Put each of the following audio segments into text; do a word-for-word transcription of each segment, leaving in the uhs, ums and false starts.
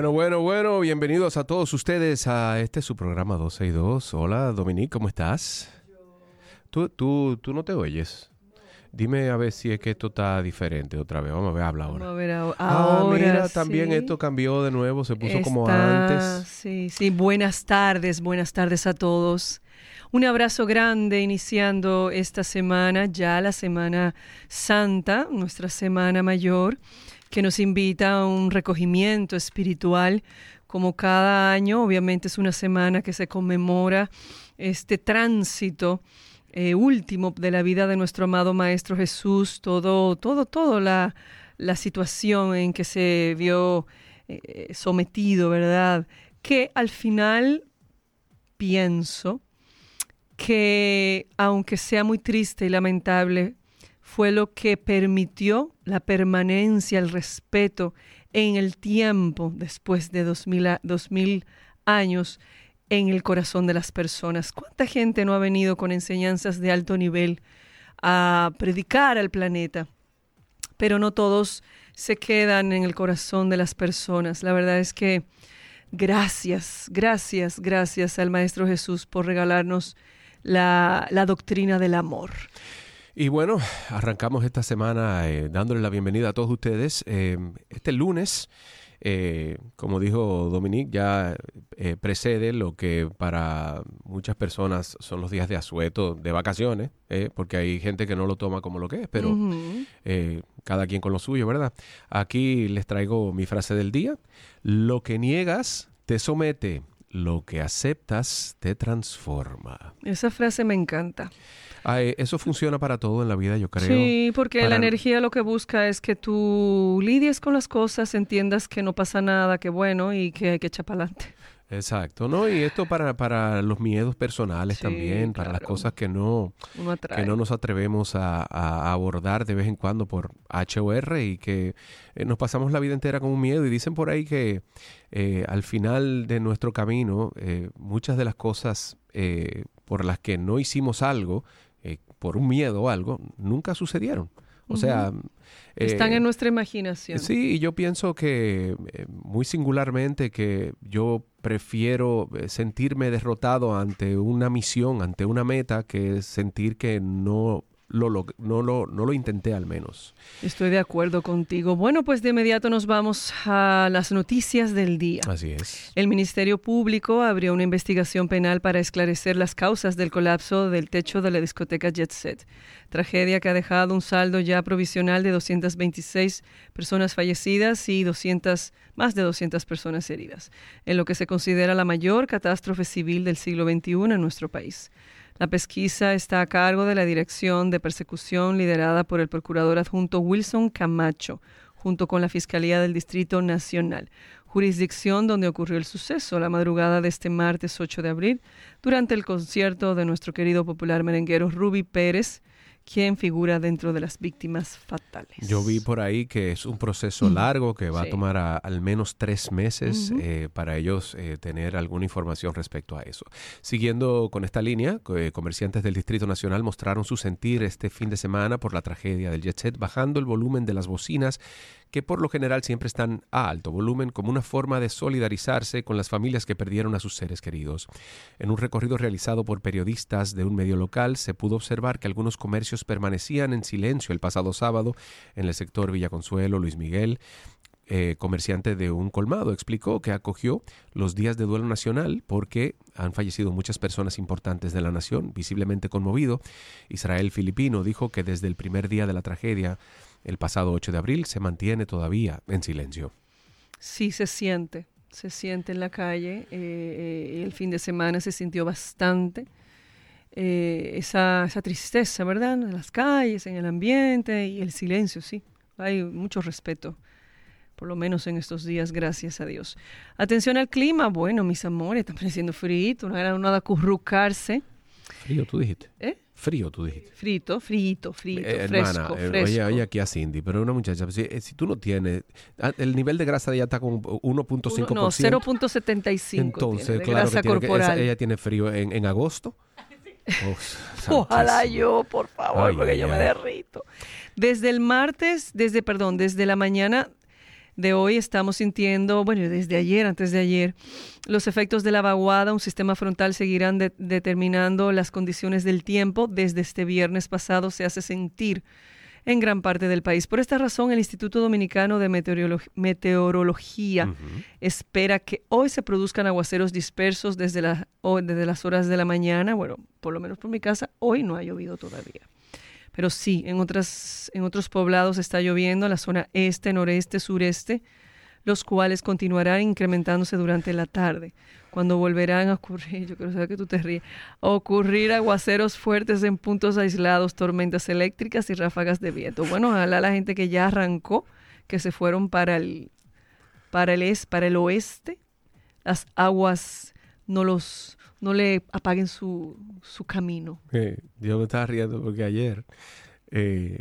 Bueno, bueno, bueno, bienvenidos a todos ustedes a este su programa doce y dos. Hola, Dominique, ¿cómo estás? Tú, tú, tú no te oyes. Dime a ver si es que esto está diferente otra vez. Vamos a ver, habla ahora. Vamos a ver ahora. Ah, mira, sí. también esto cambió de nuevo, se puso Está, como antes. Sí, sí. Buenas tardes, buenas tardes a todos. Un abrazo grande iniciando esta semana, ya la Semana Santa, nuestra Semana Mayor, que nos invita a un recogimiento espiritual. Como cada año, obviamente es una semana que se conmemora este tránsito Eh, último de la vida de nuestro amado Maestro Jesús, todo, todo, todo la, la situación en que se vio eh, sometido, ¿verdad? Que al final pienso que, aunque sea muy triste y lamentable, fue lo que permitió la permanencia, el respeto en el tiempo, después de dos mil, a, dos mil años, en el corazón de las personas. ¿Cuánta gente no ha venido con enseñanzas de alto nivel a predicar al planeta? Pero no todos se quedan en el corazón de las personas. La verdad es que gracias, gracias, gracias al Maestro Jesús por regalarnos la, la doctrina del amor. Y bueno, arrancamos esta semana eh, dándole la bienvenida a todos ustedes. Eh, este lunes, Eh, como dijo Dominique, ya eh, precede lo que para muchas personas son los días de asueto, de vacaciones, eh, porque hay gente que no lo toma como lo que es, pero uh-huh. eh, cada quien con lo suyo, ¿verdad? Aquí les traigo mi frase del día. Lo que niegas te somete, lo que aceptas te transforma. Esa frase me encanta. Ah, eh, eso funciona para todo en la vida, yo creo. Sí, porque para... la energía lo que busca es que tú lidies con las cosas, entiendas que no pasa nada, que bueno, y que hay que echar para adelante. Exacto, ¿no? Y esto para, para los miedos personales sí, también, para claro. las cosas que no, que no nos atrevemos a, a abordar de vez en cuando por H O R y que eh, nos pasamos la vida entera con un miedo. Y dicen por ahí que eh, al final de nuestro camino, eh, muchas de las cosas eh, por las que no hicimos algo, eh, por un miedo o algo, nunca sucedieron. O sea... Eh, Están en nuestra imaginación. Sí, y yo pienso que eh, muy singularmente que yo prefiero sentirme derrotado ante una misión, ante una meta, que sentir que no lo, lo, no, lo, no lo intenté al menos. Estoy de acuerdo contigo. Bueno, pues de inmediato nos vamos a las noticias del día. Así es. El Ministerio Público abrió una investigación penal para esclarecer las causas del colapso del techo de la discoteca Jet Set. Tragedia que ha dejado un saldo ya provisional de doscientas veintiséis personas fallecidas y doscientas, más de doscientas personas heridas, en lo que se considera la mayor catástrofe civil del siglo veintiuno en nuestro país. La pesquisa está a cargo de la Dirección de Persecución liderada por el Procurador Adjunto Wilson Camacho, junto con la Fiscalía del Distrito Nacional, jurisdicción donde ocurrió el suceso la madrugada de este martes ocho de abril, durante el concierto de nuestro querido popular merenguero Ruby Pérez, quien figura dentro de las víctimas fatales. Yo vi por ahí que es un proceso largo que va sí. a tomar a, al menos tres meses uh-huh. eh, para ellos eh, tener alguna información respecto a eso. Siguiendo con esta línea, eh, comerciantes del Distrito Nacional mostraron su sentir este fin de semana por la tragedia del Jet Set, bajando el volumen de las bocinas que por lo general siempre están a alto volumen como una forma de solidarizarse con las familias que perdieron a sus seres queridos. En un recorrido realizado por periodistas de un medio local, se pudo observar que algunos comercios permanecían en silencio el pasado sábado en el sector Villa Consuelo, Luis Miguel. Eh, comerciante de un colmado explicó que acogió los días de duelo nacional porque han fallecido muchas personas importantes de la nación. Visiblemente conmovido, Israel Filipino dijo que desde el primer día de la tragedia, el pasado ocho de abril, se mantiene todavía en silencio. Sí, se siente, se siente en la calle. Eh, eh, el fin de semana se sintió bastante eh, esa, esa tristeza, ¿verdad? En las calles, en el ambiente y el silencio, sí. Hay mucho respeto, por lo menos en estos días, gracias a Dios. Atención al clima. Bueno, mis amores, está pareciendo frío, no era nada acurrucarse. Frío, tú dijiste. ¿Eh? Frío, tú dijiste. Frito, frito, frito, eh, fresco, hermana, eh, fresco. Oye, oye aquí a Cindy, pero una muchacha, si, si tú no tienes, el nivel de grasa de ella está con uno punto cinco por ciento. No, cero punto setenta y cinco. Entonces, tiene, claro grasa que, tiene corporal. que esa, ella tiene frío en, en agosto. Oh, ojalá yo, por favor, ay, porque ay, yo ay. me derrito. Desde el martes, desde, perdón, desde la mañana de hoy estamos sintiendo, bueno, desde ayer, antes de ayer, los efectos de la vaguada. Un sistema frontal seguirán de, determinando las condiciones del tiempo. Desde este viernes pasado se hace sentir en gran parte del país. Por esta razón, el Instituto Dominicano de Meteorolo- Meteorología uh-huh. espera que hoy se produzcan aguaceros dispersos desde, la, o desde las horas de la mañana. Bueno, por lo menos por mi casa, hoy no ha llovido todavía. Pero sí, en, otras, en otros poblados está lloviendo, en la zona este, noreste, sureste, los cuales continuarán incrementándose durante la tarde, cuando volverán a ocurrir, yo quiero saber que tú te ríes, a ocurrir aguaceros fuertes en puntos aislados, tormentas eléctricas y ráfagas de viento. Bueno, ojalá la gente que ya arrancó, que se fueron para el, para el, es, para el oeste, las aguas no los... no le apaguen su, su camino. Eh, yo me estaba riendo porque ayer eh,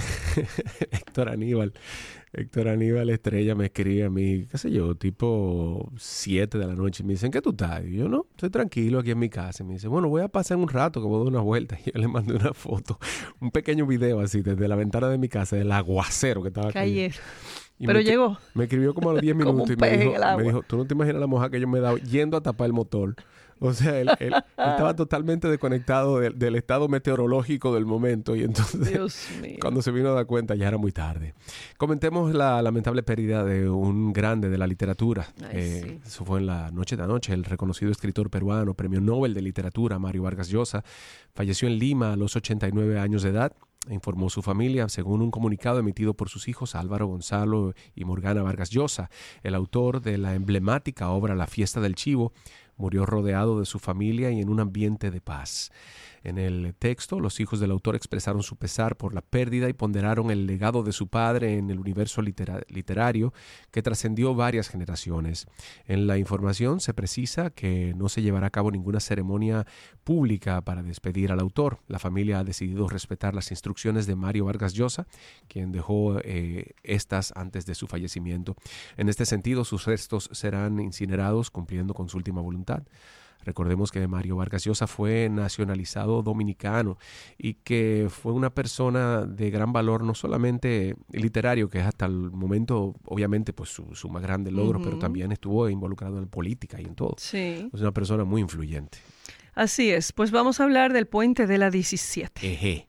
Héctor Aníbal, Héctor Aníbal Estrella me escribe a mí, qué sé yo, tipo siete de la noche, y me dicen, ¿qué tú estás? Y yo, no, estoy tranquilo aquí en mi casa. Y me dice, bueno, voy a pasar un rato que voy a dar una vuelta. Y yo le mandé una foto, un pequeño video así, desde la ventana de mi casa, del aguacero que estaba cayendo. Y Pero me, llegó. Me escribió como a los diez minutos y me dijo, me dijo, tú no te imaginas la moja que yo me he dado yendo a tapar el motor. O sea, él, él, él estaba totalmente desconectado de, del estado meteorológico del momento y entonces Dios mío. Cuando se vino a dar cuenta ya era muy tarde. Comentemos la lamentable pérdida de un grande de la literatura. Ay, eh, sí. Eso fue en la noche de anoche. El reconocido escritor peruano, premio Nobel de Literatura, Mario Vargas Llosa, falleció en Lima a los ochenta y nueve años de edad. Informó su familia, según un comunicado emitido por sus hijos Álvaro Gonzalo y Morgana Vargas Llosa. El autor de la emblemática obra La Fiesta del Chivo murió rodeado de su familia y en un ambiente de paz. En el texto, los hijos del autor expresaron su pesar por la pérdida y ponderaron el legado de su padre en el universo litera- literario que trascendió varias generaciones. En la información se precisa que no se llevará a cabo ninguna ceremonia pública para despedir al autor. La familia ha decidido respetar las instrucciones de Mario Vargas Llosa, quien dejó eh, estas antes de su fallecimiento. En este sentido, sus restos serán incinerados cumpliendo con su última voluntad. Recordemos que Mario Vargas Llosa fue nacionalizado dominicano y que fue una persona de gran valor, no solamente literario, que es hasta el momento, obviamente, pues su, su más grande logro, uh-huh. pero también estuvo involucrado en política y en todo. Sí. Es una persona muy influyente. Así es. Pues vamos a hablar del puente de la diecisiete. Eje.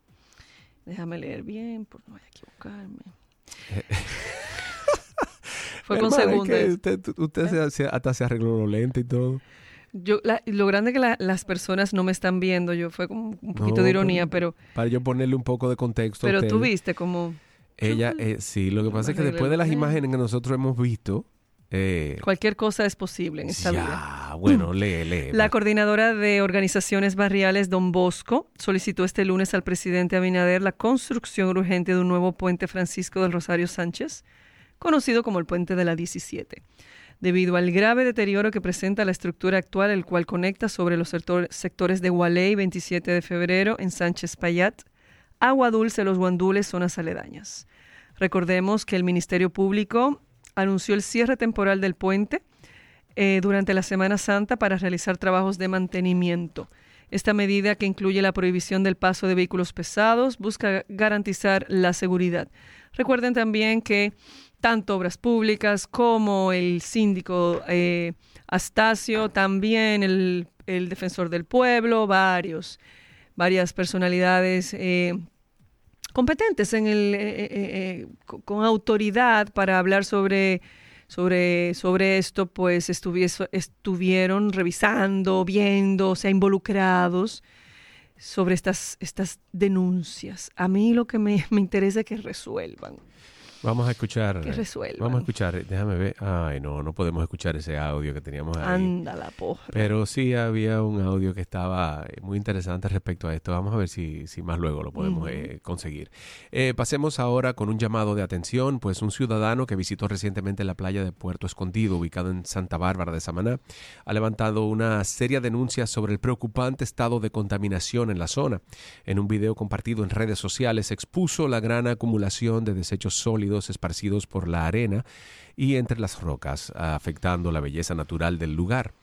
Déjame leer bien, por no voy a equivocarme. Fue Hermano, con segundos. Es que usted usted ¿Eh? se, hasta se arregló lo lente y todo. Yo, la, lo grande que la, las personas no me están viendo, yo fue como un poquito no, de ironía, pero... Para yo ponerle un poco de contexto. Pero a usted, tú viste como... Ella, eh, sí, lo que pasa es que después de las imágenes que nosotros hemos visto... Eh, Cualquier cosa es posible en esta ya, vida. bueno, lee, lee. La coordinadora de organizaciones barriales, Don Bosco, solicitó este lunes al presidente Abinader la construcción urgente de un nuevo puente Francisco del Rosario Sánchez, conocido como el Puente de la diecisiete. Debido al grave deterioro que presenta la estructura actual, el cual conecta sobre los sector, sectores de Gualey, veintisiete de febrero, en Sánchez Payat, Agua Dulce, Los Guandules, zonas aledañas. Recordemos que el Ministerio Público anunció el cierre temporal del puente eh, durante la Semana Santa para realizar trabajos de mantenimiento. Esta medida, que incluye la prohibición del paso de vehículos pesados, busca garantizar la seguridad. Recuerden también que tanto Obras Públicas como el síndico eh, Astacio, también el, el defensor del pueblo, varios, varias personalidades eh, competentes en el, eh, eh, eh, con, con autoridad para hablar sobre, sobre, sobre esto, pues estuvies, estuvieron revisando, viendo, o sea, involucrados sobre estas, estas denuncias. A mí lo que me, me interesa es que resuelvan. Vamos a escuchar. Que resuelvan. Vamos a escuchar, déjame ver. Ay, no, no podemos escuchar ese audio que teníamos ahí. Anda la porra. Pero sí había un audio que estaba muy interesante respecto a esto. Vamos a ver si, si más luego lo podemos uh-huh. eh, conseguir. Eh, pasemos ahora con un llamado de atención, pues un ciudadano que visitó recientemente la playa de Puerto Escondido, ubicado en Santa Bárbara de Samaná, ha levantado una seria denuncia sobre el preocupante estado de contaminación en la zona. En un video compartido en redes sociales expuso la gran acumulación de desechos sólidos esparcidos por la arena y entre las rocas, afectando la belleza natural del lugar.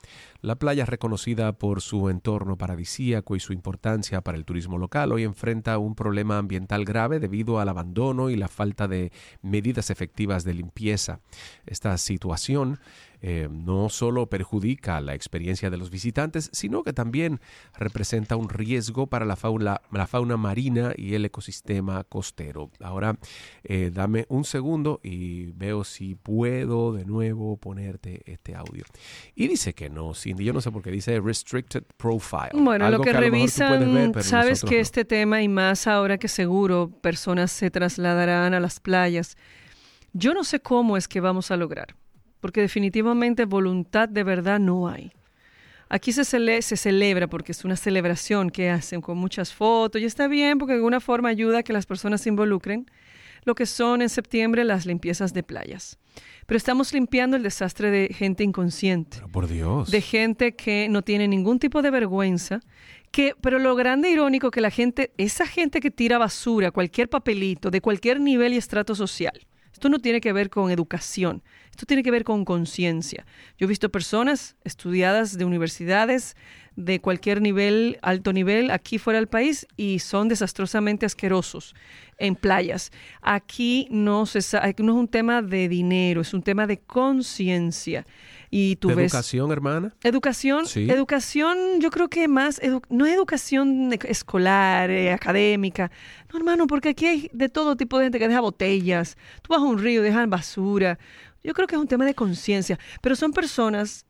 La playa es reconocida por su entorno paradisíaco y su importancia para el turismo local. Hoy enfrenta un problema ambiental grave debido al abandono y la falta de medidas efectivas de limpieza. Esta situación Eh, no solo perjudica la experiencia de los visitantes, sino que también representa un riesgo para la fauna, la fauna marina y el ecosistema costero. Ahora, eh, dame un segundo y veo si puedo de nuevo ponerte este audio. Y dice que no, Cindy, yo no sé por qué dice Restricted Profile. Bueno, Algo lo que, que revisan, ver, sabes que no. este tema, y más ahora que seguro personas se trasladarán a las playas, yo no sé cómo es que vamos a lograr. Porque definitivamente voluntad de verdad no hay. Aquí se, cele- se celebra porque es una celebración que hacen con muchas fotos y está bien porque de alguna forma ayuda a que las personas se involucren, lo que son en septiembre las limpiezas de playas. Pero estamos limpiando el desastre de gente inconsciente. Pero por Dios. De gente que no tiene ningún tipo de vergüenza. Que, pero lo grande e irónico que la gente, esa gente que tira basura, cualquier papelito, de cualquier nivel y estrato social. Esto no tiene que ver con educación, esto tiene que ver con conciencia. Yo he visto personas estudiadas de universidades de cualquier nivel, alto nivel, aquí fuera del país y son desastrosamente asquerosos en playas. Aquí no, se, no es un tema de dinero, es un tema de conciencia. Y tú ¿De ves, educación, hermana? Educación, Sí. Educación, yo creo que más, edu, no es educación escolar, eh, académica. No, hermano, porque aquí hay de todo tipo de gente que deja botellas. Tú vas a un río, dejan basura. Yo creo que es un tema de conciencia. Pero son personas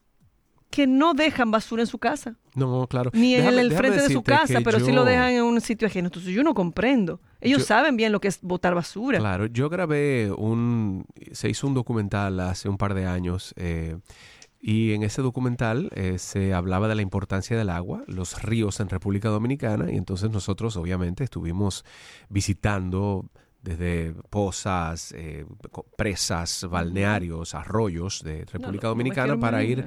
que no dejan basura en su casa. No, claro. Ni en déjame, el frente de su casa, pero yo... sí lo dejan en un sitio ajeno. Entonces yo no comprendo. Ellos yo... saben bien lo que es botar basura. Claro, yo grabé un... Se hizo un documental hace un par de años eh, y en ese documental eh, se hablaba de la importancia del agua, los ríos en República Dominicana, y entonces nosotros obviamente estuvimos visitando desde pozas, eh, presas, balnearios, arroyos de República no, no, Dominicana no para ir...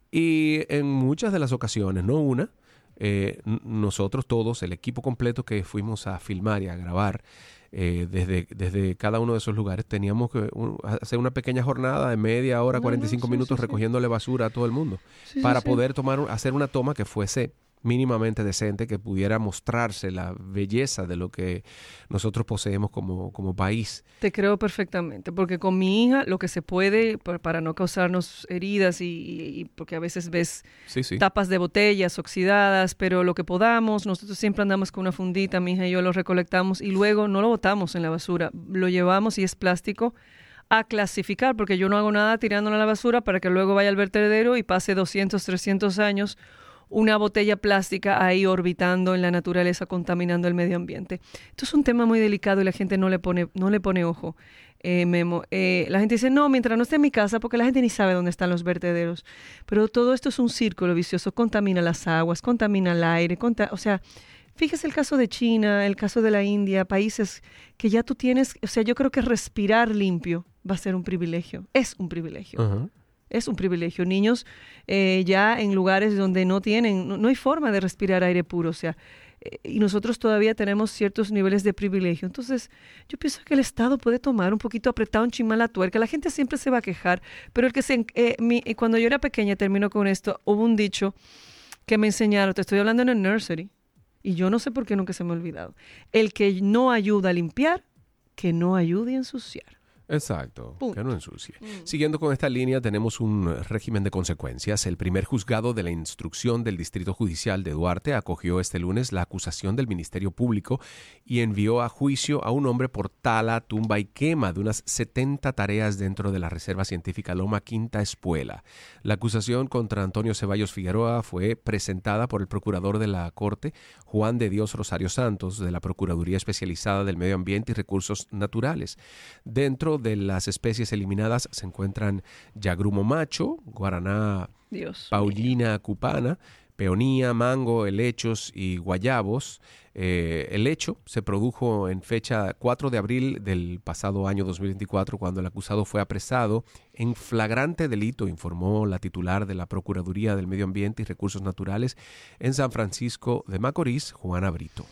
Y en muchas de las ocasiones, no una, eh, nosotros todos, el equipo completo que fuimos a filmar y a grabar eh, desde, desde cada uno de esos lugares, teníamos que un, hacer una pequeña jornada de media hora, no, cuarenta y cinco no, sí, minutos sí, recogiéndole sí. basura a todo el mundo sí, para sí, poder tomar hacer una toma que fuese mínimamente decente, que pudiera mostrarse la belleza de lo que nosotros poseemos como, como país. Te creo perfectamente, porque con mi hija lo que se puede, para no causarnos heridas y, y, y porque a veces ves sí, sí. tapas de botellas oxidadas, pero lo que podamos, nosotros siempre andamos con una fundita, mi hija y yo lo recolectamos y luego no lo botamos en la basura, lo llevamos y es plástico a clasificar, porque yo no hago nada tirándolo a la basura para que luego vaya al vertedero y pase doscientos, trescientos años una botella plástica ahí orbitando en la naturaleza, contaminando el medio ambiente. Esto es un tema muy delicado y la gente no le pone, no le pone ojo. Eh, Memo, eh, la gente dice, no, mientras no esté en mi casa, porque la gente ni sabe dónde están los vertederos. Pero todo esto es un círculo vicioso, contamina las aguas, contamina el aire, conta- o sea, fíjese el caso de China, el caso de la India, países que ya tú tienes, o sea, yo creo que respirar limpio va a ser un privilegio, es un privilegio. Uh-huh. Es un privilegio. Niños eh, ya en lugares donde no tienen, no, no hay forma de respirar aire puro, o sea, eh, y nosotros todavía tenemos ciertos niveles de privilegio. Entonces, yo pienso que el Estado puede tomar un poquito apretado un chisme a la tuerca. La gente siempre se va a quejar, pero el que se, eh, mi, cuando yo era pequeña, termino con esto, hubo un dicho que me enseñaron, te estoy hablando en el nursery, y yo no sé por qué nunca se me ha olvidado. El que no ayuda a limpiar, que no ayude a ensuciar. Exacto, Punto. Que no ensucie. Mm. Siguiendo con esta línea, tenemos un régimen de consecuencias. El primer juzgado de la instrucción del Distrito Judicial de Duarte acogió este lunes la acusación del Ministerio Público y envió a juicio a un hombre por tala, tumba y quema de unas setenta tareas dentro de la Reserva Científica Loma Quinta Espuela. La acusación contra Antonio Ceballos Figueroa fue presentada por el procurador de la Corte, Juan de Dios Rosario Santos, de la Procuraduría Especializada del Medio Ambiente y Recursos Naturales. Dentro de las especies eliminadas se encuentran yagrumo macho, guaraná Dios paulina cupana, peonía, mango, helechos y guayabos. Eh, el hecho se produjo en fecha cuatro de abril del pasado año dos mil veinticuatro, cuando el acusado fue apresado en flagrante delito, informó la titular de la Procuraduría del Medio Ambiente y Recursos Naturales en San Francisco de Macorís, Juana Brito.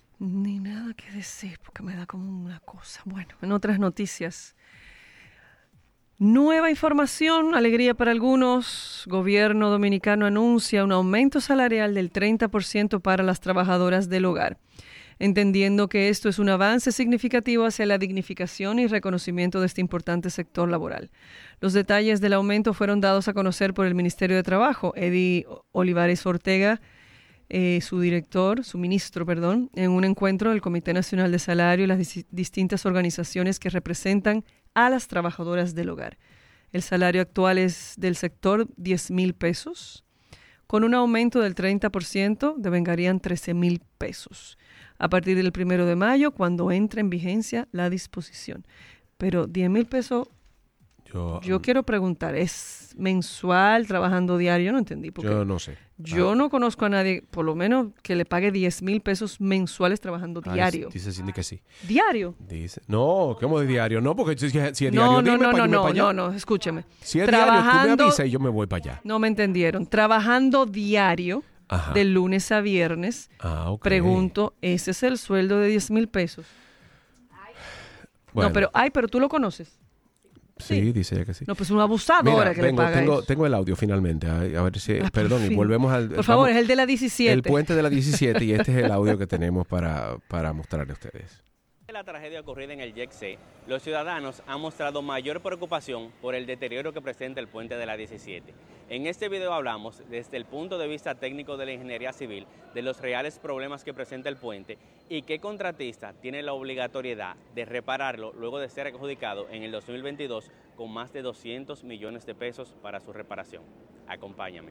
Ni nada que decir, porque me da como una cosa. Bueno, en otras noticias, Nueva información, alegría para algunos. Gobierno dominicano anuncia un aumento salarial del treinta por ciento para las trabajadoras del hogar, entendiendo que esto es un avance significativo hacia la dignificación y reconocimiento de este importante sector laboral. Los detalles del aumento fueron dados a conocer por el Ministerio de Trabajo. Eddie Olivares Ortega, eh, su director, su ministro, perdón, en un encuentro del Comité Nacional de Salario y las dis- distintas organizaciones que representan a las trabajadoras del hogar. El salario actual es del sector diez mil pesos. Con un aumento del treinta por ciento, devengarían trece mil pesos a partir del primero de mayo, cuando entre en vigencia la disposición. Pero diez mil pesos, yo, yo um, quiero preguntar, ¿es mensual, trabajando diario? No entendí. Yo no sé. Yo ah. no conozco a nadie, por lo menos, que le pague diez mil pesos mensuales trabajando ah, diario. Dice Cindy que sí. ¿Diario? Dice, no, ¿cómo de diario? No, porque si, si es diario, no, no, dime no, para no, irme no, para allá. no, no, escúcheme. Si es Trabajando, diario, tú me avisas y yo me voy para allá. No me entendieron. Trabajando diario, Ajá. de lunes a viernes, ah, okay. Pregunto, ¿ese es el sueldo de diez mil pesos? Bueno. No, pero, ay, pero tú lo conoces. Sí, sí, dice ella que sí. No, pues una abusadora. Mira, que vengo, le paga tengo, eso. tengo el audio finalmente. A, a ver si... Ah, perdón, fin. y volvemos al... Por favor, vamos, es el de la diecisiete. El puente de la diecisiete y este es el audio que tenemos para, para mostrarle a ustedes. La tragedia ocurrida en el Y E C C, los ciudadanos han mostrado mayor preocupación por el deterioro que presenta el puente de la diecisiete. En este video hablamos desde el punto de vista técnico de la ingeniería civil de los reales problemas que presenta el puente y qué contratista tiene la obligatoriedad de repararlo luego de ser adjudicado en el dos mil veintidós con más de doscientos millones de pesos para su reparación. Acompáñame.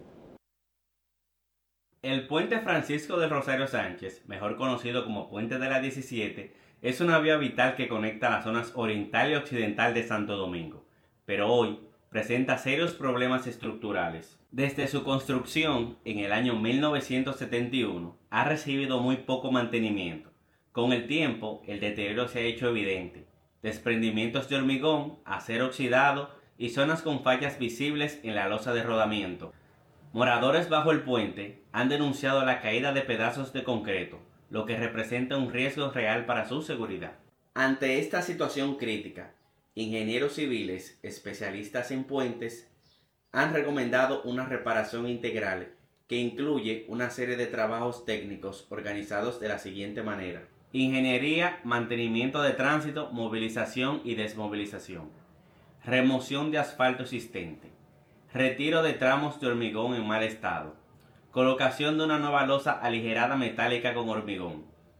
El puente Francisco de Rosario Sánchez, mejor conocido como Puente de la diecisiete, es una vía vital que conecta las zonas oriental y occidental de Santo Domingo, pero hoy presenta serios problemas estructurales. Desde su construcción en el año mil novecientos setenta y uno, ha recibido muy poco mantenimiento. Con el tiempo, el deterioro se ha hecho evidente. Desprendimientos de hormigón, acero oxidado y zonas con fallas visibles en la losa de rodamiento. Moradores bajo el puente han denunciado la caída de pedazos de concreto, lo que representa un riesgo real para su seguridad. Ante esta situación crítica, ingenieros civiles especialistas en puentes han recomendado una reparación integral que incluye una serie de trabajos técnicos organizados de la siguiente manera: ingeniería, mantenimiento de tránsito, movilización y desmovilización, remoción de asfalto existente, retiro de tramos de hormigón en mal estado, colocación de una nueva losa aligerada metálica con hormigón,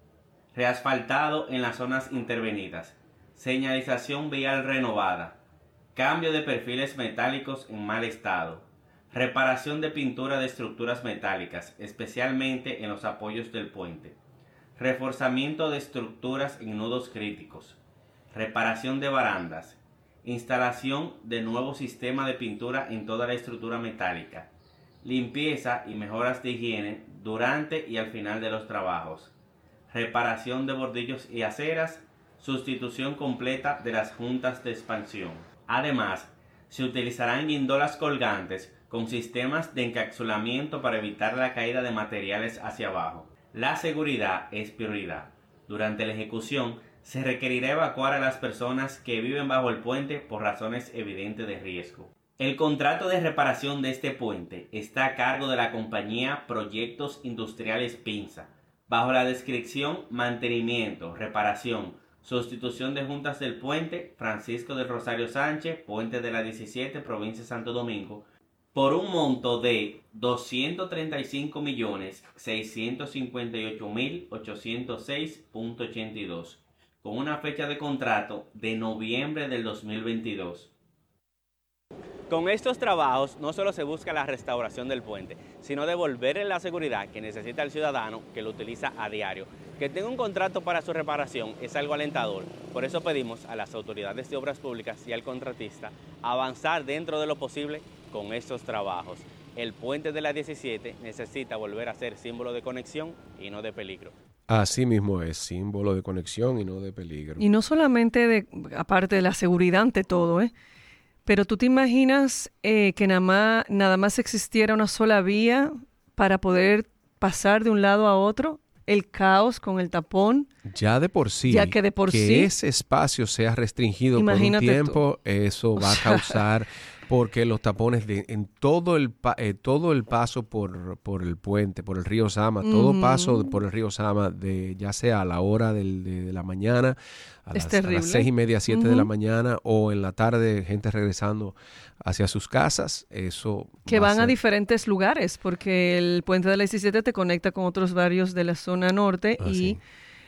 reasfaltado en las zonas intervenidas, señalización vial renovada, cambio de perfiles metálicos en mal estado, reparación de pintura de estructuras metálicas, especialmente en los apoyos del puente, reforzamiento de estructuras en nudos críticos, reparación de barandas, instalación de nuevo sistema de pintura en toda la estructura metálica, limpieza y mejoras de higiene durante y al final de los trabajos, reparación de bordillos y aceras, sustitución completa de las juntas de expansión. Además, se utilizarán guindolas colgantes con sistemas de encapsulamiento para evitar la caída de materiales hacia abajo. La seguridad es prioridad. Durante la ejecución, se requerirá evacuar a las personas que viven bajo el puente por razones evidentes de riesgo. El contrato de reparación de este puente está a cargo de la compañía Proyectos Industriales Pinza, bajo la descripción mantenimiento, reparación, sustitución de juntas del puente Francisco de Rosario Sánchez, Puente de la diecisiete, provincia de Santo Domingo, por un monto de doscientos treinta y cinco millones seiscientos cincuenta y ocho mil ochocientos seis punto ochenta y dos, con una fecha de contrato de noviembre del dos mil veintidós. Con estos trabajos no solo se busca la restauración del puente, sino devolverle la seguridad que necesita el ciudadano que lo utiliza a diario. Que tenga un contrato para su reparación es algo alentador. Por eso pedimos a las autoridades de obras públicas y al contratista avanzar dentro de lo posible con estos trabajos. El puente de la diecisiete necesita volver a ser símbolo de conexión y no de peligro. Así mismo es, símbolo de conexión y no de peligro. Y no solamente de, aparte de la seguridad ante todo, ¿eh? Pero tú te imaginas eh, que nada más, nada más existiera una sola vía para poder pasar de un lado a otro el caos con el tapón. Ya de por sí, ya que, de por que sí, ese espacio sea restringido por un tiempo, tú. eso va a causar... Porque los tapones de, en todo el pa, eh, todo el paso por, por el puente, por el río Sama, mm. todo paso por el río Sama, de, ya sea a la hora del, de, de la mañana, a las, a las seis y media, siete uh-huh. de la mañana, o en la tarde, gente regresando hacia sus casas, eso que va van a, a diferentes lugares, porque el puente de la diecisiete te conecta con otros barrios de la zona norte ah, y... Sí.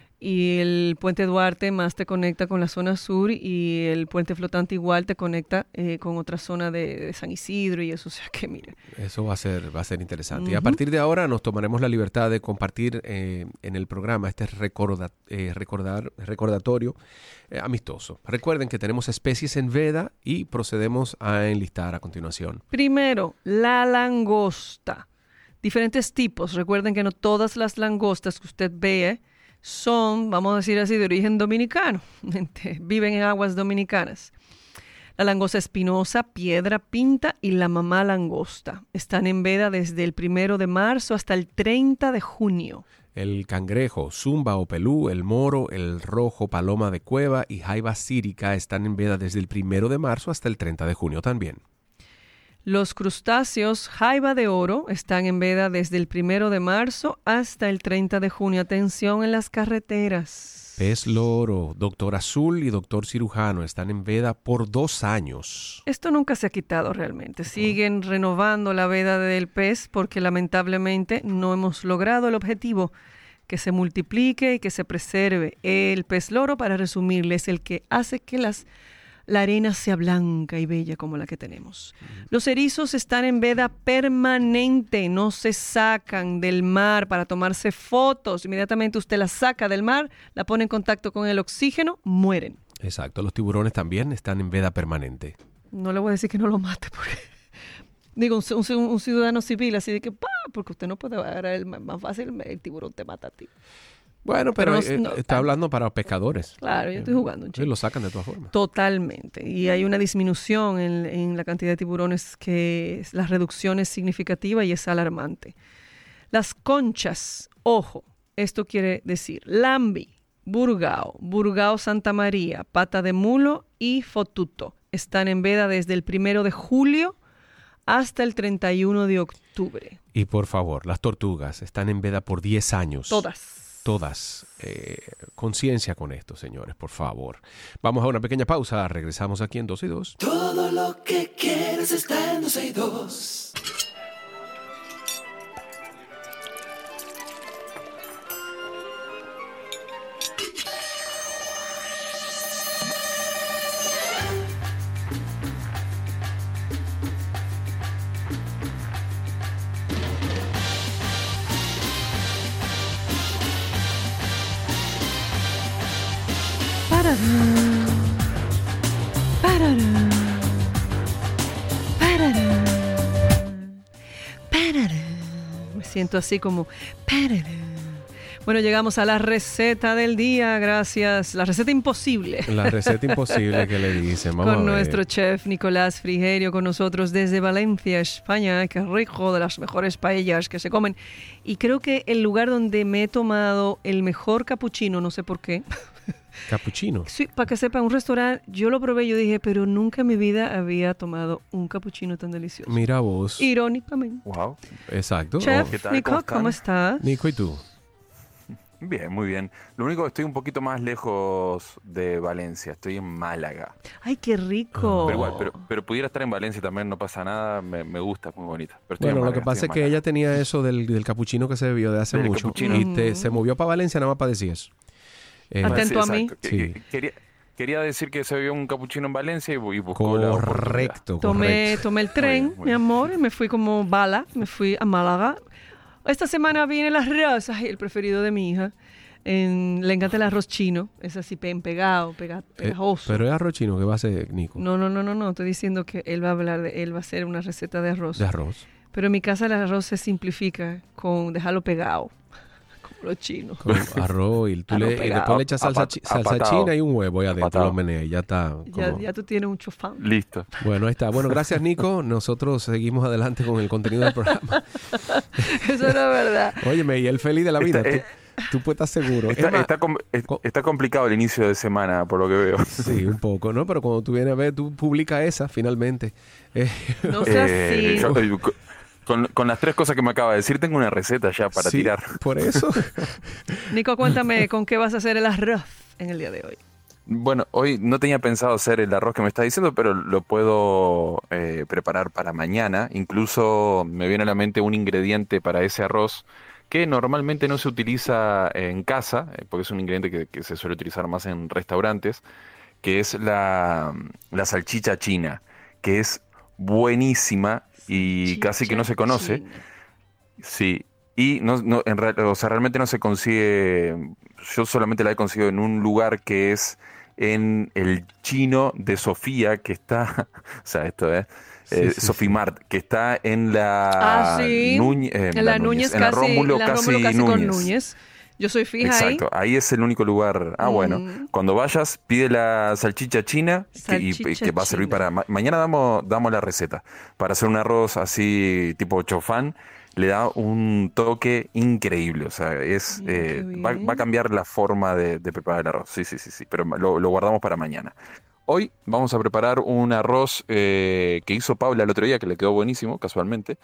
Y el puente Duarte más te conecta con la zona sur y el puente flotante igual te conecta eh, con otra zona de, de San Isidro y eso, o sea que mire. Eso va a ser, va a ser interesante. Uh-huh. Y a partir de ahora nos tomaremos la libertad de compartir eh, en el programa este recorda, eh, recordar, recordatorio eh, amistoso. Recuerden que tenemos especies en veda y procedemos a enlistar a continuación. Primero, la langosta. Diferentes tipos. Recuerden que no todas las langostas que usted ve son, vamos a decir así, de origen dominicano. Viven en aguas dominicanas. La langosta espinosa, piedra pinta y la mamá langosta. Están en veda desde el primero de marzo hasta el treinta de junio. El cangrejo, zumba o pelú, el moro, el rojo, paloma de cueva y jaiba sírica están en veda desde el primero de marzo hasta el treinta de junio también. Los crustáceos jaiba de oro están en veda desde el primero de marzo hasta el treinta de junio. Atención en las carreteras. Pez loro, doctor azul y doctor cirujano están en veda por dos años. Esto nunca se ha quitado realmente. Siguen renovando la veda del pez porque lamentablemente no hemos logrado el objetivo que se multiplique y que se preserve. El pez loro, para resumirles, es el que hace que las... la arena sea blanca y bella como la que tenemos. Los erizos están en veda permanente, no se sacan del mar para tomarse fotos. Inmediatamente usted las saca del mar, la pone en contacto con el oxígeno, mueren. Exacto, los tiburones también están en veda permanente. No le voy a decir que no lo mate, porque... Digo, un, un, un ciudadano civil, así de que, ¡pah! Porque usted no puede agarrar el más fácil, el tiburón te mata a ti. Bueno, pero, pero no, eh, no, está tan... hablando para pescadores. Claro, yo estoy jugando un chico. Y lo sacan de todas formas. Totalmente. Y hay una disminución en, en la cantidad de tiburones que es, la reducción es significativa y es alarmante. Las conchas, ojo, esto quiere decir lambi, burgao, burgao Santa María, pata de mulo y fotuto. Están en veda desde el primero de julio hasta el treinta y uno de octubre. Y por favor, las tortugas están en veda por diez años. Todas. Todas. Eh, conciencia con esto, señores, por favor. Vamos a una pequeña pausa. Regresamos aquí en dos y dos. Todo lo que quieres está en dos y dos. Me siento así como... Bueno, llegamos a la receta del día, gracias. La receta imposible. La receta imposible que le dicen. Vamos con a ver. Nuestro chef Nicolás Frigerio con nosotros desde Valencia, España. Qué rico, de las mejores paellas que se comen. Y creo que el lugar donde me he tomado el mejor capuchino, no sé por qué. ¿Capuchino? Sí, para que sepan, un restaurante, yo lo probé y yo dije, pero nunca en mi vida había tomado un capuchino tan delicioso. Mira vos. Irónicamente. Wow. Exacto. Chef, ¿Qué tal? Nico, ¿cómo, ¿cómo estás? Nico, ¿y tú? Bien, muy bien. Lo único que estoy un poquito más lejos de Valencia. Estoy en Málaga. ¡Ay, qué rico! Pero igual, pero, pero pudiera estar en Valencia también, no pasa nada. Me, me gusta, es muy bonita. Pero bueno, Málaga, lo que pasa es que ella tenía eso del, del capuchino que se bebió de hace del mucho. Capuchino. Y te, se movió para Valencia nada más para decir eso. Eh, Atento sí, a mí. Sí. Quería, quería decir que se bebió un capuchino en Valencia y, y buscó la Correcto, tomé, correcto. Tomé el tren, muy bien, muy bien. Mi amor, y me fui como bala. Me fui a Málaga. Esta semana viene el arroz, ay, el preferido de mi hija. En, le encanta el arroz chino, es así pegado, pega, pegajoso. Eh, pero es arroz chino, ¿qué va a hacer, Nico? No, no, no, no, no, estoy diciendo que él va a hablar de, él va a hacer una receta de arroz. De arroz. Pero en mi casa el arroz se simplifica con dejarlo pegado, como los chinos. Con arroz y, tú le, y después le echas salsa, chi, salsa china y un huevo ahí adentro, lo meneas y ya está. Como... Ya, ya tú tienes un chofán. Listo. Bueno, ahí está. Bueno, gracias, Nico. Nosotros seguimos adelante con el contenido del programa. Eso no es verdad. Óyeme, y él feliz de la vida. Está, ¿tú? eh, Tú puedes estar seguro. Está, más, está, com está complicado el inicio de semana, por lo que veo. Sí, un poco, ¿no? Pero cuando tú vienes a ver, tú publicas esa, finalmente. Eh, no seas eh, yo, yo, con, con las tres cosas que me acaba de decir, tengo una receta ya para sí, tirar. Por eso. Nico, cuéntame, ¿con qué vas a hacer el arroz en el día de hoy? Bueno, hoy no tenía pensado hacer el arroz que me estás diciendo, pero lo puedo eh, preparar para mañana. Incluso me viene a la mente un ingrediente para ese arroz que normalmente no se utiliza en casa, eh, porque es un ingrediente que, que se suele utilizar más en restaurantes, que es la, la salchicha china, que es buenísima y Salchicha casi que no se conoce. china. Sí, y no, no, en real- o sea, realmente no se consigue, yo solamente la he conseguido en un lugar que es en el Chino de Sofía, que está, o sea, esto es, eh, Sí, sí, Sofimart, que está en la, Ah, sí. Núñez, eh, En la Núñez, en la casi, Rómulo, la casi, Rómulo casi con Núñez. Núñez. Yo soy fija Exacto, ahí es el único lugar. Ah, bueno, Mm. cuando vayas, pide la salchicha china que, y- Salchicha que va a servir china. para... ma- mañana damos, damos la receta. Para hacer un arroz así tipo chofán, le da un toque increíble. O sea, es Mira, qué eh, va, bien. va a cambiar la forma de, de preparar el arroz. Sí, sí, sí, sí, pero lo, lo guardamos para mañana. Hoy vamos a preparar un arroz eh, que hizo Paula el otro día, que le quedó buenísimo, casualmente.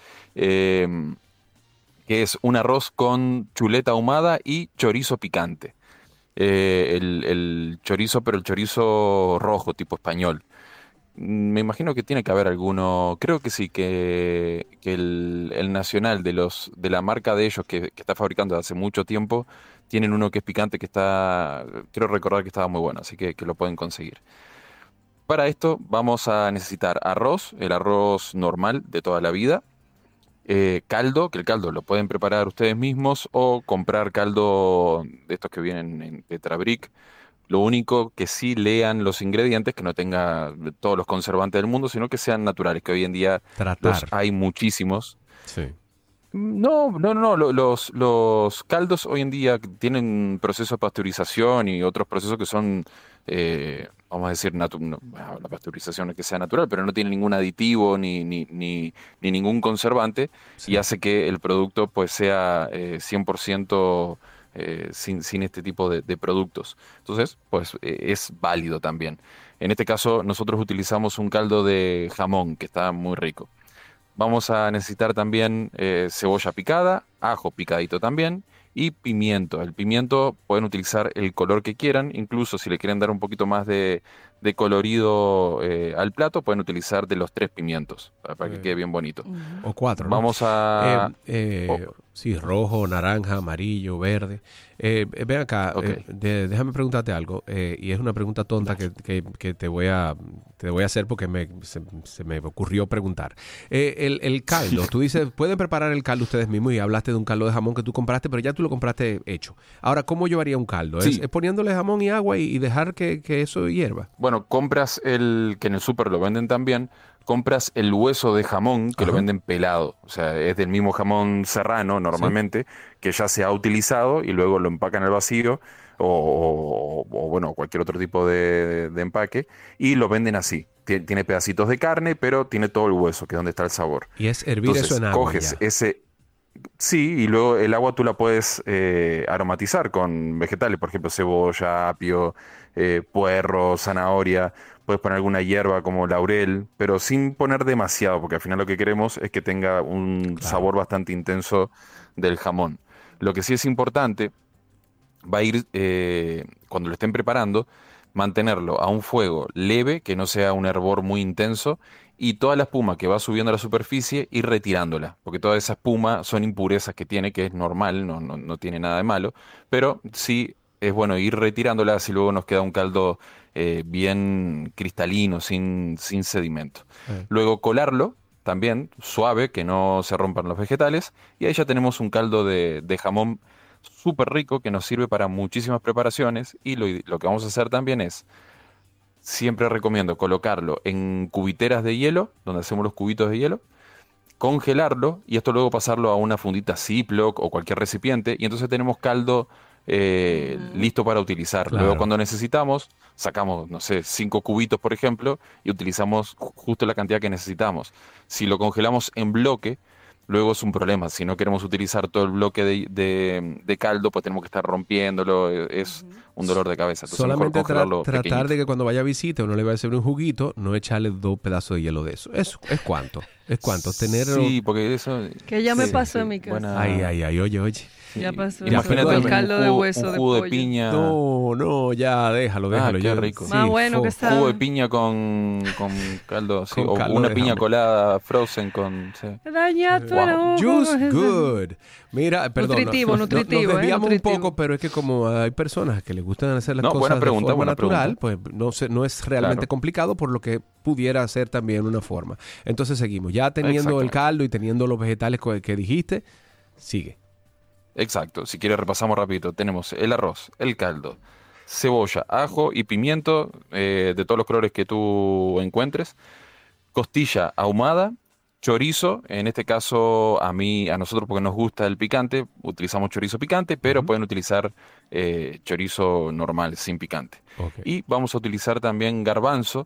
Eh, que es un arroz con chuleta ahumada y chorizo picante. Eh, el, el chorizo, pero el chorizo rojo, tipo español. Mm, Me imagino que tiene que haber alguno, creo que sí, que, que el, el nacional de los de la marca de ellos que, que está fabricando hace mucho tiempo, tienen uno que es picante que está, quiero recordar que estaba muy bueno, así que, que lo pueden conseguir. Para esto vamos a necesitar arroz, el arroz normal de toda la vida, eh, caldo, que el caldo lo pueden preparar ustedes mismos o comprar caldo de estos que vienen en Tetrabric. Lo único que sí lean los ingredientes, que no tenga todos los conservantes del mundo, sino que sean naturales, que hoy en día los Tratar. hay muchísimos. Sí. No, no, no, no, lo- los, los caldos hoy en día tienen procesos de pasteurización y otros procesos que son, eh, vamos a decir, natu- no, bueno, la pasteurización es que sea natural, pero no tiene ningún aditivo ni, ni, ni, ni ningún conservante y Sí. hace que el producto pues sea eh, cien por ciento eh, sin, sin este tipo de, de productos. Entonces, pues eh, es válido también. En este caso, nosotros utilizamos un caldo de jamón que está muy rico. Vamos a necesitar también eh, cebolla picada, ajo picadito también y pimiento. El pimiento pueden utilizar el color que quieran, incluso si le quieren dar un poquito más de, de colorido eh, al plato, pueden utilizar de los tres pimientos para, para que Eh, quede bien bonito. Ujú. O cuatro, ¿no? Vamos a... Eh, eh, oh, sí, rojo, naranja, amarillo, verde. Eh, eh, ven acá, ok. eh, de- déjame preguntarte algo, eh, y es una pregunta tonta que, que- que te voy a te voy a hacer porque me, se, se me ocurrió preguntar. Eh, el, el caldo, tú dices, pueden preparar el caldo ustedes mismos y hablaste de un caldo de jamón que tú compraste, pero ya tú lo compraste hecho. Ahora, ¿cómo llevaría un caldo? ¿Es, Sí. es poniéndole jamón y agua y, y dejar que, que eso hierva? Bueno, compras el, que en el súper lo venden también, compras el hueso de jamón que lo Ajá. venden pelado, o sea, es del mismo jamón serrano normalmente, que ya se ha utilizado y luego lo empacan al vacío o, o- o, bueno, cualquier otro tipo de, de empaque y lo venden así. Tie- Tiene pedacitos de carne, pero tiene todo el hueso, que es donde está el sabor. Y es hervir Entonces, eso en agua. coges ya. ese... Sí, y luego el agua tú la puedes eh, aromatizar con vegetales, por ejemplo, cebolla, apio, eh, puerro, zanahoria. Puedes poner alguna hierba como laurel, pero sin poner demasiado, porque al final lo que queremos es que tenga un Claro. sabor bastante intenso del jamón. Lo que sí es importante va a ir, eh, cuando lo estén preparando, mantenerlo a un fuego leve, que no sea un hervor muy intenso, y toda la espuma que va subiendo a la superficie, ir retirándola, porque toda esa espuma son impurezas que tiene, que es normal, no, no, no tiene nada de malo, pero sí es bueno ir retirándola, así luego nos queda un caldo eh, bien cristalino, sin, sin sedimento. Eh. Luego colarlo, también suave, que no se rompan los vegetales, y ahí ya tenemos un caldo de, de jamón súper rico que nos sirve para muchísimas preparaciones y lo, lo que vamos a hacer también es, siempre recomiendo colocarlo en cubiteras de hielo, donde hacemos los cubitos de hielo, congelarlo y esto luego pasarlo a una fundita Ziploc o cualquier recipiente y entonces tenemos caldo eh, listo para utilizar. Claro. Luego cuando necesitamos, sacamos, no sé, cinco cubitos por ejemplo y utilizamos ju- justo la cantidad que necesitamos. Si lo congelamos en bloque, luego es un problema. Si no queremos utilizar todo el bloque de, de, de caldo, pues tenemos que estar rompiéndolo. Es un dolor de cabeza. Entonces, solamente mejor tra congelarlo tratar pequeñito. de que cuando vaya a visita uno le va a hacer un juguito, no echarle dos pedazos de hielo de eso. Eso es cuánto. Es cuánto. Tener... Sí, porque eso... Que ya me sí, pasó sí, en mi casa. buena- Ay, ay, ay, oye, oye. Ya pasó. Ya, eso, Imagínate el un caldo de jugo, hueso un de jugo de, pollo. piña. No, no, ya déjalo, déjalo. Ah, qué ya. rico. Más bueno fo- que está. Jugo de piña con, con caldo, sí, Con o caldo una de piña jamón. colada frozen con... Sí. Daña tu Wow. ojo. Juice good. Mira, perdón. Nutritivo, nos- nos- nutritivo, Nos ¿eh? desviamos Nutritivo. un poco, pero es que como hay personas que les gustan hacer las No, cosas buena de pregunta, forma buena natural, pregunta. pues no, se, no es realmente Claro. complicado, por lo que pudiera ser también una forma. Entonces seguimos. Ya teniendo el Exactamente. caldo y teniendo los vegetales co- que dijiste, sigue. Exacto, si quieres repasamos rapidito. Tenemos el arroz, el caldo, cebolla, ajo y pimiento eh, de todos los colores que tú encuentres, costilla ahumada, chorizo, en este caso a mí, a nosotros porque nos gusta el picante, utilizamos chorizo picante, pero Ujú. pueden utilizar eh, chorizo normal, sin picante. Ok. Y vamos a utilizar también garbanzo,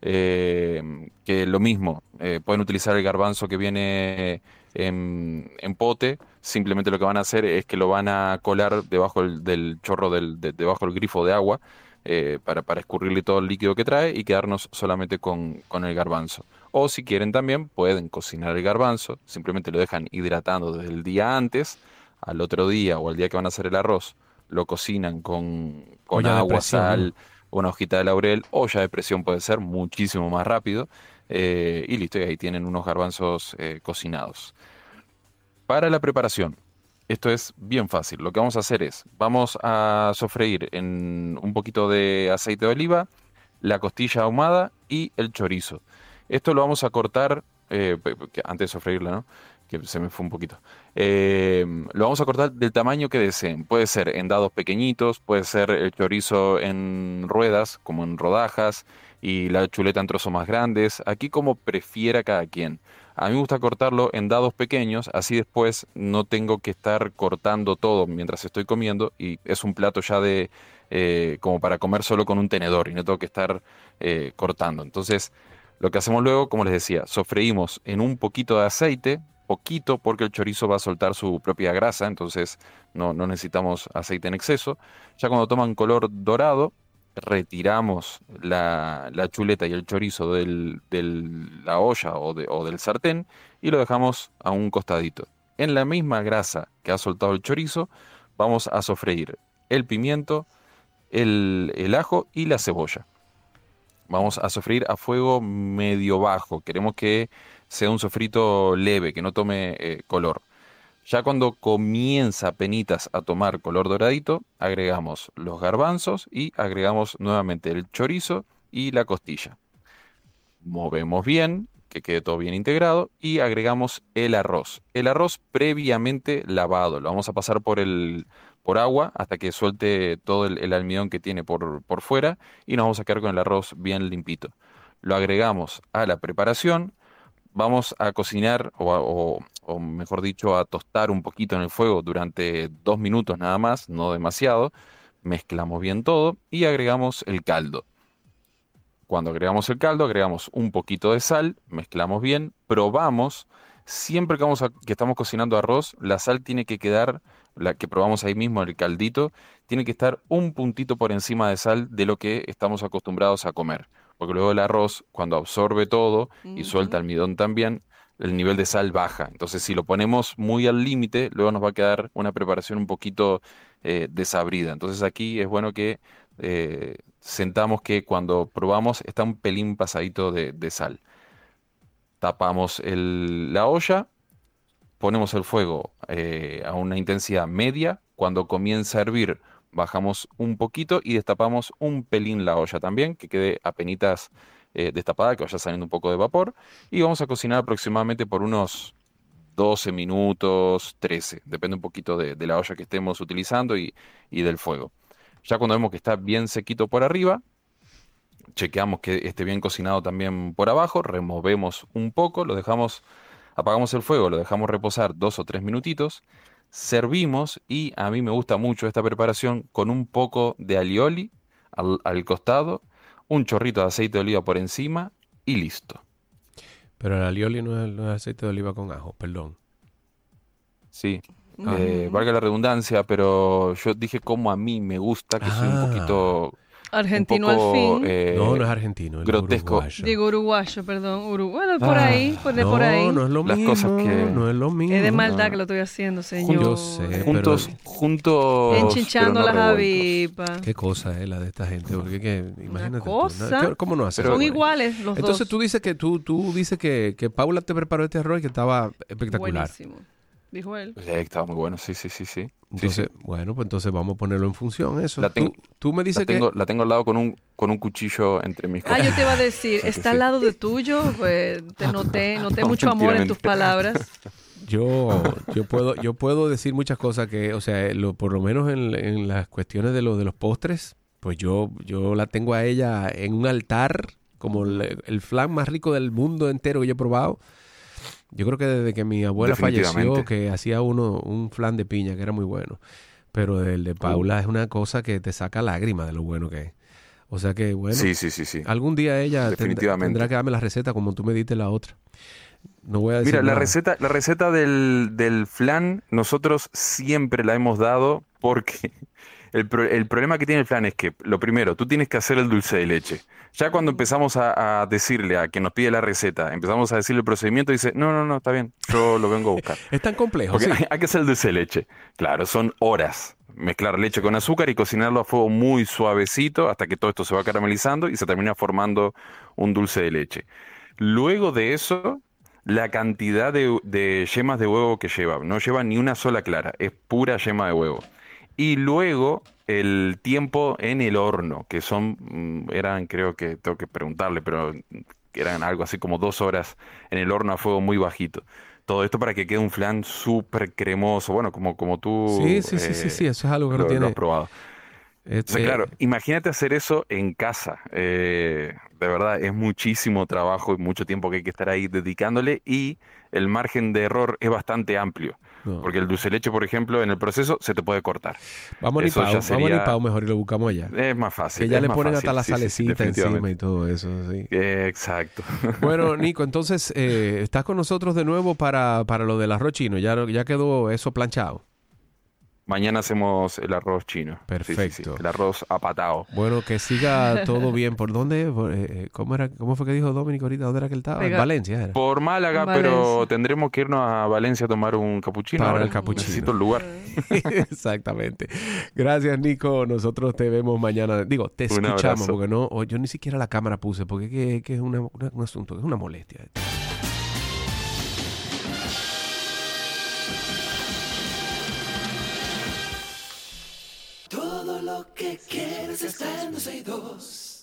eh, que lo mismo, eh, pueden utilizar el garbanzo que viene en, en pote, simplemente lo que van a hacer es que lo van a colar debajo del, del chorro, del, de- debajo del grifo de agua, eh, para, para escurrirle todo el líquido que trae y quedarnos solamente con, con el garbanzo. O si quieren también, pueden cocinar el garbanzo, simplemente lo dejan hidratando desde el día antes, al otro día o al día que van a hacer el arroz, lo cocinan con, con Olla de agua, presión, ¿no? sal, una hojita de laurel, olla de presión puede ser muchísimo más rápido, eh, y listo, y ahí tienen unos garbanzos eh, cocinados. Para la preparación, esto es bien fácil. Lo que vamos a hacer es, vamos a sofreír en un poquito de aceite de oliva, la costilla ahumada y el chorizo. Esto lo vamos a cortar, eh, pe- pe- que- antes de sofreírla, ¿no? Que se me fue un poquito. Eh, lo vamos a cortar del tamaño que deseen. Puede ser en dados pequeñitos, puede ser el chorizo en ruedas, como en rodajas, y la chuleta en trozos más grandes. Aquí como prefiera cada quien. A mí me gusta cortarlo en dados pequeños, así después no tengo que estar cortando todo mientras estoy comiendo y es un plato ya de eh, como para comer solo con un tenedor y no tengo que estar eh, cortando. Entonces, lo que hacemos luego, como les decía, sofreímos en un poquito de aceite, poquito porque el chorizo va a soltar su propia grasa, entonces no, no necesitamos aceite en exceso. Ya cuando toman color dorado, retiramos la, la chuleta y el chorizo de la olla o, de- o del sartén y lo dejamos a un costadito. En la misma grasa que ha soltado el chorizo, vamos a sofreír el pimiento, el, el ajo y la cebolla. Vamos a sofreír a fuego medio bajo. Queremos que sea un sofrito leve, que no tome eh, color. Ya cuando comienza penitas a tomar color doradito, agregamos los garbanzos y agregamos nuevamente el chorizo y la costilla. Movemos bien, que quede todo bien integrado y agregamos el arroz. El arroz previamente lavado, lo vamos a pasar por el, por agua hasta que suelte todo el, el almidón que tiene por, por fuera y nos vamos a quedar con el arroz bien limpito. Lo agregamos a la preparación. Vamos a cocinar, o, a- o- o mejor dicho, a tostar un poquito en el fuego durante dos minutos nada más, no demasiado. Mezclamos bien todo y agregamos el caldo. Cuando agregamos el caldo, agregamos un poquito de sal, mezclamos bien, probamos. Siempre que, vamos a- que estamos cocinando arroz, la sal tiene que quedar, la que probamos ahí mismo, el caldito, tiene que estar un puntito por encima de sal de lo que estamos acostumbrados a comer. Porque luego el arroz, cuando absorbe todo y suelta almidón también, el nivel de sal baja. Entonces, si lo ponemos muy al límite, luego nos va a quedar una preparación un poquito eh, desabrida. Entonces, aquí es bueno que eh, sentamos que cuando probamos está un pelín pasadito de, de sal. Tapamos el- la olla, ponemos el fuego eh, a una intensidad media. Cuando comienza a hervir, bajamos un poquito y destapamos un pelín la olla también, que quede apenitas eh, destapada, que vaya saliendo un poco de vapor. Y vamos a cocinar aproximadamente por unos doce minutos, trece, depende un poquito de, de la olla que estemos utilizando y, y del fuego. Ya cuando vemos que está bien sequito por arriba, chequeamos que esté bien cocinado también por abajo, removemos un poco, lo dejamos, apagamos el fuego, lo dejamos reposar dos o tres minutitos, servimos y a mí me gusta mucho esta preparación con un poco de alioli al, al costado, un chorrito de aceite de oliva por encima y listo. Pero el alioli no es, no es aceite de oliva con ajo, perdón. Sí. Ujú. Eh, valga la redundancia, pero yo dije como a mí me gusta, que soy un Ah. poquito, un Argentino al poco fin. eh, No, no es argentino, él es grotesco. uruguayo. Digo uruguayo, perdón. Uru- bueno, por Ah, ahí, por, de no, por ahí. no es lo Las mismo, cosas que- no es lo mismo. Es de maldad no. que lo estoy haciendo, señor. Yo sé, Juntos, pero- juntos, Enchinchando pero no las revueltos. avispas. Qué cosa es la de esta gente, porque que, imagínate tú, cosa. ¿no? ¿Qué- ¿Cómo no hace? Pero- Son iguales los Entonces dos. tú dices que tú, tú dices que, que Paula te preparó este arroz y que estaba espectacular. Buenísimo, dijo él. Sí, estaba muy bueno, sí, sí, sí, sí. Sí, Entonces, sí. bueno, pues entonces vamos a ponerlo en función eso. La tengo- tú, tú me dices La tengo, que la tengo al lado con un, con un cuchillo entre mis Ah, cosas. yo te iba a decir, O sea que está sí. al lado de tuyo, pues te noté, noté No, mucho amor en mentira, tus mentira. palabras. yo, yo puedo, yo puedo decir muchas cosas que, o sea, lo, por lo menos en, en las cuestiones de lo de los postres, pues yo, yo la tengo a ella en un altar como el, el flan más rico del mundo entero que yo he probado. Yo creo que desde que mi abuela falleció, Definitivamente. que hacía uno un flan de piña que era muy bueno. Pero el de Paula es una cosa que te saca lágrimas de lo bueno que es. O sea que, bueno, Sí, sí, sí, sí. algún día ella tendrá, Definitivamente. tendrá que darme la receta como tú me diste la otra. No voy a decir Mira, la nada. receta, la receta del, del flan nosotros siempre la hemos dado porque el, pro- el problema que tiene el flan es que, lo primero, tú tienes que hacer el dulce de leche. Ya cuando empezamos a, a decirle a quien nos pide la receta, empezamos a decirle el procedimiento, dice, no, no, no, está bien, yo lo vengo a buscar. Es tan complejo, Porque sí. hay, hay que hacer el dulce de leche. Claro, son horas. Mezclar leche con azúcar y cocinarlo a fuego muy suavecito hasta que todo esto se va caramelizando y se termina formando un dulce de leche. Luego de eso, la cantidad de, de yemas de huevo que lleva. No lleva ni una sola clara, es pura yema de huevo. Y luego el tiempo en el horno, que son, mm, eran, creo que tengo que preguntarle, pero eran algo así como dos horas en el horno a fuego muy bajito. Todo esto para que quede un flan súper cremoso, bueno, como, como tú Sí, sí, sí, sí, eh, sí, eso es algo que lo, no lo tiene. has probado. O Este, sea, claro, imagínate hacer eso en casa. Eh, de verdad, es muchísimo trabajo y mucho tiempo que hay que estar ahí dedicándole y el margen de error es bastante amplio. no. Porque el dulce de leche, por ejemplo, en el proceso se te puede cortar. Vamos a eso Nipao, ya vamos a sería- Nipao mejor y lo buscamos allá. Es más fácil. Que ya es le más ponen fácil, hasta la sí, sí, sí, salecita encima definitivamente. y todo eso, sí. Eh, Exacto. Bueno, Nico, entonces, eh, ¿estás con nosotros de nuevo para, para lo del arroz chino? ¿Ya, ya quedó eso planchado? Mañana hacemos el arroz chino. Sí, sí, sí, Perfecto. el arroz apatado. Bueno, que siga todo bien. ¿Por dónde? Por, eh, eh, ¿cómo, era, ¿Cómo fue que dijo Dominic ahorita? ¿Dónde era que él estaba? En Pega- Valencia era. Por Málaga, En pero Valencia. tendremos que irnos a Valencia a tomar un capuchino. Para ahora. el capuchino. Necesito el lugar. Exactamente. Gracias, Nico. Nosotros te vemos mañana. Digo, te Un escuchamos abrazo. porque no, o yo ni siquiera la cámara puse porque que, que es una- una- un asunto, es una molestia. Todo lo que quieres está en dos y dos.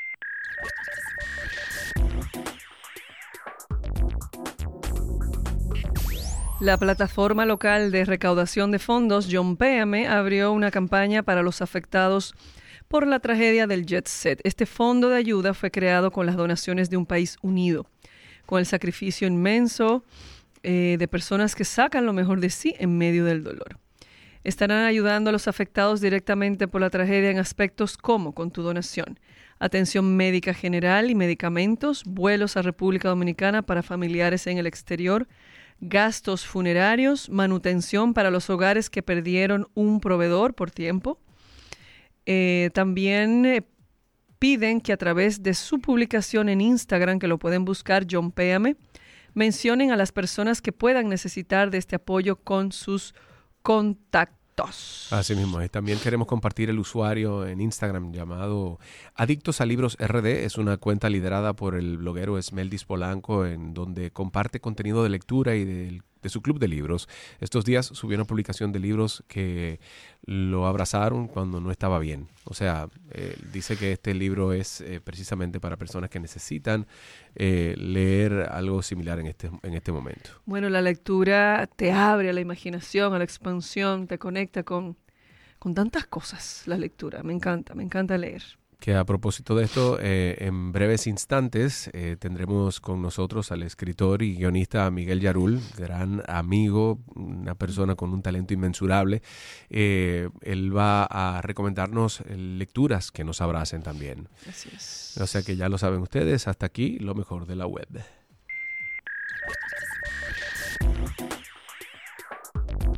La plataforma local de recaudación de fondos, John Péame, abrió una campaña para los afectados por la tragedia del Jet Set. Este fondo de ayuda fue creado con las donaciones de un país unido, con el sacrificio inmenso eh, de personas que sacan lo mejor de sí en medio del dolor. Estarán ayudando a los afectados directamente por la tragedia en aspectos como con tu donación, atención médica general y medicamentos, vuelos a República Dominicana para familiares en el exterior, gastos funerarios, manutención para los hogares que perdieron un proveedor por tiempo. Eh, también eh, piden que a través de su publicación en Instagram, que lo pueden buscar, John Péame, mencionen a las personas que puedan necesitar de este apoyo con sus contactos. Así mismo. Y también queremos compartir el usuario en Instagram llamado Adictos a Libros R D. Es una cuenta liderada por el bloguero Esmeldis Polanco, en donde comparte contenido de lectura y de, de su club de libros. Estos días subió una publicación de libros que lo abrazaron cuando no estaba bien. O sea, eh, dice que este libro es eh, precisamente para personas que necesitan eh, leer algo similar en este, en este momento. Bueno, la lectura te abre a la imaginación, a la expansión, te conecta con, con tantas cosas, la lectura. Me encanta, me encanta leer. Que a propósito de esto, eh, en breves instantes eh, tendremos con nosotros al escritor y guionista Miguel Yarul, gran amigo, una persona con un talento inmensurable. Eh, él va a recomendarnos eh, lecturas que nos abracen también. Así es. O sea que ya lo saben ustedes, hasta aquí lo mejor de la web.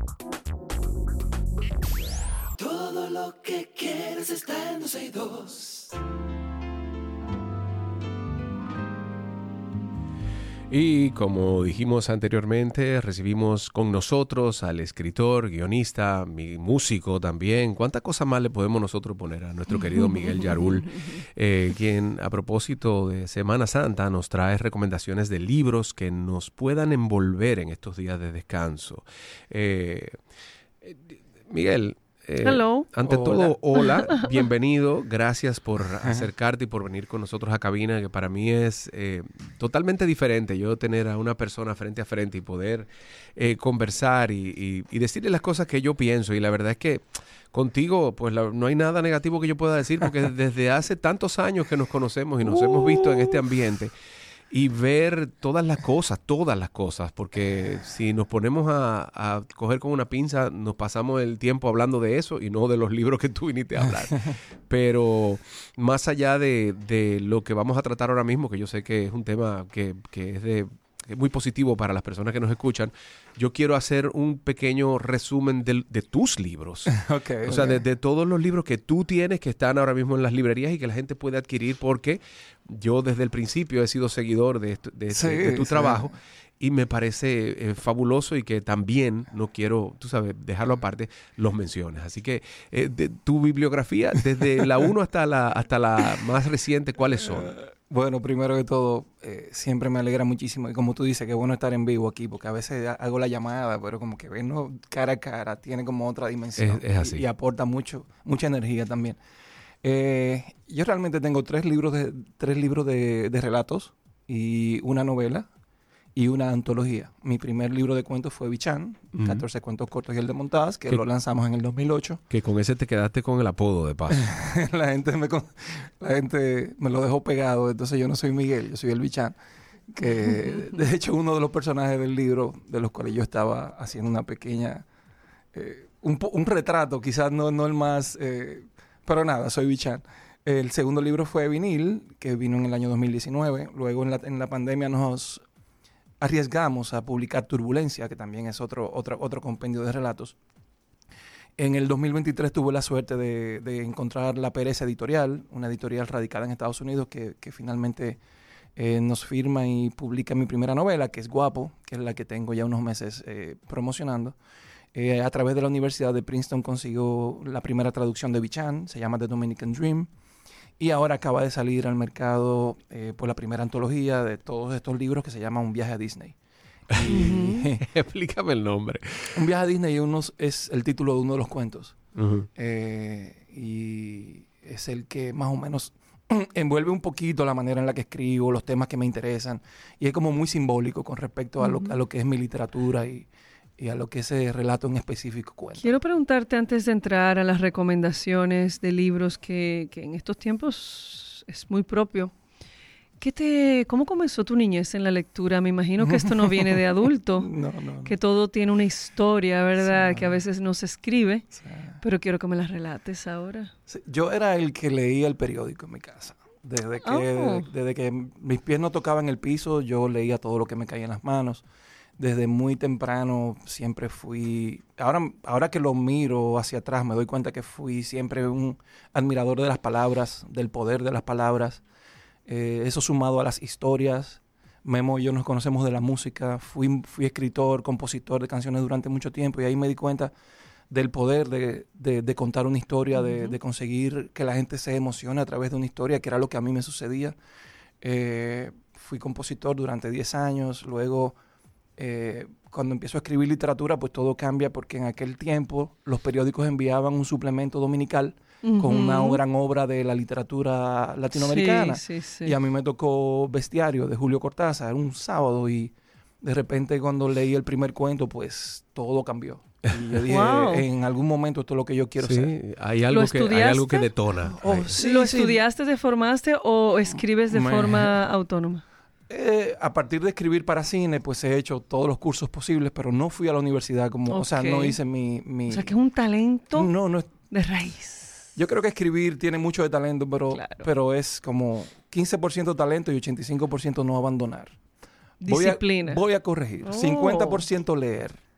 lo que quieres está en doce y dos. Y como dijimos anteriormente, recibimos con nosotros al escritor, guionista, mi músico también. ¿Cuántas cosas más le podemos nosotros poner a nuestro querido Miguel Yarul? Eh, quien a propósito de Semana Santa nos trae recomendaciones de libros que nos puedan envolver en estos días de descanso. Eh, Miguel, Eh, Hello. Ante Hola. todo, hola, bienvenido, gracias por acercarte y por venir con nosotros a cabina, que para mí es eh, totalmente diferente yo tener a una persona frente a frente y poder eh, conversar y, y, y decirle las cosas que yo pienso, y la verdad es que contigo pues la, no hay nada negativo que yo pueda decir, porque desde hace tantos años que nos conocemos y nos uh. hemos visto en este ambiente, y ver todas las cosas, todas las cosas, porque si nos ponemos a, a coger con una pinza, nos pasamos el tiempo hablando de eso y no de los libros que tú viniste a hablar. Pero más allá de, de lo que vamos a tratar ahora mismo, que yo sé que es un tema que, que es de... es muy positivo para las personas que nos escuchan, yo quiero hacer un pequeño resumen de, de tus libros. Okay, o sea, okay. de, de todos los libros que tú tienes, que están ahora mismo en las librerías y que la gente puede adquirir, porque yo desde el principio he sido seguidor de, esto, de, sí, de tu sí. trabajo, y me parece eh, fabuloso, y que también, no quiero, tú sabes, dejarlo aparte, los menciones. Así que eh, de, tu bibliografía, desde la uno hasta la, hasta la más reciente, ¿cuáles son? Bueno, primero que todo, eh, siempre me alegra muchísimo. Y como tú dices, que es bueno estar en vivo aquí, porque a veces hago la llamada, pero como que vernos cara a cara tiene como otra dimensión. Es, es así. Y, y aporta mucho, mucha energía también. Eh, yo realmente tengo tres libros de, tres libros de, de relatos y una novela y una antología. Mi primer libro de cuentos fue Bichán, uh-huh. catorce cuentos cortos y el de montadas, que lo lanzamos en el dos mil ocho. Que con ese te quedaste con el apodo, de paso. la, gente me, la gente me lo dejó pegado, entonces yo no soy Miguel, yo soy el Bichán. Que de hecho uno de los personajes del libro, de los cuales yo estaba haciendo una pequeña... Eh, un, un retrato, quizás no, no el más... Eh, pero nada, soy Bichán. El segundo libro fue Vinil, que vino en el año dos mil diecinueve. Luego en la, en la pandemia nos arriesgamos a publicar Turbulencia, que también es otro, otro, otro compendio de relatos. En el dos mil veintitrés tuve la suerte de, de encontrar La Pereza Editorial, una editorial radicada en Estados Unidos que, que finalmente eh, nos firma y publica mi primera novela, que es Guapo, que es la que tengo ya unos meses eh, promocionando. Eh, a través de la Universidad de Princeton consiguió la primera traducción de Bichán, se llama The Dominican Dream. Y ahora acaba de salir al mercado eh, por la primera antología de todos estos libros, que se llama Un viaje a Disney. Y, explícame el nombre. Un viaje a Disney unos, es el título de uno de los cuentos. Uh-huh. Eh, y es el que más o menos envuelve un poquito la manera en la que escribo, los temas que me interesan. Y es como muy simbólico con respecto a, uh-huh. lo, a lo que es mi literatura y, y a lo que ese relato en específico cuenta. Quiero preguntarte, antes de entrar a las recomendaciones de libros que, que en estos tiempos es muy propio, ¿qué te, ¿cómo comenzó tu niñez en la lectura? Me imagino que esto no viene de adulto, no, no, no. que todo tiene una historia, ¿verdad? Sí. Que a veces no se escribe, Sí. pero quiero que me las relates ahora. Sí. Yo era el que leía el periódico en mi casa. Desde que, Oh. desde que mis pies no tocaban el piso, yo leía todo lo que me caía en las manos. Desde muy temprano siempre fui... Ahora, ahora que lo miro hacia atrás, me doy cuenta que fui siempre un admirador de las palabras, del poder de las palabras. Eh, eso sumado a las historias. Memo y yo nos conocemos de la música. Fui, fui escritor, compositor de canciones durante mucho tiempo, y ahí me di cuenta del poder de, de, de contar una historia, de, uh-huh. de conseguir que la gente se emocione a través de una historia, que era lo que a mí me sucedía. Eh, fui compositor durante diez años, luego... Eh, cuando empiezo a escribir literatura, pues todo cambia, porque en aquel tiempo los periódicos enviaban un suplemento dominical uh-huh. con una gran obra de la literatura latinoamericana. Sí, sí, sí. Y a mí me tocó Bestiario de Julio Cortázar, un sábado, y de repente cuando leí el primer cuento, pues todo cambió. Y yo dije, wow. en algún momento esto es lo que yo quiero sí, ser. Hay algo, que, hay algo que detona. Oh, Ahí. sí, ¿Lo sí. estudiaste, te formaste o escribes de Me... forma autónoma? Eh, a partir de escribir para cine, pues he hecho todos los cursos posibles, pero no fui a la universidad como, okay. o sea, no hice mi, mi... O sea, que es un talento no, no es... de raíz. Yo creo que escribir tiene mucho de talento, pero, claro. pero es como quince por ciento talento y ochenta y cinco por ciento no abandonar. Disciplina. Voy a, voy a corregir. Oh. cincuenta por ciento leer,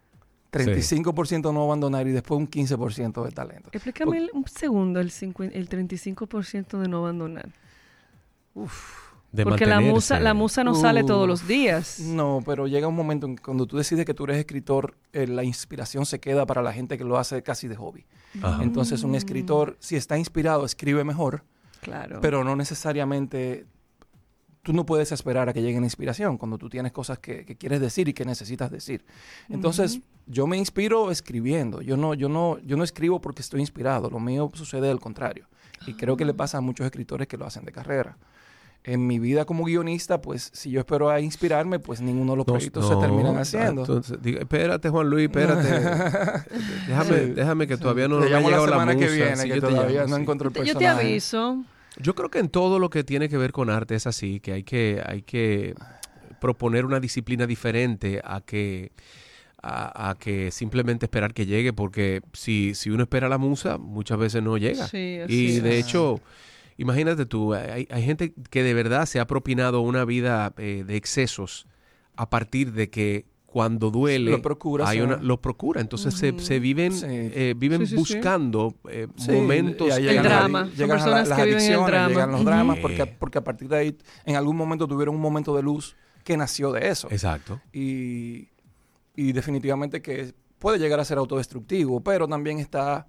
treinta y cinco por ciento no abandonar y después un quince por ciento de talento. Explícame el, un segundo el, cincuenta, el treinta y cinco por ciento de no abandonar. Uf. De Porque la mantenerse. musa, la musa no Uh, sale todos los días. No, pero llega un momento en que cuando tú decides que tú eres escritor, eh, la inspiración se queda para la gente que lo hace casi de hobby. Ajá. Entonces, un escritor, si está inspirado, escribe mejor, Claro. pero no necesariamente... Tú no puedes esperar a que llegue la inspiración cuando tú tienes cosas que, que quieres decir y que necesitas decir. Entonces, uh-huh. yo me inspiro escribiendo. Yo no, yo, no, yo no escribo porque estoy inspirado. Lo mío sucede al contrario. Y creo que le pasa a muchos escritores que lo hacen de carrera. En mi vida como guionista, pues, si yo espero a inspirarme, pues ninguno de los proyectos no, se terminan haciendo. Entonces, diga, espérate, Juan Luis, espérate. déjame, sí, déjame que sí. todavía no me ha llegado la semana la musa. que viene, sí, que todavía llamo, no sí. encuentro el personaje. Yo te aviso. Yo creo que en todo lo que tiene que ver con arte es así, que hay que, hay que proponer una disciplina diferente a que, a, a que simplemente esperar que llegue, porque si, si uno espera la musa, muchas veces no llega. Sí, y es. de hecho, imagínate tú, hay, hay gente que de verdad se ha propinado una vida eh, de excesos a partir de que cuando duele, lo procura, hay sí. una, lo procura. Entonces Uh-huh. se, se viven, sí. eh, viven sí, sí, buscando eh, sí. momentos. Sí, el drama. La, Son personas la, que viven el drama. Llegan los uh-huh. dramas porque, porque a partir de ahí, en algún momento tuvieron un momento de luz que nació de eso. Exacto. Y, y definitivamente que puede llegar a ser autodestructivo, pero también está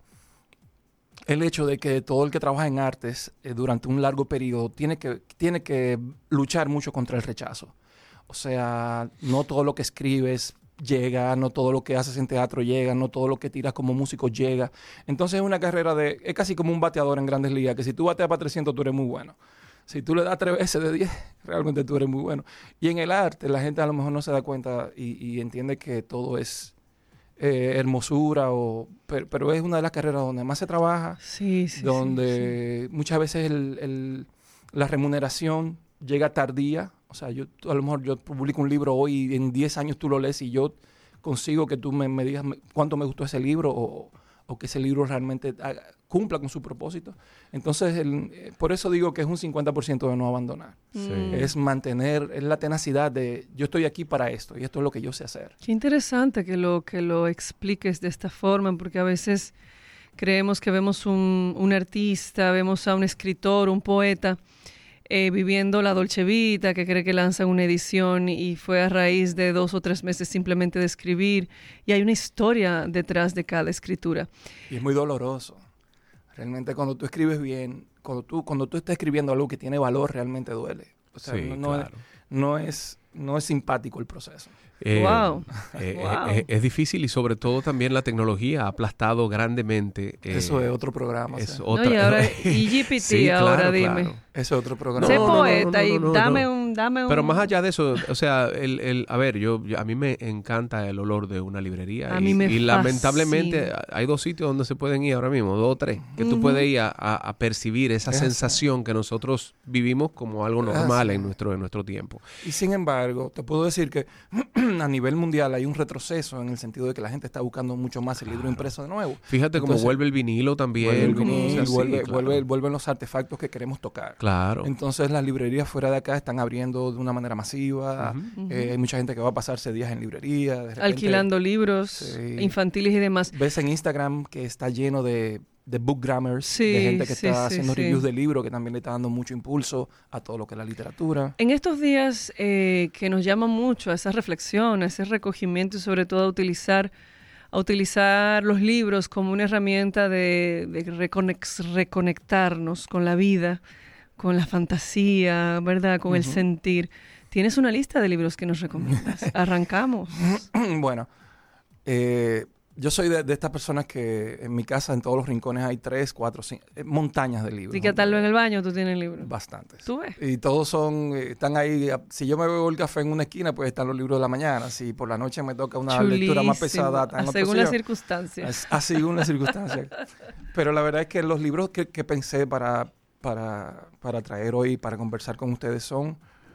el hecho de que todo el que trabaja en artes eh, durante un largo periodo tiene que, tiene que luchar mucho contra el rechazo. O sea, no todo lo que escribes llega, no todo lo que haces en teatro llega, no todo lo que tiras como músico llega. Entonces es una carrera de... Es casi como un bateador en Grandes Ligas, que si tú bateas para trescientos, tú eres muy bueno. Si tú le das tres veces de diez, realmente tú eres muy bueno. Y en el arte, la gente a lo mejor no se da cuenta y, y entiende que todo es eh, hermosura, o, pero, pero es una de las carreras donde más se trabaja, sí, sí, donde sí, sí. muchas veces el, el, la remuneración llega tardía. O sea, yo a lo mejor yo publico un libro hoy y en diez años tú lo lees y yo consigo que tú me, me digas cuánto me gustó ese libro o, o que ese libro realmente haga, cumpla con su propósito. Entonces, el, por eso digo que es un cincuenta por ciento de no abandonar. Sí. Es mantener, es la tenacidad de yo estoy aquí para esto y esto es lo que yo sé hacer. Qué interesante que lo, que lo expliques de esta forma, porque a veces creemos que vemos un, un artista, vemos a un escritor, un poeta, Eh, viviendo la Dolce Vita, que cree que lanza una edición y fue a raíz de dos o tres meses simplemente de escribir, y hay una historia detrás de cada escritura. Y es muy doloroso. Realmente cuando tú escribes bien, cuando tú, cuando tú estás escribiendo algo que tiene valor, realmente duele. O sea, sí, no, no, claro. es, no, es, no es simpático el proceso. Eh, wow. Eh, wow. Eh, es difícil y sobre todo también la tecnología ha aplastado grandemente. Eh, Eso es otro programa. Es o sea. otra, no, y ahora y G P T sí, ahora claro, dime. claro. Eso es otro programa. Sé No, no, poeta no, no, no, y no, dame no. un dame Pero un... más allá de eso, o sea, el, el, a ver, yo, yo a mí me encanta el olor de una librería. A y, mí me y lamentablemente fascina. hay dos sitios donde se pueden ir ahora mismo, dos o tres, que tú Uh-huh. puedes ir a, a, a percibir esa Eso. sensación que nosotros vivimos como algo normal Eso. en nuestro, en nuestro tiempo. Y sin embargo, te puedo decir que a nivel mundial hay un retroceso en el sentido de que la gente está buscando mucho más el libro impreso de nuevo. Fíjate cómo Entonces, vuelve el vinilo también. Vuelve el como, vinil, o sea, sí, vuelve, claro. vuelve, vuelven los artefactos que queremos tocar. Claro. Entonces las librerías fuera de acá están abriendo de una manera masiva. Ujú. Ujú. Eh, hay mucha gente que va a pasarse días en librería. De repente, Alquilando libros Sí. infantiles y demás. Ves en Instagram que está lleno de, de book grammars, Sí, de gente que sí, está sí, haciendo sí. reviews de libros, que también le está dando mucho impulso a todo lo que es la literatura. En estos días eh, que nos llaman mucho a esa reflexión, a ese recogimiento y sobre todo a utilizar, a utilizar los libros como una herramienta de, de reconex, reconectarnos con la vida, con la fantasía, ¿verdad? Con el Ujú. sentir. ¿Tienes una lista de libros que nos recomiendas? Arrancamos. Bueno, eh, yo soy de, de estas personas que en mi casa, en todos los rincones, hay tres, cuatro, cinco, eh, montañas de libros. ¿Y qué tal en el baño tú tienes libros? Bastantes. ¿Tú ves? Y todos son, eh, están ahí. a- Si yo me bebo el café en una esquina, pues están los libros de la mañana. Si por la noche me toca una lectura más Chulísimo. pesada, están en otro Según las sitio. circunstancias. Es- Ah, según las circunstancias. Pero la verdad es que los libros que, que pensé para, para, para traer hoy, para conversar con ustedes, son...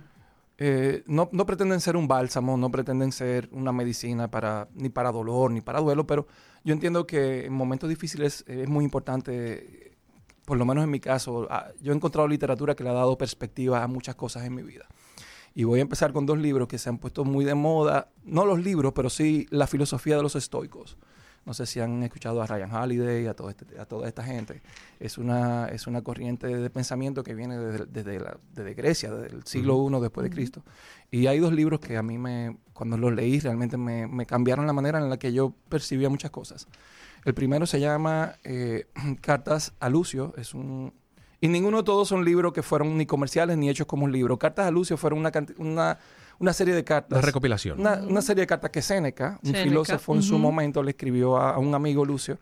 eh, no, no pretenden ser un bálsamo, no pretenden ser una medicina para ni para dolor, ni para duelo, pero yo entiendo que en momentos difíciles eh, es muy importante, por lo menos en mi caso, ah, yo he encontrado literatura que le ha dado perspectiva a muchas cosas en mi vida. Y voy a empezar con dos libros que se han puesto muy de moda, no los libros, pero sí la filosofía de los estoicos. No sé si han escuchado a Ryan Holiday, a, todo este, a toda esta gente. Es una, es una corriente de pensamiento que viene desde, desde, la, desde Grecia, desde el siglo uh-huh. I después de Cristo. Y hay dos libros que a mí, me, cuando los leí, realmente me, me cambiaron la manera en la que yo percibía muchas cosas. El primero se llama eh, Cartas a Lucio. Es un, y ninguno de todos son libros que fueron ni comerciales ni hechos como un libro. Cartas a Lucio fueron una... una Una serie de cartas. La recopilación. Una, una serie de cartas que Séneca, un Séneca. filósofo en uh-huh. su momento, le escribió a, a un amigo Lucio,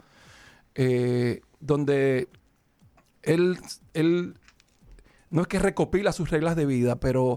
eh, donde él, él no es que recopila sus reglas de vida, pero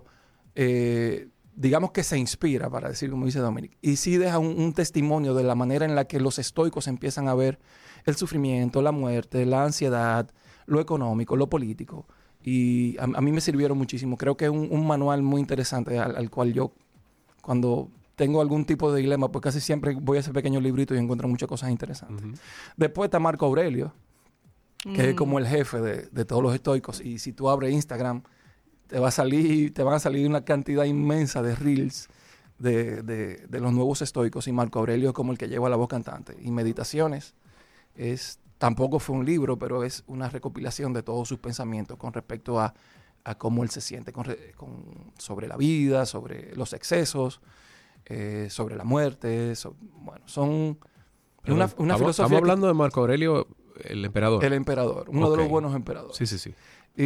eh, digamos que se inspira, para decir como dice Dominic, y sí deja un, un testimonio de la manera en la que los estoicos empiezan a ver el sufrimiento, la muerte, la ansiedad, lo económico, lo político. Y a, a mí me sirvieron muchísimo. Creo que es un, un manual muy interesante al, al cual yo, cuando tengo algún tipo de dilema, pues casi siempre voy a ese pequeño librito y encuentro muchas cosas interesantes. Uh-huh. Después está Marco Aurelio, que uh-huh. es como el jefe de, de todos los estoicos. Y si tú abres Instagram, te va a salir, te van a salir una cantidad inmensa de reels de, de, de los nuevos estoicos. Y Marco Aurelio es como el que lleva la voz cantante. Y Meditaciones es... Tampoco fue un libro, pero es una recopilación de todos sus pensamientos con respecto a, a cómo él se siente con, con, sobre la vida, sobre los excesos, eh, sobre la muerte. So, bueno, son una, una estamos, filosofía... Estamos hablando que, de Marco Aurelio, el emperador. El emperador, uno okay. de los buenos emperadores. Sí, sí, sí.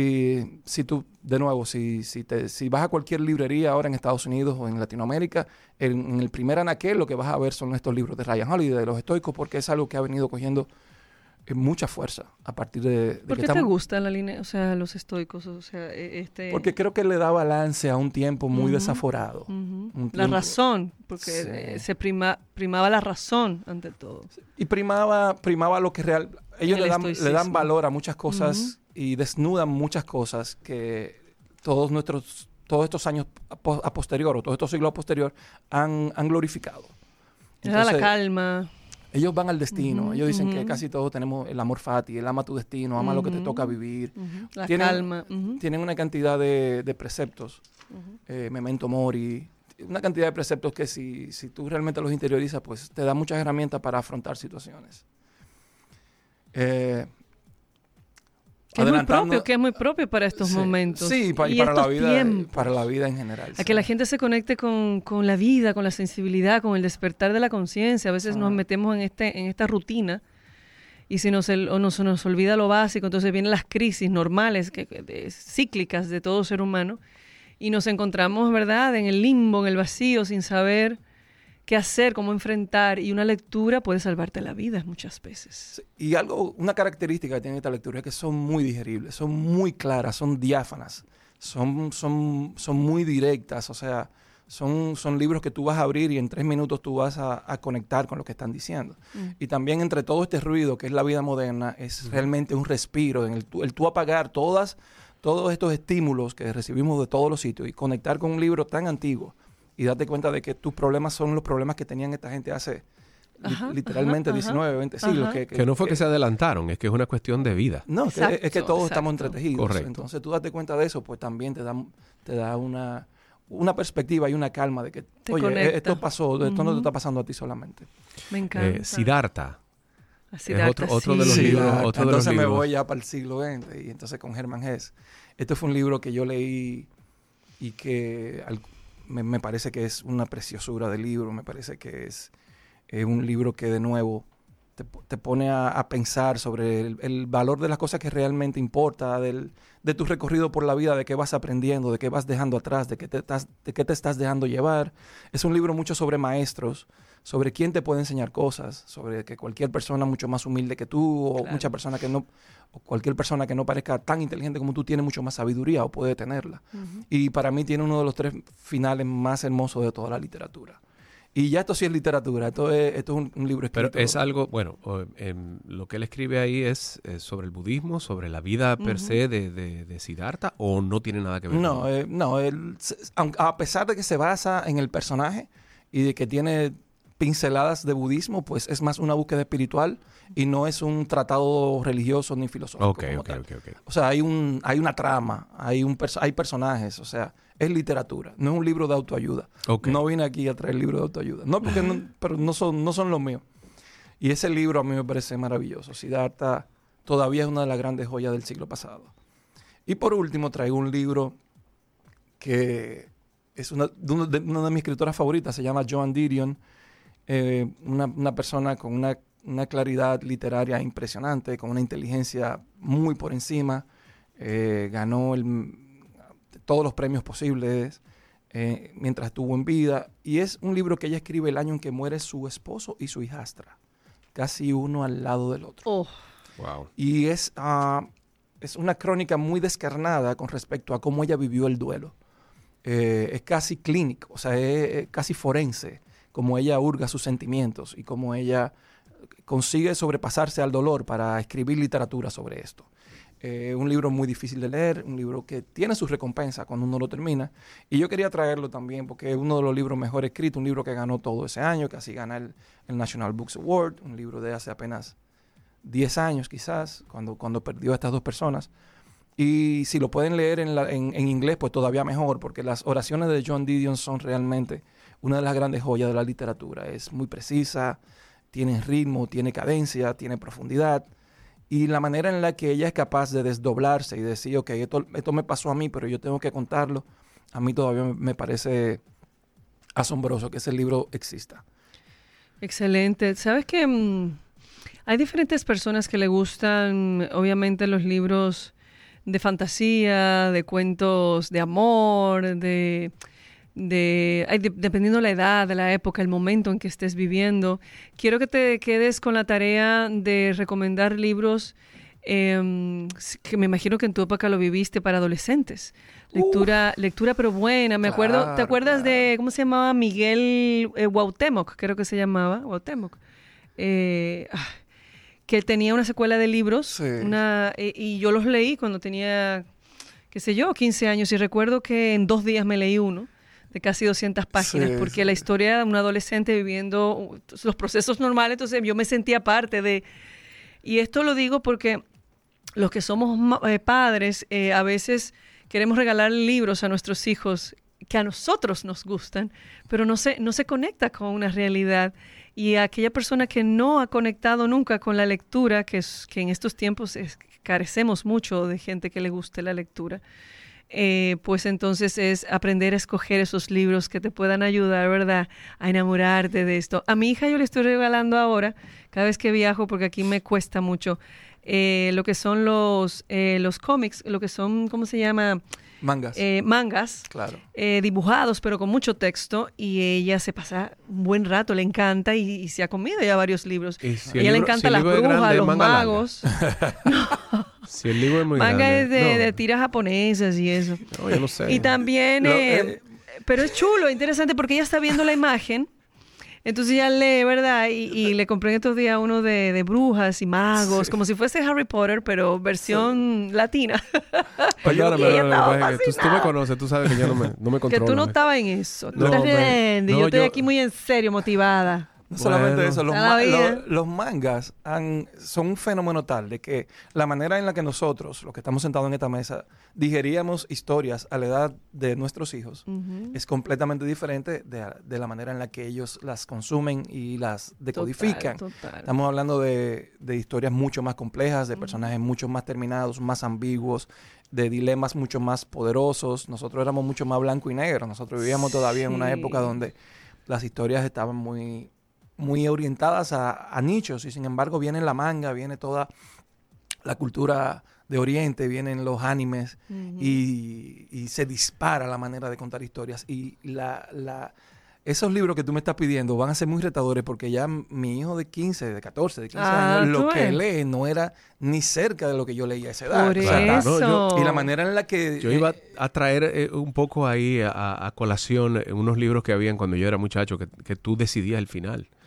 Y si tú, de nuevo, si, si, te, si vas a cualquier librería ahora en Estados Unidos o en Latinoamérica, en, en el primer anaquel lo que vas a ver son estos libros de Ryan Holiday, de los estoicos, porque es algo que ha venido cogiendo... mucha fuerza a partir de, de ¿Por que qué estamos... te gusta la línea, o sea, los estoicos, o sea, este... Porque creo que le da balance a un tiempo muy uh-huh. desaforado. Uh-huh. Un la tiempo... razón, porque sí. eh, se prima, primaba la razón ante todo. Y primaba, primaba lo que real... Ellos le dan, le dan valor a muchas cosas uh-huh. y desnudan muchas cosas que todos nuestros, todos estos años a, a posterior, o todos estos siglos a posterior, han, han glorificado. Era la calma... Ellos van al destino. Uh-huh, ellos dicen uh-huh. que casi todos tenemos el amor fati, el ama tu destino, ama uh-huh. lo que te toca vivir. Uh-huh. La tienen, calma. Uh-huh. Tienen una cantidad de, de preceptos, uh-huh. eh, memento mori, una cantidad de preceptos que si, si tú realmente los interiorizas, pues te da muchas herramientas para afrontar situaciones. Eh, que es muy propio, que es muy propio para estos sí, momentos. Sí, pa, y, y para la vida, tiempos, para la vida en general. A sí. que la gente se conecte con, con la vida, con la sensibilidad, con el despertar de la conciencia. A veces ah. nos metemos en este en esta rutina y si nos, el, o nos, nos olvida lo básico, entonces vienen las crisis normales, que, de, cíclicas de todo ser humano y nos encontramos, ¿verdad?, en el limbo, en el vacío, sin saber qué hacer, cómo enfrentar, y una lectura puede salvarte la vida muchas veces. Y algo, una característica que tiene esta lectura es que son muy digeribles, son muy claras, son diáfanas, son, son, son muy directas, o sea, son, son libros que tú vas a abrir y en tres minutos tú vas a, a conectar con lo que están diciendo. Mm. Y también entre todo este ruido que es la vida moderna, es mm. realmente un respiro, en el, el tú apagar todas, todos estos estímulos que recibimos de todos los sitios y conectar con un libro tan antiguo, y darte cuenta de que tus problemas son los problemas que tenían esta gente hace ajá, li literalmente ajá, diecinueve, veinte siglos. Que, que, que no fue que, que se adelantaron, es que es una cuestión de vida. No, exacto, que, es que todos exacto. estamos entretejidos. Correcto. Entonces tú date cuenta de eso, pues también te da, te da una, una perspectiva y una calma de que, te oye, conecta. esto pasó, esto uh-huh. no te está pasando a ti solamente. Me encanta. Eh, Siddhartha. Siddhartha, es otro, otro sí. de los sí, libros. Siddhartha. Otro de entonces los me libros. voy ya para el siglo veinte y entonces con Hermann Hesse. Este fue un libro que yo leí y que... Al, Me, me parece que es una preciosura de libro, me parece que es eh, un libro que de nuevo te, te pone a, a pensar sobre el, el valor de las cosas que realmente importa, del, de tu recorrido por la vida, de qué vas aprendiendo, de qué vas dejando atrás, de qué te, estás, de qué te estás dejando llevar. Es un libro mucho sobre maestros, sobre quién te puede enseñar cosas, sobre que cualquier persona mucho más humilde que tú o claro. mucha persona que no... o cualquier persona que no parezca tan inteligente como tú tiene mucho más sabiduría o puede tenerla. Uh-huh. Y para mí tiene uno de los tres finales más hermosos de toda la literatura. Y ya esto sí es literatura, esto es, esto es un, un libro escrito. Pero es algo, bueno, eh, lo que él escribe ahí es, es sobre el budismo, sobre la vida per uh-huh. se de, de, de Siddhartha, ¿o no tiene nada que ver? No, eh, no él, a pesar de que se basa en el personaje y de que tiene pinceladas de budismo, pues es más una búsqueda espiritual y no es un tratado religioso ni filosófico. Okay, okay, okay, okay. O sea, hay un hay una trama, hay un perso- hay personajes, o sea, es literatura, no es un libro de autoayuda. Okay. No vine aquí a traer libros de autoayuda. No, porque no, pero no son no son los míos. Y ese libro a mí me parece maravilloso. Siddhartha todavía es una de las grandes joyas del siglo pasado. Y por último traigo un libro que es una de, uno de, una de mis escritoras favoritas, se llama Joan Didion, eh, una, una persona con una, una claridad literaria impresionante, con una inteligencia muy por encima, eh, ganó el, todos los premios posibles eh, mientras estuvo en vida, y es un libro que ella escribe el año en que muere su esposo y su hijastra, casi uno al lado del otro. Oh. Wow. Y es, uh, es una crónica muy descarnada con respecto a cómo ella vivió el duelo. Eh, es casi clínico, o sea, es, es casi forense, como ella hurga sus sentimientos y cómo ella consigue sobrepasarse al dolor para escribir literatura sobre esto. Eh, un libro muy difícil de leer, un libro que tiene su recompensa cuando uno lo termina. Y yo quería traerlo también porque es uno de los libros mejor escritos, un libro que ganó todo ese año, casi gana el, el National Books Award, un libro de hace apenas diez años quizás, cuando, cuando perdió a estas dos personas. Y si lo pueden leer en, la, en, en inglés, pues todavía mejor, porque las oraciones de Joan Didion son realmente una de las grandes joyas de la literatura. Es muy precisa, tiene ritmo, tiene cadencia, tiene profundidad. Y la manera en la que ella es capaz de desdoblarse y decir, ok, esto, esto me pasó a mí, pero yo tengo que contarlo, a mí todavía me, me parece asombroso que ese libro exista. Excelente. ¿Sabes qué? Mm, hay diferentes personas que le gustan, obviamente, los libros de fantasía, de cuentos de amor, de... de, ay, de dependiendo la edad, de la época, el momento en que estés viviendo. Quiero que te quedes con la tarea de recomendar libros eh, que me imagino que en tu época lo viviste para adolescentes. Lectura, uh, lectura pero buena. Me claro, acuerdo, ¿te acuerdas claro. de, cómo se llamaba? Miguel eh, Cuauhtémoc, creo que se llamaba, Cuauhtémoc. Eh, ah, que tenía una secuela de libros, sí. una, eh, y yo los leí cuando tenía, qué sé yo, quince años, y recuerdo que en dos días me leí uno, de casi doscientas páginas, sí, porque sí. La historia de un adolescente viviendo los procesos normales, entonces yo me sentía parte de... Y esto lo digo porque los que somos eh, padres, eh, a veces queremos regalar libros a nuestros hijos que a nosotros nos gustan, pero no se, no se conecta con una realidad. Y aquella persona que no ha conectado nunca con la lectura, que, es, que en estos tiempos es, carecemos mucho de gente que le guste la lectura, Eh, pues entonces es aprender a escoger esos libros que te puedan ayudar, ¿verdad?, a enamorarte de esto. A mi hija yo le estoy regalando ahora, cada vez que viajo, porque aquí me cuesta mucho, eh, lo que son los, eh, los cómics, lo que son, ¿cómo se llama? Mangas. Eh, mangas, claro. eh, dibujados, pero con mucho texto, y ella se pasa un buen rato, le encanta, y, y se ha comido ya varios libros. Si a ella libro, le encantan si las brujas, grande, los magos. Si el libro es muy manga grande. es de, no. de tiras japonesas y eso. No, yo no sé. Y también, Lo, eh, eh, pero es chulo, interesante, porque ella está viendo la imagen, entonces ella lee, ¿verdad? Y, y le compré en estos días uno de, de brujas y magos, sí. como si fuese Harry Potter, pero versión sí. latina. Perdóname, no, no, no, tú, tú me conoces, tú sabes que yo no me, no me controlo. Que tú no estabas en eso, tú no, estás riendo, no, y yo estoy yo... aquí muy en serio, motivada. No solamente bueno, eso, los, ma lo, los mangas han, son un fenómeno tal de que la manera en la que nosotros, los que estamos sentados en esta mesa, digeríamos historias a la edad de nuestros hijos uh-huh. es completamente diferente de, de la manera en la que ellos las consumen y las decodifican. Total, total. Estamos hablando de, de historias mucho más complejas, de uh-huh. personajes mucho más terminados, más ambiguos, de dilemas mucho más poderosos. Nosotros éramos mucho más blanco y negro. Nosotros vivíamos todavía sí. en una época donde las historias estaban muy... muy orientadas a, a nichos, y sin embargo viene la manga, viene toda la cultura de Oriente, vienen los animes uh-huh. y, y se dispara la manera de contar historias. Y la, la, esos libros que tú me estás pidiendo van a ser muy retadores, porque ya mi hijo de quince, de catorce, de quince ah, años, lo que ves? lee no era ni cerca de lo que yo leía a esa edad. Por o sea, eso. No, yo, y la manera en la que... Yo iba a traer eh, un poco ahí a, a colación unos libros que habían cuando yo era muchacho, que, que tú decidías el final.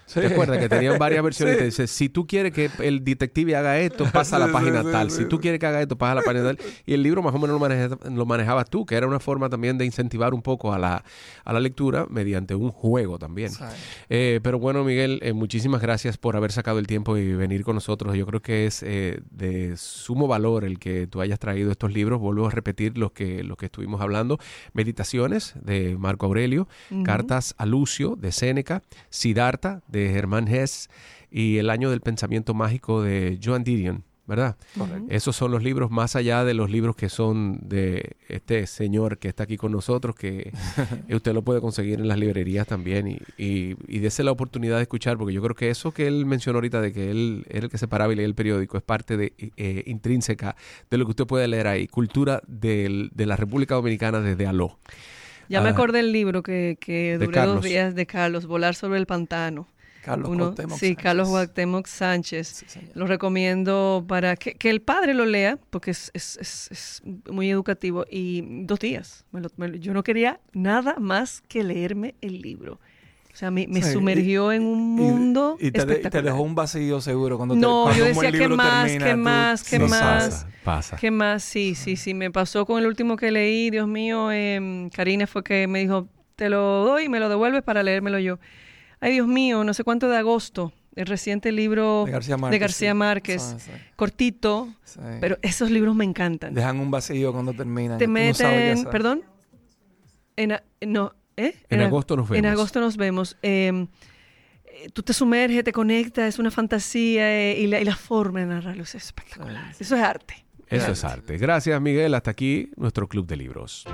Sí. ¿Te acuerdas que tenían varias versiones? Sí. Y te dice, si tú quieres que el detective haga esto, pasa a la sí, página sí, tal. Sí, si sí. tú quieres que haga esto, pasa a la página tal. Y el libro más o menos lo, maneja, lo manejabas tú, que era una forma también de incentivar un poco a la, a la lectura mediante un juego también. Sí. Eh, pero bueno, Miguel, eh, muchísimas gracias por haber sacado el tiempo y venir con nosotros. Yo creo que es eh, de sumo valor el que tú hayas traído estos libros. Vuelvo a repetir los que, los que estuvimos hablando. Meditaciones, de Marco Aurelio. Uh-huh. Cartas a Lucio, de Séneca. Siddhartha, de Germán Hesse, y El año del pensamiento mágico, de Joan Didion, ¿verdad? Correcto. Esos son los libros, más allá de los libros que son de este señor que está aquí con nosotros, que usted lo puede conseguir en las librerías también, y, y, y dése la oportunidad de escuchar, porque yo creo que eso que él mencionó ahorita, de que él era el que se paraba y leía el periódico, es parte de, eh, intrínseca de lo que usted puede leer ahí. Cultura del, de la República Dominicana desde Aló. Ya ah, me acordé del libro que, que duré dos días, de Carlos, Volar sobre el pantano. Carlos Uno, Cuauhtémoc sí, Sánchez. Carlos Cuauhtémoc Sánchez. Sí, lo recomiendo para que, que el padre lo lea, porque es, es, es, es muy educativo. Y dos días. Me lo, me, yo no quería nada más que leerme el libro. O sea, me, me sí, sumergió y, en un mundo y, y, te espectacular. De, te dejó un vacío seguro cuando no, te cuando yo decía que más, termina, que tú, más, que sí, más. Pasa, pasa. Que más, sí, sí, sí. Me pasó con el último que leí, Dios mío. Eh, Karina fue que me dijo, te lo doy y me lo devuelves para leérmelo yo. Ay, Dios mío, no sé cuánto de agosto. El reciente libro de García Márquez, de García sí. Márquez sí, sí. cortito, sí. pero esos libros me encantan. Dejan un vacío cuando terminan. Te meten, no perdón, en, no, ¿eh? En, en agosto nos vemos. En agosto nos vemos. Eh, tú te sumerges, te conectas, es una fantasía eh, y, la, y la forma de narrarlo es espectacular. Sí. Eso es arte. Eso es arte. Gracias, Miguel. Hasta aquí nuestro Club de Libros.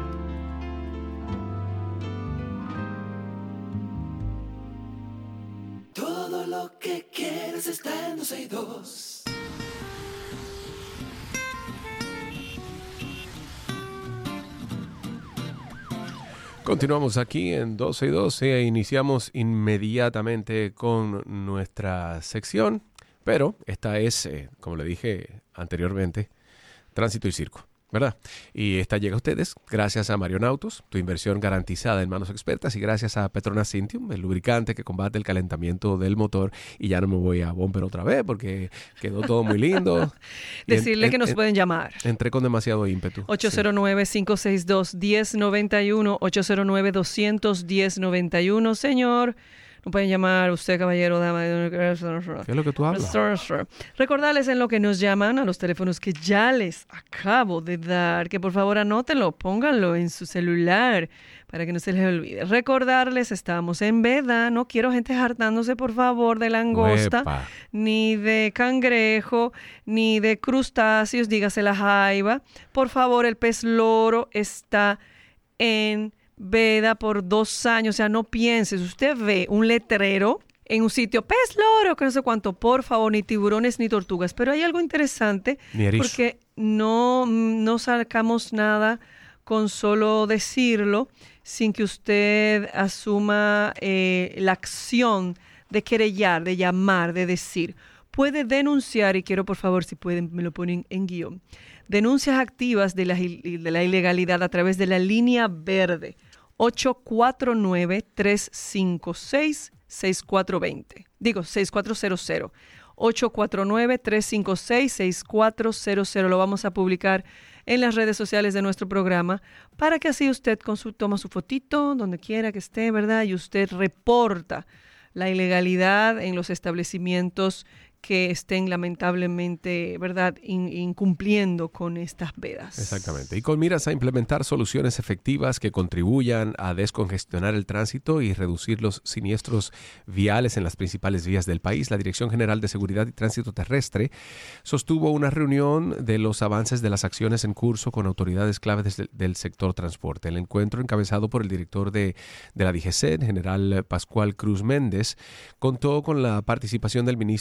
Todo lo que quieres está en doce y dos. Continuamos aquí en doce y dos e iniciamos inmediatamente con nuestra sección, pero esta es, eh, como le dije anteriormente, Tránsito y Circo, ¿verdad? Y esta llega a ustedes gracias a Marionautos, tu inversión garantizada en manos expertas, y gracias a Petronas Cintium, el lubricante que combate el calentamiento del motor. Y ya no me voy a bumper otra vez porque quedó todo muy lindo. Decirle en, que nos en, pueden llamar. Entré con demasiado ímpetu. ocho cero nueve, cinco seis dos, uno cero nueve uno, ocho cero nueve, dos uno cero, uno cero nueve uno. Señor, no pueden llamar usted, caballero, dama. ¿Qué es lo que tú hablas? Recordarles en lo que nos llaman a los teléfonos que ya les acabo de dar, que por favor anótenlo, pónganlo en su celular para que no se les olvide. Recordarles, estamos en veda, no quiero gente hartándose, por favor, de langosta, Uepa. ni de cangrejo, ni de crustáceos, dígase la jaiba. Por favor, el pez loro está en veda por dos años, o sea, no piense, si usted ve un letrero en un sitio, pez loro, que no sé cuánto, por favor, ni tiburones ni tortugas, pero hay algo interesante, porque no, no sacamos nada con solo decirlo, sin que usted asuma eh, la acción de querellar, de llamar, de decir. Puede denunciar, y quiero por favor, si pueden, me lo ponen en guión, denuncias activas de la, de la ilegalidad a través de la línea verde, ocho cuatro nueve, tres cinco seis, seis cuatro dos cero. Digo, seis cuatro cero cero. ocho cuatro nueve, tres cinco seis, seis cuatro cero cero. Lo vamos a publicar en las redes sociales de nuestro programa para que así usted con su, toma su fotito donde quiera que esté, ¿verdad? Y usted reporta la ilegalidad en los establecimientos que estén lamentablemente, ¿verdad?, In, incumpliendo con estas vedas. Exactamente. Y con miras a implementar soluciones efectivas que contribuyan a descongestionar el tránsito y reducir los siniestros viales en las principales vías del país, la Dirección General de Seguridad y Tránsito Terrestre sostuvo una reunión de los avances de las acciones en curso con autoridades claves del, del sector transporte. El encuentro, encabezado por el director de, de la D G C, general Pascual Cruz Méndez, contó con la participación del ministro sin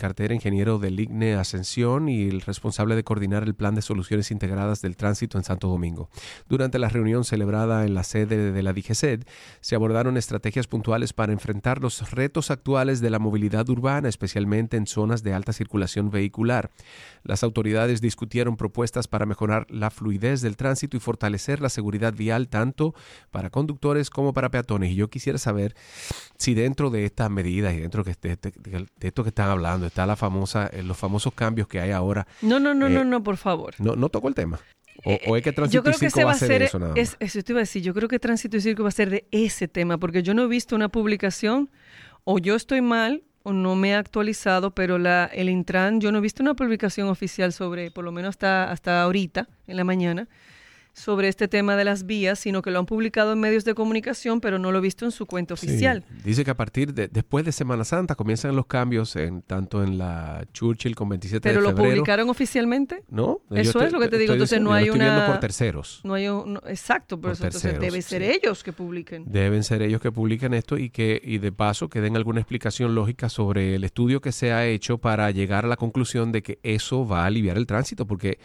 cartera ingeniero del I G N E Ascensión y el responsable de coordinar el Plan de Soluciones Integradas del Tránsito en Santo Domingo. Durante la reunión celebrada en la sede de la D G C E D, se abordaron estrategias puntuales para enfrentar los retos actuales de la movilidad urbana, especialmente en zonas de alta circulación vehicular. Las autoridades discutieron propuestas para mejorar la fluidez del tránsito y fortalecer la seguridad vial tanto para conductores como para peatones. Y yo quisiera saber si dentro de estas medidas y dentro de, de, de, de esto que están hablando está la famosa, los famosos cambios que hay ahora. No, no, no, eh, no, no, por favor. No, no tocó el tema. O, o es que Tránsito yo creo y Circo que se va va a ser eso nada más. Es, eso te iba a decir, yo creo que Tránsito y Circo va a ser de ese tema, porque yo no he visto una publicación, o yo estoy mal, o no me he actualizado, pero la, el Intran, yo no he visto una publicación oficial sobre, por lo menos hasta, hasta ahorita, en la mañana, sobre este tema de las vías, sino que lo han publicado en medios de comunicación, pero no lo he visto en su cuenta oficial. Sí. Dice que a partir de, después de Semana Santa comienzan los cambios, en tanto en la Churchill con veintisiete ¿Pero de febrero. ¿Pero lo publicaron oficialmente? No. Eso es lo que te digo. Entonces no hay lo estoy una... viendo por terceros. No hay un, no, exacto, por, por eso terceros, entonces debe ser sí. ellos que publiquen. Deben ser ellos que publiquen esto y que y de paso que den alguna explicación lógica sobre el estudio que se ha hecho para llegar a la conclusión de que eso va a aliviar el tránsito, porque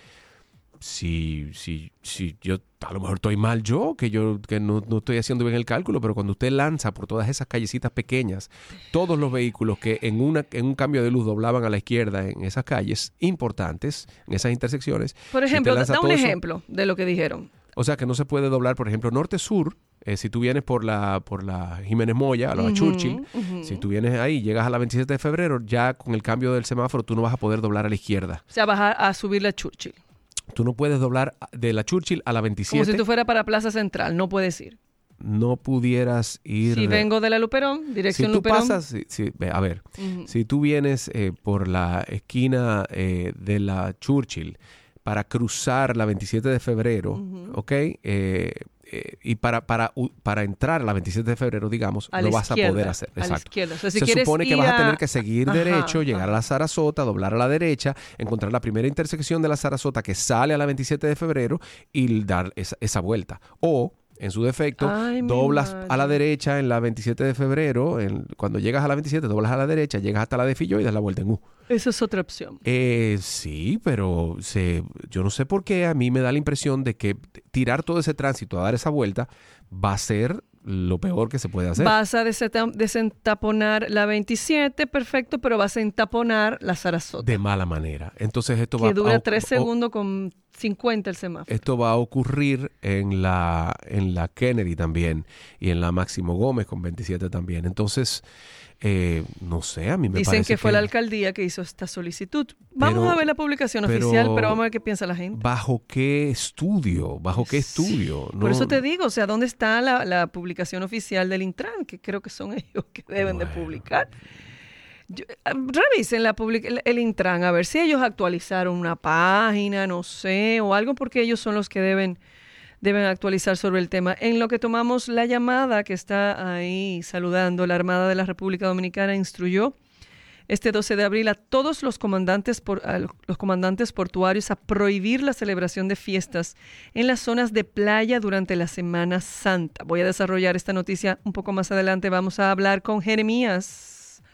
si, si, si yo a lo mejor estoy mal yo, que yo que no, no estoy haciendo bien el cálculo, pero cuando usted lanza por todas esas callecitas pequeñas, todos los vehículos que en, una, en un cambio de luz doblaban a la izquierda en esas calles importantes, en esas intersecciones. Por ejemplo, si da un eso, ejemplo de lo que dijeron. O sea, que no se puede doblar, por ejemplo, norte-sur. Eh, si tú vienes por la por la Jiménez Moya, a la uh-huh, Churchill, uh-huh. si tú vienes ahí, llegas a la veintisiete de febrero, ya con el cambio del semáforo tú no vas a poder doblar a la izquierda. O sea, vas a, a subir la Churchill. Tú no puedes doblar de la Churchill a la veintisiete. Como si tú fueras para Plaza Central, no puedes ir. No pudieras ir... Si vengo de la Luperón, dirección si tú Luperón. Pasas, si, si, a ver, uh-huh. si tú vienes eh, por la esquina eh, de la Churchill para cruzar la veintisiete de febrero, uh-huh. ¿ok? Eh, eh, y para, para, uh, para entrar a la veintisiete de febrero, digamos, a lo izquierda, vas a poder hacer. A Exacto. la izquierda. O sea, si se supone que vas a tener que seguir ajá, derecho, llegar ajá. a la Sarasota, doblar a la derecha, encontrar la primera intersección de la Sarasota que sale a la veintisiete de febrero y dar esa, esa vuelta. O... en su defecto, Ay, doblas a la derecha en la veintisiete de febrero. En, cuando llegas a la veintisiete, doblas a la derecha, llegas hasta la de Fillo y das la vuelta en U. Esa es otra opción. Eh, sí, pero se, yo no sé por qué a mí me da la impresión de que tirar todo ese tránsito a dar esa vuelta va a ser lo peor que se puede hacer. Vas a desentaponar la veintisiete, perfecto, pero vas a entaponar la Sarasota. De mala manera. Entonces esto que va a... Que dura tres segundos con cincuenta el semáforo. Esto va a ocurrir en la, en la Kennedy también y en la Máximo Gómez con veintisiete también. Entonces, eh, no sé, a mí me Dicen parece que... que fue la alcaldía que hizo esta solicitud. Vamos pero, a ver la publicación pero, oficial, pero vamos a ver qué piensa la gente. ¿Bajo qué estudio? ¿Bajo qué estudio? Sí, no, por eso te digo, o sea, ¿dónde está la, la publicación oficial del Intran? Que creo que son ellos que deben bueno. de publicar. Yo, revisen la public- el, el Intran, a ver si ellos actualizaron una página, no sé, o algo, porque ellos son los que deben, deben actualizar sobre el tema. En lo que tomamos la llamada que está ahí saludando, la Armada de la República Dominicana instruyó este doce de abril a todos los comandantes, por, a los comandantes portuarios a prohibir la celebración de fiestas en las zonas de playa durante la Semana Santa. Voy a desarrollar esta noticia un poco más adelante. Vamos a hablar con Jeremías.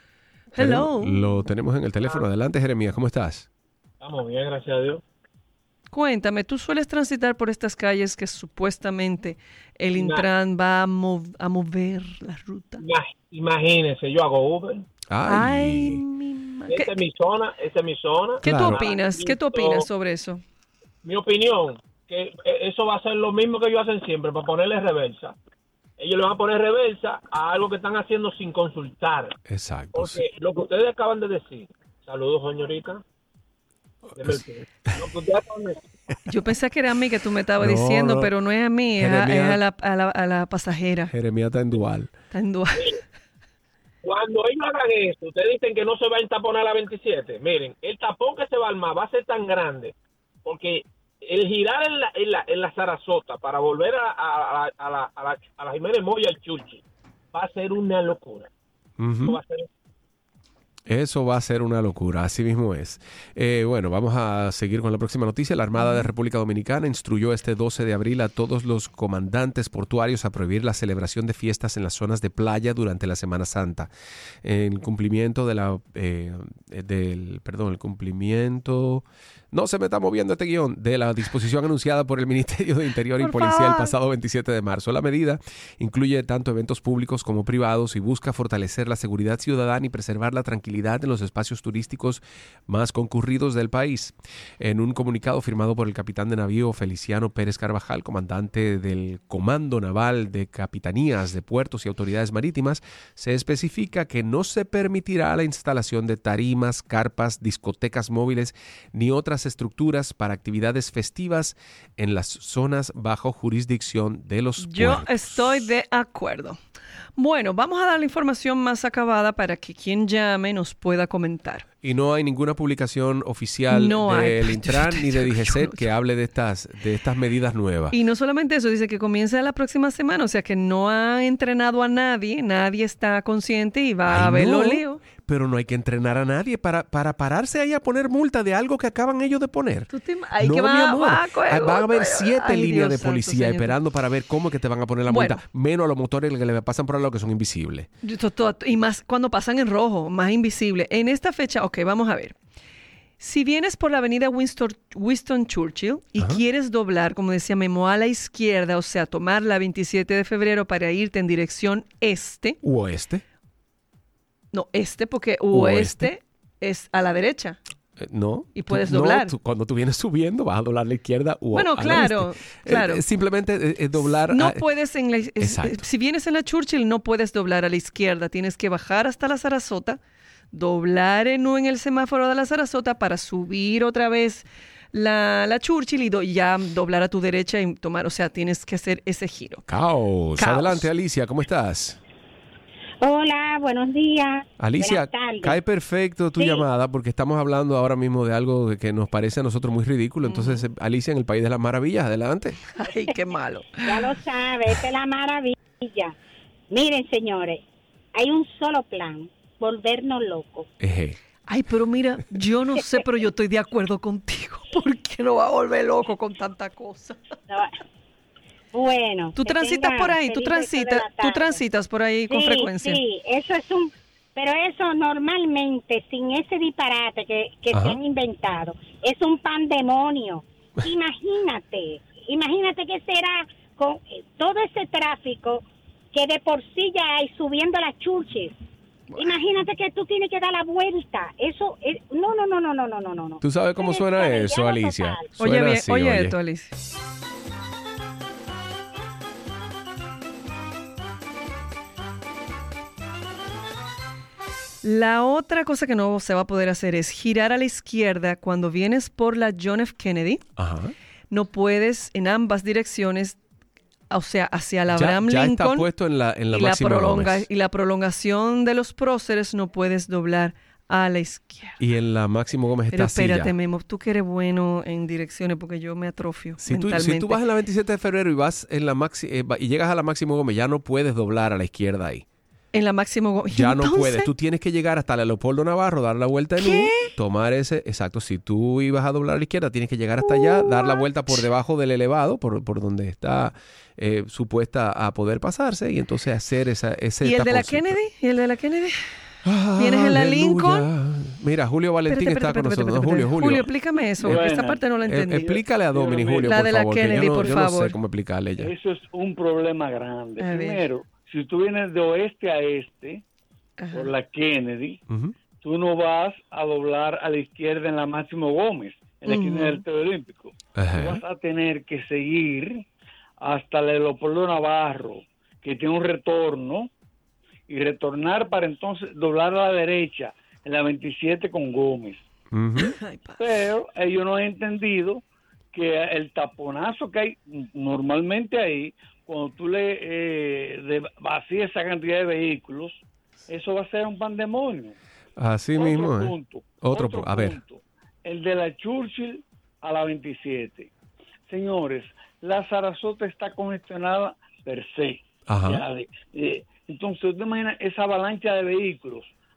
Hello. Lo tenemos en el teléfono. Adelante, Jeremías, ¿cómo estás? Estamos bien, gracias a Dios. Cuéntame, ¿tú sueles transitar por estas calles que supuestamente el Intran va a, mov- a mover la ruta? Imagínese, yo hago Uber. Ay, Ay mi madre. Esa es mi zona, esa es mi zona. ¿Qué claro. tú opinas? ¿Qué tú opinas sobre eso? Mi opinión, que eso va a ser lo mismo que ellos hacen siempre, para ponerle reversa. Ellos le van a poner reversa a algo que están haciendo sin consultar. Exacto. Porque sí. lo que ustedes acaban de decir, saludos, señorita. Yo pensé que era a mí que tú me estabas no, diciendo, no. pero no es a mí, es, a, es a, la, a, la, a la pasajera. Jeremías está en dual. Está en dual. Cuando ellos hagan eso, ustedes dicen que no se va a entaponar la veintisiete. Miren, el tapón que se va a armar va a ser tan grande, porque el girar en la, en la, en la Sarasota para volver a, a, a, a, la, a, la, a la Jiménez Moya al Churchill va a ser una locura. Uh-huh. Va a ser... Eso va a ser una locura, así mismo es. Eh, bueno, vamos a seguir con la próxima noticia. La Armada de República Dominicana instruyó este doce de abril a todos los comandantes portuarios a prohibir la celebración de fiestas en las zonas de playa durante la Semana Santa. En cumplimiento de la, eh, del, perdón, el cumplimiento... No se me está moviendo este guión de la disposición anunciada por el Ministerio de Interior y Por Policía favor. el pasado veintisiete de marzo. La medida incluye tanto eventos públicos como privados y busca fortalecer la seguridad ciudadana y preservar la tranquilidad en los espacios turísticos más concurridos del país. En un comunicado firmado por el capitán de navío Feliciano Pérez Carvajal, comandante del Comando Naval de Capitanías de Puertos y Autoridades Marítimas, se especifica que no se permitirá la instalación de tarimas, carpas, discotecas móviles ni otras estructuras para actividades festivas en las zonas bajo jurisdicción de los Yo puertos. estoy de acuerdo. Bueno, vamos a dar la información más acabada para que quien llame nos pueda comentar. Y no hay ninguna publicación oficial No hay. del Intran ni de Yo- DIGESET que hable de estas, de estas medidas nuevas. Y no solamente eso, dice que comienza la próxima semana, o sea que no ha entrenado a nadie, nadie está consciente y va Ay, a haber no, los líos. Pero no hay que entrenar a nadie para, para pararse ahí a poner multa de algo que acaban ellos de poner. Tú te- ay, no, que va- mi amor. va a coger Ah, Van a haber otro. siete Ay, líneas Dios de santo, policía señor. esperando para ver cómo que te van a poner la Bueno. multa. Menos a los motores que le pasan por al lado que son invisibles. To- to- Y más cuando pasan en rojo, más invisible. En esta fecha, ok, vamos a ver. Si vienes por la avenida Winston, Winston Churchill y Ajá. quieres doblar, como decía Memo, a la izquierda, o sea, tomar la veintisiete de febrero para irte en dirección este, U oeste. no, este, porque Oeste. oeste es a la derecha. Eh, no. Y puedes Tú- no, doblar. tú- cuando tú vienes subiendo, vas a doblar a la izquierda u Bueno, a la claro, este. Eh, claro. eh, simplemente eh, eh, doblar. No a- puedes en la, es- Exacto. si vienes en la Churchill no puedes doblar a la izquierda, tienes que bajar hasta la Sarasota, doblar en, en el semáforo de la Sarasota para subir otra vez la, la Churchill y do- ya doblar a tu derecha y tomar, o sea, tienes que hacer ese giro. Caos. Caos. Adelante, Alicia, ¿cómo estás? Hola, buenos días. Alicia, Buenas tardes. cae perfecto tu Sí. llamada porque estamos hablando ahora mismo de algo que nos parece a nosotros muy ridículo. Entonces, eh, Alicia, en el País de las Maravillas, adelante. Ay, qué malo. Ya lo sabe, esta es la maravilla. Miren, señores, hay un solo plan, volvernos locos. Eje. Ay, pero mira, yo no sé, pero yo estoy de acuerdo contigo. ¿Por qué no va a volver loco con tanta cosa? No, Bueno. Tú que transitas tengan por ahí, tú feliz resto de transitas, la tú tarde. transitas por ahí con Sí, frecuencia. Sí, eso es un... Pero eso normalmente, sin ese disparate que, que Ajá. se han inventado, es un pandemonio. Imagínate, imagínate que será con eh, todo ese tráfico que de por sí ya hay subiendo las Churchills. Imagínate que tú tienes que dar la vuelta. Eso es... No, no, no, no, no, no, no, no. ¿Tú sabes cómo Es suena descabellado eso, Alicia? total. Oye, Suena bien, así, oye, esto, Alicia. La otra cosa que no se va a poder hacer es girar a la izquierda cuando vienes por la John F. Kennedy. Ajá. No puedes en ambas direcciones, o sea, hacia la Ya, Abraham ya está Lincoln puesto en la, en la y, la máxima prolonga- Gómez. y la prolongación de los próceres no puedes doblar a la izquierda. Y en la Máximo Gómez Pero está así espérate, ya. Memo, tú que eres bueno en direcciones porque yo me atrofio Si tú, mentalmente. si tú vas en la veintisiete de febrero y vas en la maxi, eh, va- y llegas a la Máximo Gómez, ya no puedes doblar a la izquierda ahí. En la Máximo Gómez. Ya no Entonces, puedes. Tú tienes que llegar hasta la Leopoldo Navarro, dar la vuelta en U, tomar ese... Exacto. Si tú ibas a doblar a la izquierda, tienes que llegar hasta allá, dar la vuelta por debajo del elevado, por, por donde está eh, supuesta a poder pasarse, y entonces hacer esa, ese ¿Y el de la taponcito. Kennedy? ¿Y el de la Kennedy? Ah, ¿Vienes en la aleluya. Lincoln? Mira, Julio Valentín Espérate, está con espérate, nosotros. espérate, Julio, espérate. Julio. Julio, explícame eso, porque esta Buena. parte no la Eh, entendí. explícale a Domini, Dios Julio, La por de la favor. que Kennedy, yo no, por yo no favor. sé cómo explicarle ella. Eso es un problema grande. A ver. Primero, si tú vienes de oeste a este, Ajá. por la Kennedy, Ujú. tú no vas a doblar a la izquierda en la Máximo Gómez, en la esquina Ujú. del Estadio Olímpico. Ajá. Tú vas a tener que seguir hasta la Leopoldo Navarro, que tiene un retorno, y retornar para entonces doblar a la derecha en la veintisiete con Gómez. Ujú. Ay, pa. Pero ellos no han entendido que el taponazo que hay normalmente ahí, cuando tú le eh, de- vacías esa cantidad de vehículos, eso va a ser un pandemonio. Así Otro mismo, ¿eh? punto, Otro, otro pu- a ver. punto, el de la Churchill a la veintisiete. Señores, la Sarasota está congestionada per se. Ajá. Ya, de- de- entonces, usted imagina esa avalancha de vehículos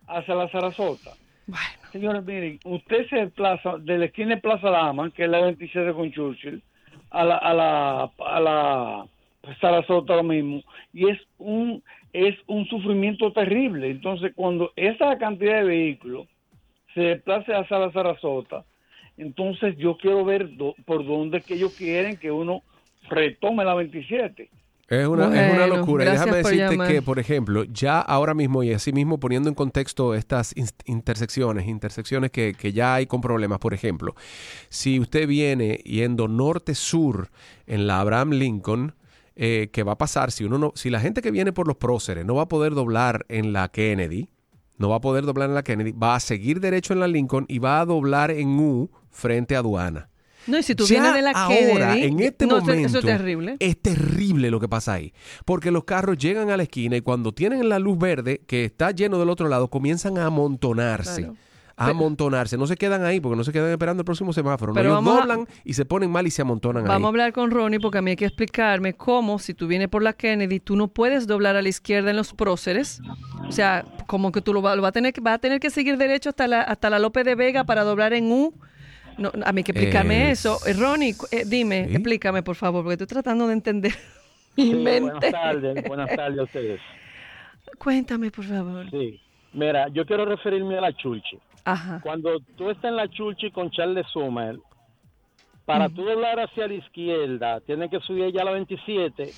hacia la Sarasota. Bueno. Señores, miren, usted se desplaza de la esquina de Plaza Dama, que es la veintisiete con Churchill, a la, a la, a la Sarasota lo mismo, y es un, es un sufrimiento terrible. Entonces, cuando esa cantidad de vehículos se desplace hacia la Sarasota, entonces yo quiero ver do, por dónde es que ellos quieren que uno retome la veintisiete. Es una, bueno, es una locura. Y déjame por decirte llamar. que, por ejemplo, ya ahora mismo y así mismo poniendo en contexto estas in- intersecciones, intersecciones que, que ya hay con problemas, por ejemplo, si usted viene yendo norte-sur en la Abraham Lincoln, eh, ¿qué va a pasar? Si uno no, si la gente que viene por los próceres no va a poder doblar en la Kennedy, no va a poder doblar en la Kennedy, va a seguir derecho en la Lincoln y va a doblar en U frente a aduana. No, y si tú Ya vienes de la ahora, Kennedy, en este no, eso- momento, eso es terrible. es terrible lo que pasa ahí. Porque los carros llegan a la esquina y cuando tienen la luz verde, que está lleno del otro lado, comienzan a amontonarse. Claro. A Pero- amontonarse. No se quedan ahí porque no se quedan esperando el próximo semáforo. No, Pero ellos vamos a- doblan y se ponen mal y se amontonan Vamos a ahí. hablar con Ronnie porque a mí hay que explicarme cómo, si tú vienes por la Kennedy, tú no puedes doblar a la izquierda en los próceres. O sea, como que tú lo vas va a tener que va a tener que seguir derecho hasta la hasta la López de Vega para doblar en U. No, a mí hay que explicarme Es- eso. Eh, Ronnie, cu- eh, dime, ¿Sí? explícame, por favor, porque estoy tratando de entender mi Sí, mente. buenas tardes, buenas tardes a ustedes. Cuéntame, por favor. Sí, mira, yo quiero referirme a la Churchill. Ajá. Cuando tú estás en la Churchill con Charles Sommer, para Ujú. tú doblar hacia la izquierda, tienes que subir ya a la veintisiete.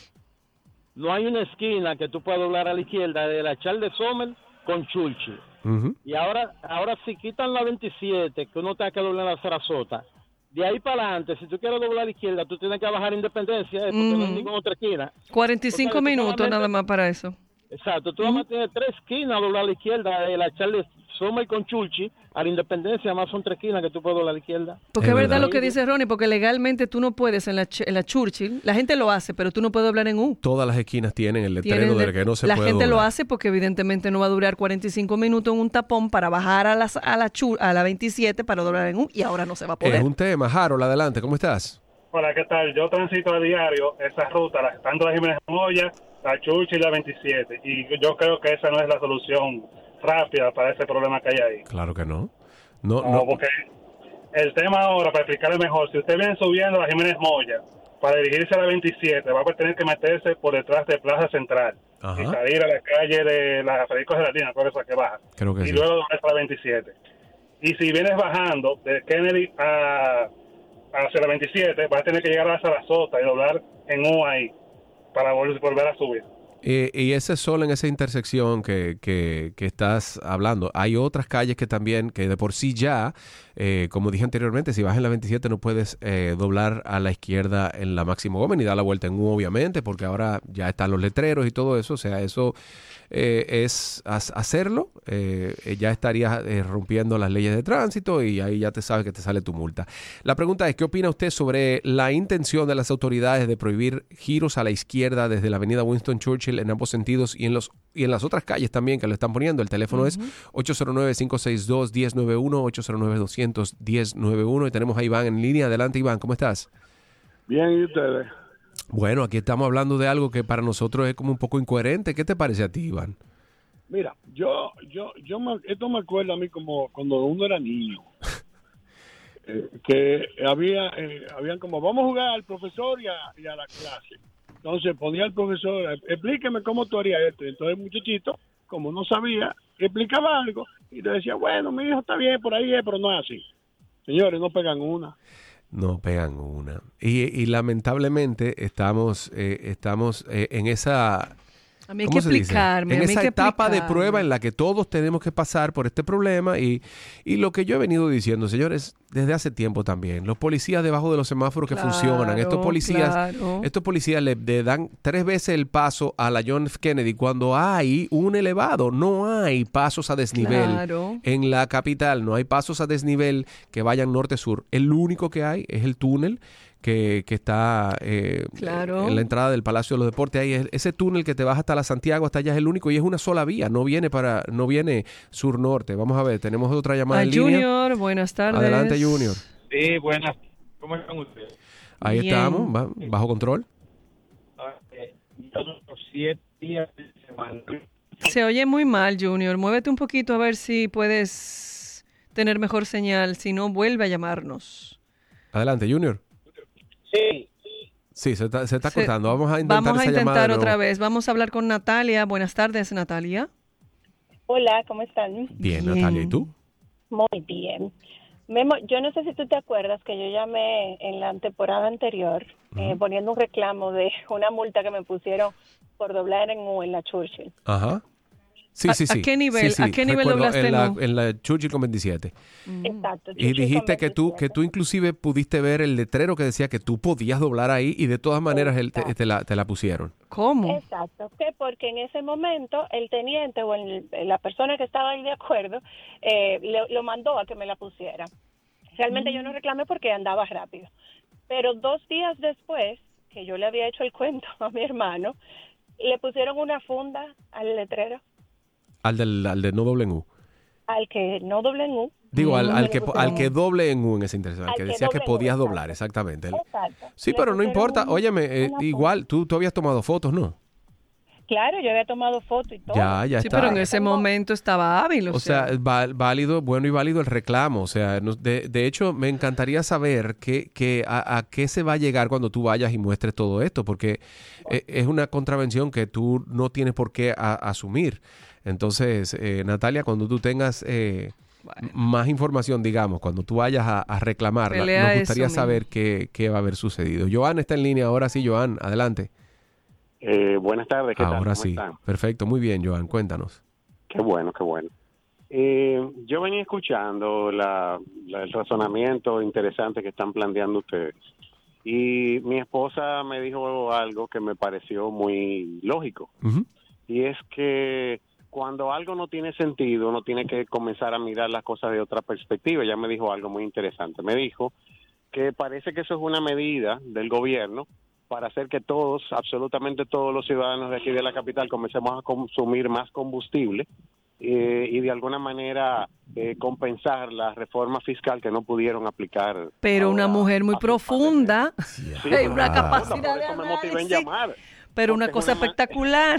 No hay una esquina que tú puedas doblar a la izquierda de la Charles Sommer con Churchill. Ujú. Y ahora, ahora si quitan la veintisiete, que uno tenga que doblar la Sarasota, de ahí para adelante, si tú quieres doblar a la izquierda, tú tienes que bajar Independencia, eh, porque no hay Ujú. ninguna otra esquina. cuarenta y cinco O sea, tú minutos solamente- nada más para eso. Exacto, tú vas a tener tres esquinas a doblar a la izquierda, de la Charles Sommer con Churchill, a la Independencia, más son tres esquinas que tú puedes doblar a la izquierda. Porque Es es verdad verdad. lo que dice Ronnie, porque legalmente tú no puedes en la, Ch- en la Churchill, la gente lo hace, pero tú no puedes doblar en U. Todas las esquinas tienen el letrero Tienen de de- que no se la puede gente lo doblar. hace porque evidentemente no va a durar cuarenta y cinco minutos en un tapón para bajar a, las, a, la, chu- a la veintisiete para doblar en U y ahora no se va a poder. Es un tema. Harold, adelante. ¿Cómo estás? Hola, ¿qué tal? Yo transito a diario esa ruta, la- tanto la Jiménez Moya, la Churchill y la veintisiete, y yo creo que esa no es la solución rápida para ese problema que hay ahí. Claro que no. No, No, no. porque el tema ahora, para explicarle mejor, si usted viene subiendo la Jiménez Moya para dirigirse a la veintisiete, va a tener que meterse por detrás de Plaza Central Ajá. y salir a la calle de la Federico Gelatina, por esa que baja, Creo que y sí. luego doblar a la veintisiete. Y si vienes bajando de Kennedy a hacia la veintisiete, vas a tener que llegar a la Sarasota y doblar en U ahí para vol- volver a subir. Eh, y ese solo en esa intersección que, que, que estás hablando. Hay otras calles que también, que de por sí ya, eh, como dije anteriormente, si vas en la veintisiete no puedes eh, doblar a la izquierda en la Máximo Gómez ni dar la vuelta en U, obviamente, porque ahora ya están los letreros y todo eso. O sea, eso eh, es ha- hacerlo. Eh, eh, ya estarías eh, rompiendo las leyes de tránsito y ahí ya te sabes que te sale tu multa. La pregunta es, ¿qué opina usted sobre la intención de las autoridades de prohibir giros a la izquierda desde la avenida Winston Churchill en ambos sentidos y en los y en las otras calles también que lo están poniendo? El teléfono es ocho cero nueve, cinco seis dos, uno cero nueve uno, ocho cero nueve, dos cero cero, uno cero nueve uno, y tenemos a Iván en línea. Adelante, Iván, ¿cómo estás? Bien, ¿y ustedes? Bueno, aquí estamos hablando de algo que para nosotros es como un poco incoherente. ¿Qué te parece a ti, Iván? Mira, yo, yo, yo, me, esto me acuerda a mí como cuando uno era niño, eh, que había, eh, habían como, vamos a jugar al profesor y a, y a la clase. Entonces ponía el profesor, explíqueme cómo tú harías esto. Entonces el muchachito, como no sabía, explicaba algo y le decía, bueno, mi hijo está bien, por ahí es, pero no es así. Señores, no pegan una. No pegan una. Y, y lamentablemente estamos, eh, estamos eh, en esa... A mí hay ¿Cómo que se dice? explicarme. En a mí hay esa que etapa de explicarme. prueba en la que todos tenemos que pasar por este problema y, y lo que yo he venido diciendo, señores, desde hace tiempo también, los policías debajo de los semáforos que Claro, funcionan, estos policías, claro. estos policías le, le dan tres veces el paso a la John F. Kennedy cuando hay un elevado, no hay pasos a desnivel Claro. en la capital, no hay pasos a desnivel que vayan norte-sur, el único que hay es el túnel que, que está eh, Claro. en la entrada del Palacio de los Deportes. Ahí es, ese túnel que te baja hasta la Santiago, hasta allá es el único y es una sola vía, no viene para, no viene sur-norte. Vamos a ver, tenemos otra llamada A en línea. Junior, buenas tardes. Adelante, Junior. Sí, buenas. ¿Cómo están ustedes? Ahí Bien. estamos, va- bajo control. Ah, eh, yo los siete días de semana Se oye muy mal, Junior. Muévete un poquito a ver si puedes tener mejor señal. Si no, vuelve a llamarnos. Adelante, Junior. Sí. Sí, se está, se está Se- cortando. Vamos a intentar Vamos a esa llamada intentar de otra nuevo. vez. Vamos a hablar con Natalia. Buenas tardes, Natalia. Hola, ¿cómo están? Bien, Natalia, ¿y tú? Muy bien. Memo, yo no sé si tú te acuerdas que yo llamé en la temporada anterior eh, poniendo un reclamo de una multa que me pusieron por doblar en U en la Churchill. Ajá. Sí, ¿A- sí, a sí. qué nivel- Sí, sí, a qué nivel recuerdo, doblaste en la, en U? en la Churchill con veintisiete. Exacto. Y dijiste que tú, que tú inclusive pudiste ver el letrero que decía que tú podías doblar ahí y de todas maneras él te, te la, te la pusieron. ¿Cómo? Exacto, que porque en ese momento el teniente o el- la persona que estaba ahí de acuerdo eh, le- lo mandó a que me la pusiera. Realmente yo no reclamé porque andaba rápido. Pero dos días después, que yo le había hecho el cuento a mi hermano, le pusieron una funda al letrero, Al, del, al de no doble en U. al que no doble en U. Digo, al, no al le que, pusieron al que doble en U en ese interés, al Al que que decía que doble en U, podías exacto. doblar, exactamente. El- Exacto. Sí, Le pero no pusieron importa. un- Óyeme, eh, una igual, tú, tú habías tomado fotos, ¿no? Claro, yo había tomado foto y todo. Ya, ya Sí, está. pero en ese momento estaba hábil. O, O sea, va- válido, bueno y válido el reclamo. O sea, no- de, de hecho, me encantaría saber que, que a, a qué se va a llegar cuando tú vayas y muestres todo esto, porque eh, es una contravención que tú no tienes por qué a- asumir. Entonces, eh, Natalia, cuando tú tengas eh, m- más información, digamos, cuando tú vayas a, a reclamarla, Pelea nos gustaría eso, saber qué, qué va a haber sucedido. Joan está en línea ahora sí, Joan, adelante. Eh, buenas tardes, ¿qué tal? Ahora ¿Cómo sí. están? Perfecto, muy bien, Joan, cuéntanos. Qué bueno, qué bueno. Eh, yo venía escuchando la, la- el razonamiento interesante que están planteando ustedes y mi esposa me dijo algo que me pareció muy lógico y es que cuando algo no tiene sentido uno tiene que comenzar a mirar las cosas de otra perspectiva. Ella me dijo algo muy interesante. Me dijo que parece que eso es una medida del gobierno para hacer que todos, absolutamente todos los ciudadanos de aquí de la capital comencemos a consumir más combustible eh, y de alguna manera eh, compensar la reforma fiscal que no pudieron aplicar. Pero una mujer muy profunda, Sí, hay una por capacidad de eso me motivé en análisis, llamar. pero una cosa espectacular.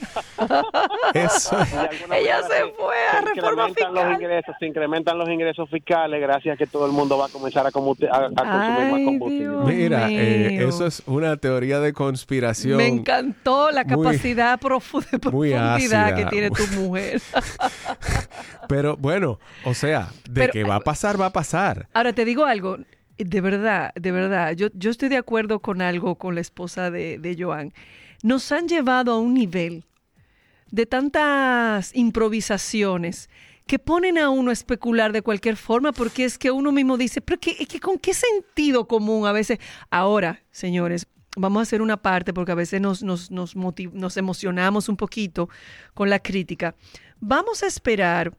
Eso. Ella se fue a Se reforma incrementan los fiscal. ingresos, se incrementan los ingresos fiscales gracias a que todo el mundo va a comenzar a, comu- a- a consumir más combustible. Mira, eh, mío. eso es una teoría de conspiración. Me encantó la muy- capacidad profu- de muy profundidad ácida. que tiene tu mujer. Pero bueno, o sea, de Pero- que va a pasar, va a pasar. Ahora te digo algo, de verdad, de verdad, yo, yo estoy de acuerdo con algo con la esposa de, de Joan. Nos han llevado a un nivel de tantas improvisaciones que ponen a uno a especular de cualquier forma, porque es que uno mismo dice, pero ¿qué, qué- ¿con qué sentido común a veces? Ahora, señores, vamos a hacer una parte porque a veces nos, nos, nos, motiv- nos emocionamos un poquito con la crítica. Vamos a esperar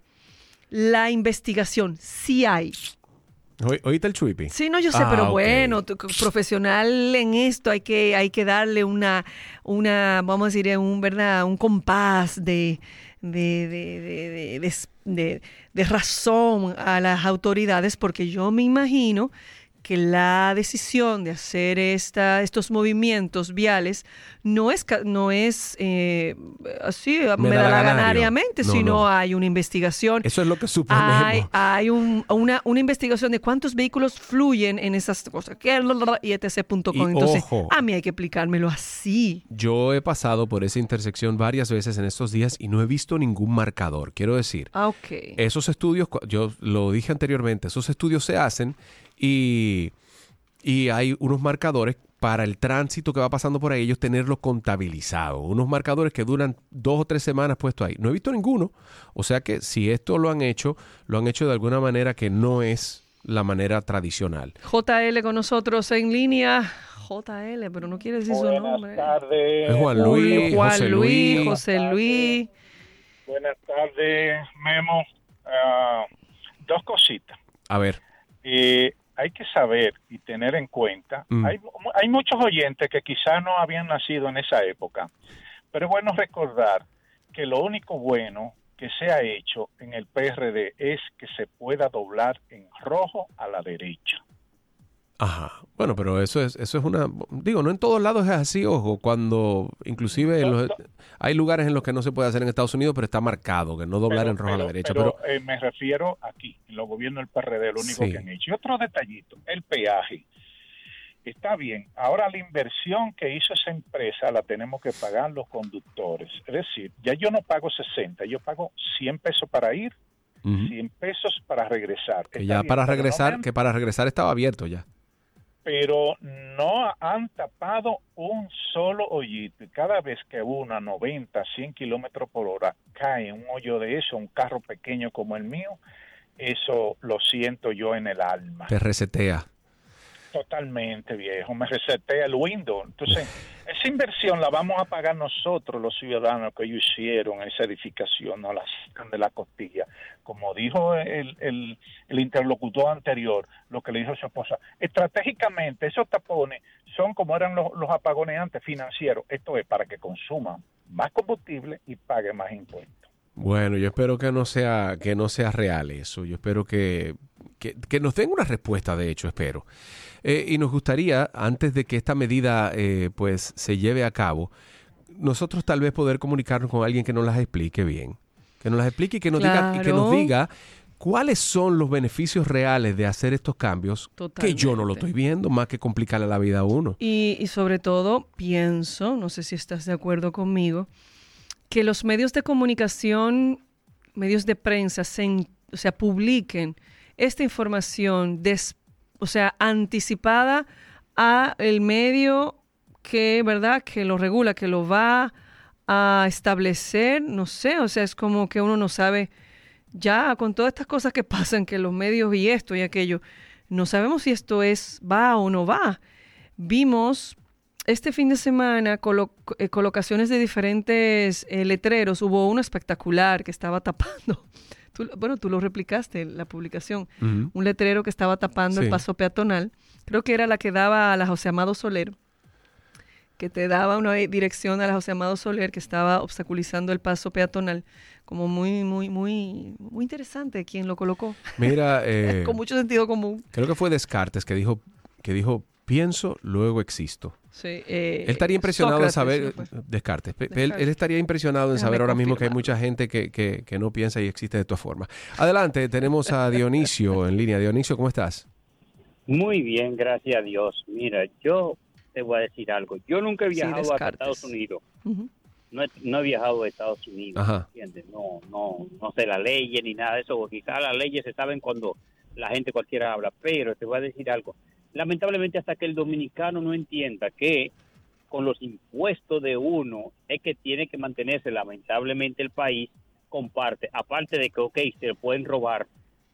la investigación, si hay. Oí- ¿Oíste el chuipi? Sí, no, yo sé, Ah, pero ok. bueno, tú, profesional en esto hay que, hay que darle una, una, vamos a decir, un, ¿verdad? Un compás de, de, de, de, de, de, de- de razón a las autoridades, porque yo me imagino que la decisión de hacer esta, estos movimientos viales no es, ca- no es eh, así medalaganariamente, No, sino no. hay una investigación. Eso es lo que suponemos. Hay, hay un- una, una investigación de cuántos vehículos fluyen en esas cosas, que y etc punto com. Y Entonces, ojo. a mí hay que explicármelo así. Yo he pasado por esa intersección varias veces en estos días y no he visto ningún marcador. Quiero decir, Ah, ok. esos estudios, cu- yo lo dije anteriormente, esos estudios se hacen y, y hay unos marcadores para el tránsito que va pasando por ahí, ellos tenerlo contabilizado. Unos marcadores que duran dos o tres semanas puestos ahí. No he visto ninguno. O sea que si esto lo han hecho, lo han hecho de alguna manera que no es la manera tradicional. J L con nosotros en línea. J L, pero no quiere decir su nombre. tardes. Es Juan Luis, Juan José Luis, Luis. José Luis. Buenas tardes, Memo. Ah, dos cositas. A ver. Eh, hay que saber y tener en cuenta, Mm. hay, hay muchos oyentes que quizás no habían nacido en esa época, pero es bueno recordar que lo único bueno que se ha hecho en el P R D es que se pueda doblar en rojo a la derecha. Ajá. Bueno, pero eso es eso es una... Digo, no en todos lados es así, ojo. Cuando inclusive en los, hay lugares en los que no se puede hacer en Estados Unidos, pero está marcado, que no doblar pero, en rojo pero, a la derecha. Pero, pero eh, me refiero aquí, en los gobiernos del P R D, lo único sí. que han hecho. Y otro detallito, el peaje. Está bien, ahora la inversión que hizo esa empresa la tenemos que pagar los conductores. Es decir, ya yo no pago sesenta, yo pago cien pesos para ir, uh-huh. cien pesos para regresar. Que ya bien, para regresar, no que para regresar estaba abierto ya. Pero no han tapado un solo hoyito. Y cada vez que uno a noventa, cien kilómetros por hora cae en un hoyo de eso, un carro pequeño como el mío, eso lo siento yo en el alma. Te resetea. Totalmente, viejo. Me resetea el Windows. Entonces, esa inversión la vamos a pagar nosotros, los ciudadanos, que ellos hicieron esa edificación, no la sacan de la costilla. Como dijo el, el, el interlocutor anterior, lo que le dijo su esposa, estratégicamente esos tapones son como eran los, los apagones antes, financieros. Esto es para que consuman más combustible y paguen más impuestos. Bueno, yo espero que no sea que no sea real eso. Yo espero que, que, que nos den una respuesta, de hecho, espero. Eh, y nos gustaría, antes de que esta medida eh, pues se lleve a cabo, nosotros tal vez poder comunicarnos con alguien que nos las explique bien. Que nos las explique y que nos, claro. diga, y que nos diga cuáles son los beneficios reales de hacer estos cambios. Totalmente. Que yo no lo estoy viendo, más que complicarle la vida a uno. Y, y sobre todo, pienso, no sé si estás de acuerdo conmigo, que los medios de comunicación, medios de prensa, se, o sea, publiquen esta información des, o sea, anticipada a el medio que, ¿verdad?, que lo regula, que lo va a establecer, no sé, o sea, es como que uno no sabe ya con todas estas cosas que pasan, que los medios y esto y aquello, no sabemos si esto es va o no va. Vimos este fin de semana colo- eh, colocaciones de diferentes eh, letreros. Hubo uno espectacular que estaba tapando, tú, bueno, tú lo replicaste, la publicación, uh-huh. un letrero que estaba tapando sí. el paso peatonal. Creo que era la que daba a la José Amado Soler, que te daba una dirección a la José Amado Soler, que estaba obstaculizando el paso peatonal. Como muy, muy, muy, muy interesante quien lo colocó. Mira, eh, con mucho sentido común. Creo que fue Descartes que dijo, que dijo, pienso, luego existo. Sí, eh, él estaría impresionado de saber, sí, pues. Descartes, Descartes. Él, él estaría impresionado en saber ahora mismo que hay mucha gente que, que, que no piensa y existe de todas formas. Adelante, tenemos a Dionisio en línea. Dionisio, ¿cómo estás? Muy bien, gracias a Dios. Mira, yo te voy a decir algo. Yo nunca he viajado sí, a Estados Unidos. Uh-huh. No he, no he viajado a Estados Unidos, Ajá. ¿entiendes? No, no, no sé las leyes ni nada de eso, porque quizás las leyes se saben cuando la gente cualquiera habla, pero te voy a decir algo. Lamentablemente, hasta que el dominicano no entienda que con los impuestos de uno es que tiene que mantenerse, lamentablemente el país comparte, aparte de que, ok, se lo pueden robar,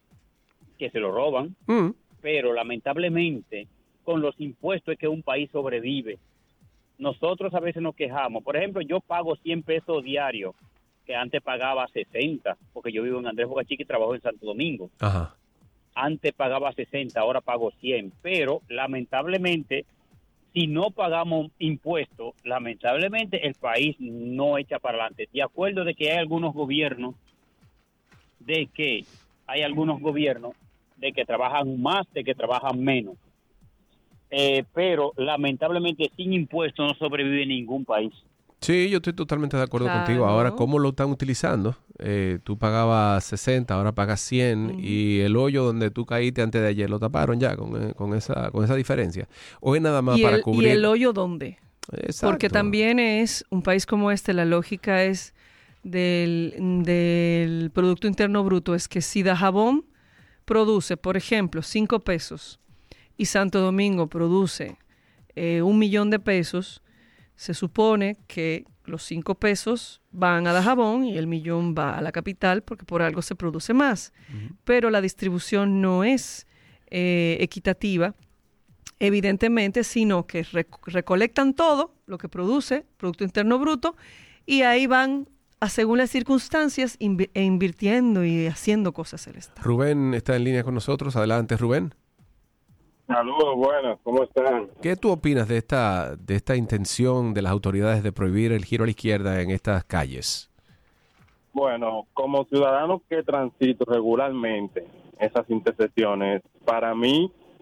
que se lo roban, mm. pero lamentablemente con los impuestos es que un país sobrevive. Nosotros a veces nos quejamos. Por ejemplo, yo pago cien pesos diarios, que antes pagaba sesenta, porque yo vivo en Andrés Bocachica y trabajo en Santo Domingo. Ajá. Antes pagaba sesenta, ahora pago cien. Pero, lamentablemente, si no pagamos impuestos, lamentablemente el país no echa para adelante. De acuerdo de que hay algunos gobiernos, de que hay algunos gobiernos de que trabajan más, de que trabajan menos. Eh, pero lamentablemente sin impuestos no sobrevive ningún país. Sí, yo estoy totalmente de acuerdo claro. contigo. Ahora, ¿cómo lo están utilizando? Eh, tú pagabas sesenta, ahora pagas cien, uh-huh. y el hoyo donde tú caíste antes de ayer lo taparon ya con, con esa con esa diferencia. O es nada más ¿Y para el, cubrir. ¿Y el hoyo dónde? Exacto. Porque también es un país como este, la lógica es del, del Producto Interno Bruto, es que si Dajabón produce, por ejemplo, cinco pesos, y Santo Domingo produce eh, un millón de pesos, se supone que los cinco pesos van a Dajabón y el millón va a la capital porque por algo se produce más. Uh-huh. Pero la distribución no es eh, equitativa, evidentemente, sino que rec- recolectan todo lo que produce, Producto Interno Bruto, y ahí van a según las circunstancias inv- e invirtiendo y haciendo cosas el Estado. Rubén está en línea con nosotros. Adelante, Rubén. Saludos, buenas, ¿cómo están? ¿Qué tú opinas de esta de esta intención de las autoridades de prohibir el giro a la izquierda en estas calles? Bueno, como ciudadano que transito regularmente esas intersecciones, para mí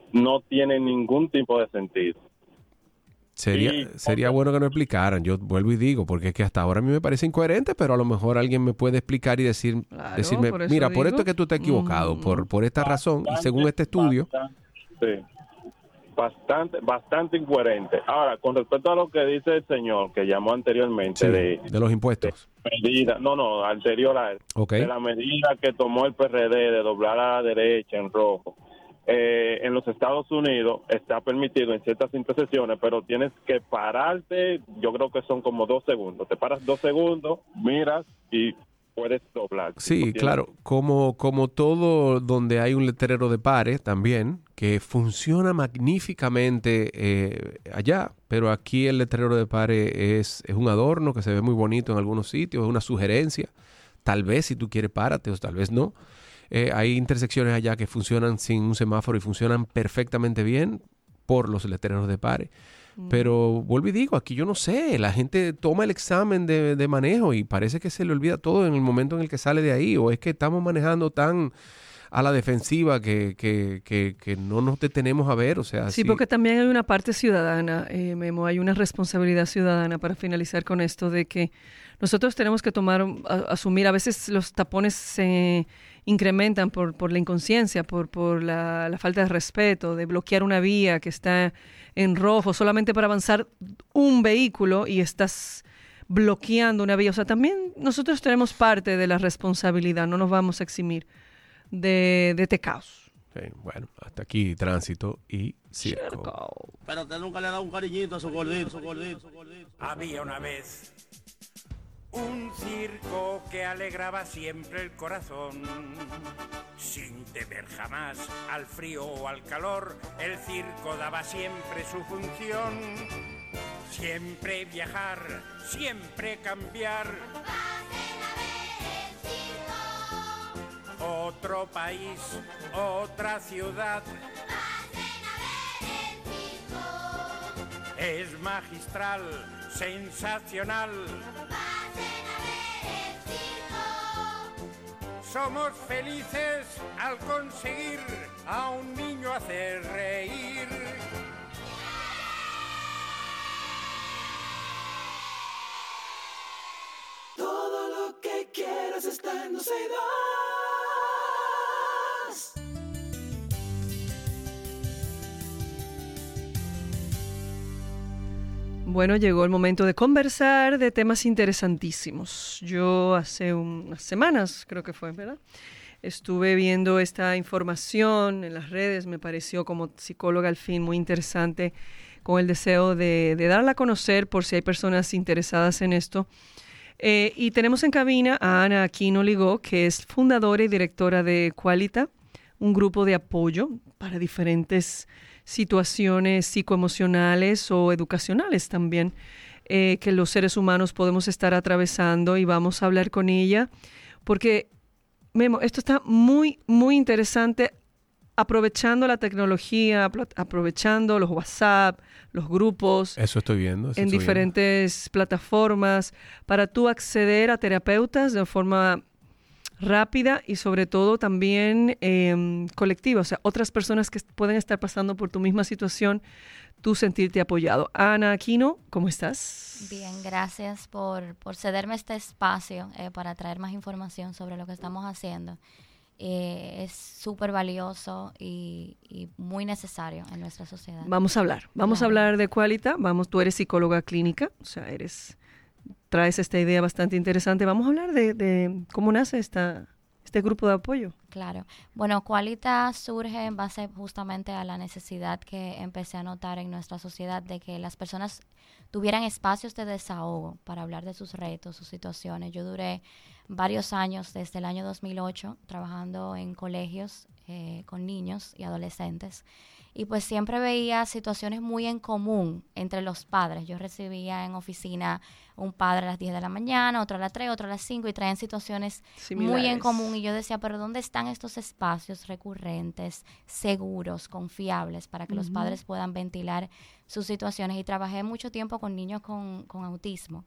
no tiene ningún tipo de sentido. Sería, Y- sería bueno que nos explicaran. Yo vuelvo y digo, porque es que hasta ahora a mí me parece incoherente, pero a lo mejor alguien me puede explicar y decir, decirme, por eso mira, por digo, esto es que tú estás equivocado, mm, por, por esta razón, y según este estudio. Sí, bastante, bastante incoherente. Ahora, con respecto a lo que dice el señor que llamó anteriormente Sí, de de los impuestos. medida, no, no, anterior a él, Ok. de la medida que tomó el P R D de doblar a la derecha en rojo. Eh, en los Estados Unidos está permitido en ciertas intersecciones, pero tienes que pararte, yo creo que son como dos segundos. Te paras dos segundos, miras y puedes doblar. Sí, Tienes- claro, como, como todo donde hay un letrero de pares también, que funciona magníficamente eh, allá, pero aquí el letrero de pares es, es un adorno que se ve muy bonito en algunos sitios, es una sugerencia. Tal vez si tú quieres párate o tal vez no. Eh, hay intersecciones allá que funcionan sin un semáforo y funcionan perfectamente bien por los letreros de pares. Pero vuelvo y digo, aquí yo no sé, la gente toma el examen de, de manejo y parece que se le olvida todo en el momento en el que sale de ahí, o es que estamos manejando tan a la defensiva que, que, que, que no nos detenemos a ver, o sea, Sí, sí. porque también hay una parte ciudadana, eh, Memo, hay una responsabilidad ciudadana para finalizar con esto de que nosotros tenemos que tomar, a, asumir, a veces los tapones se incrementan por, por la inconsciencia, por, por la, la falta de respeto, de bloquear una vía que está en rojo solamente para avanzar un vehículo y estás bloqueando una vía. O sea, también nosotros tenemos parte de la responsabilidad, no nos vamos a eximir de, de este caos. Sí, bueno, hasta aquí tránsito y circo. Pero usted nunca le ha dado un cariñito a su gordito, su gordito, su gordito. Había una vez un circo que alegraba siempre el corazón. Sin temer jamás al frío o al calor, el circo daba siempre su función. Siempre viajar, siempre cambiar. Otro país, otra ciudad. Es magistral, sensacional. Somos felices al conseguir a un niño hacer reír. Todo lo que quieras está en Doce y Dos. Bueno, llegó el momento de conversar de temas interesantísimos. Yo hace unas semanas, creo que fue, ¿verdad? Estuve viendo esta información en las redes, me pareció como psicóloga al fin muy interesante, con el deseo de, de darla a conocer por si hay personas interesadas en esto. Eh, y tenemos en cabina a Ana Aquino Ligó, que es fundadora y directora de Qualita, un grupo de apoyo para diferentes situaciones psicoemocionales o educacionales también eh, que los seres humanos podemos estar atravesando, y vamos a hablar con ella porque, Memo, esto está muy, muy interesante, aprovechando la tecnología, aprovechando los WhatsApp, los grupos. Eso estoy viendo. Eso en estoy diferentes viendo. plataformas para tú acceder a terapeutas de forma rápida y sobre todo también eh, colectiva, o sea, otras personas que pueden estar pasando por tu misma situación, tú sentirte apoyado. Ana Aquino, ¿cómo estás? Bien, gracias por, por cederme este espacio eh, para traer más información sobre lo que estamos haciendo. Eh, es súper valioso y, y muy necesario en nuestra sociedad. Vamos a hablar, vamos Claro. a hablar de Qualita. Vamos, tú eres psicóloga clínica, o sea, eres traes esta idea bastante interesante. Vamos a hablar de, de cómo nace esta, este grupo de apoyo. Claro. Bueno, Qualita surge en base justamente a la necesidad que empecé a notar en nuestra sociedad de que las personas tuvieran espacios de desahogo para hablar de sus retos, sus situaciones. Yo duré varios años, desde el año dos mil ocho, trabajando en colegios eh, con niños y adolescentes. Y pues siempre veía situaciones muy en común entre los padres. Yo recibía en oficina un padre a las diez de la mañana, otro a las tres, otro a las cinco, y traían situaciones Similares. muy en común. Y yo decía, pero ¿dónde están estos espacios recurrentes, seguros, confiables, para que los Ujú. padres puedan ventilar sus situaciones? Y trabajé mucho tiempo con niños con, con autismo.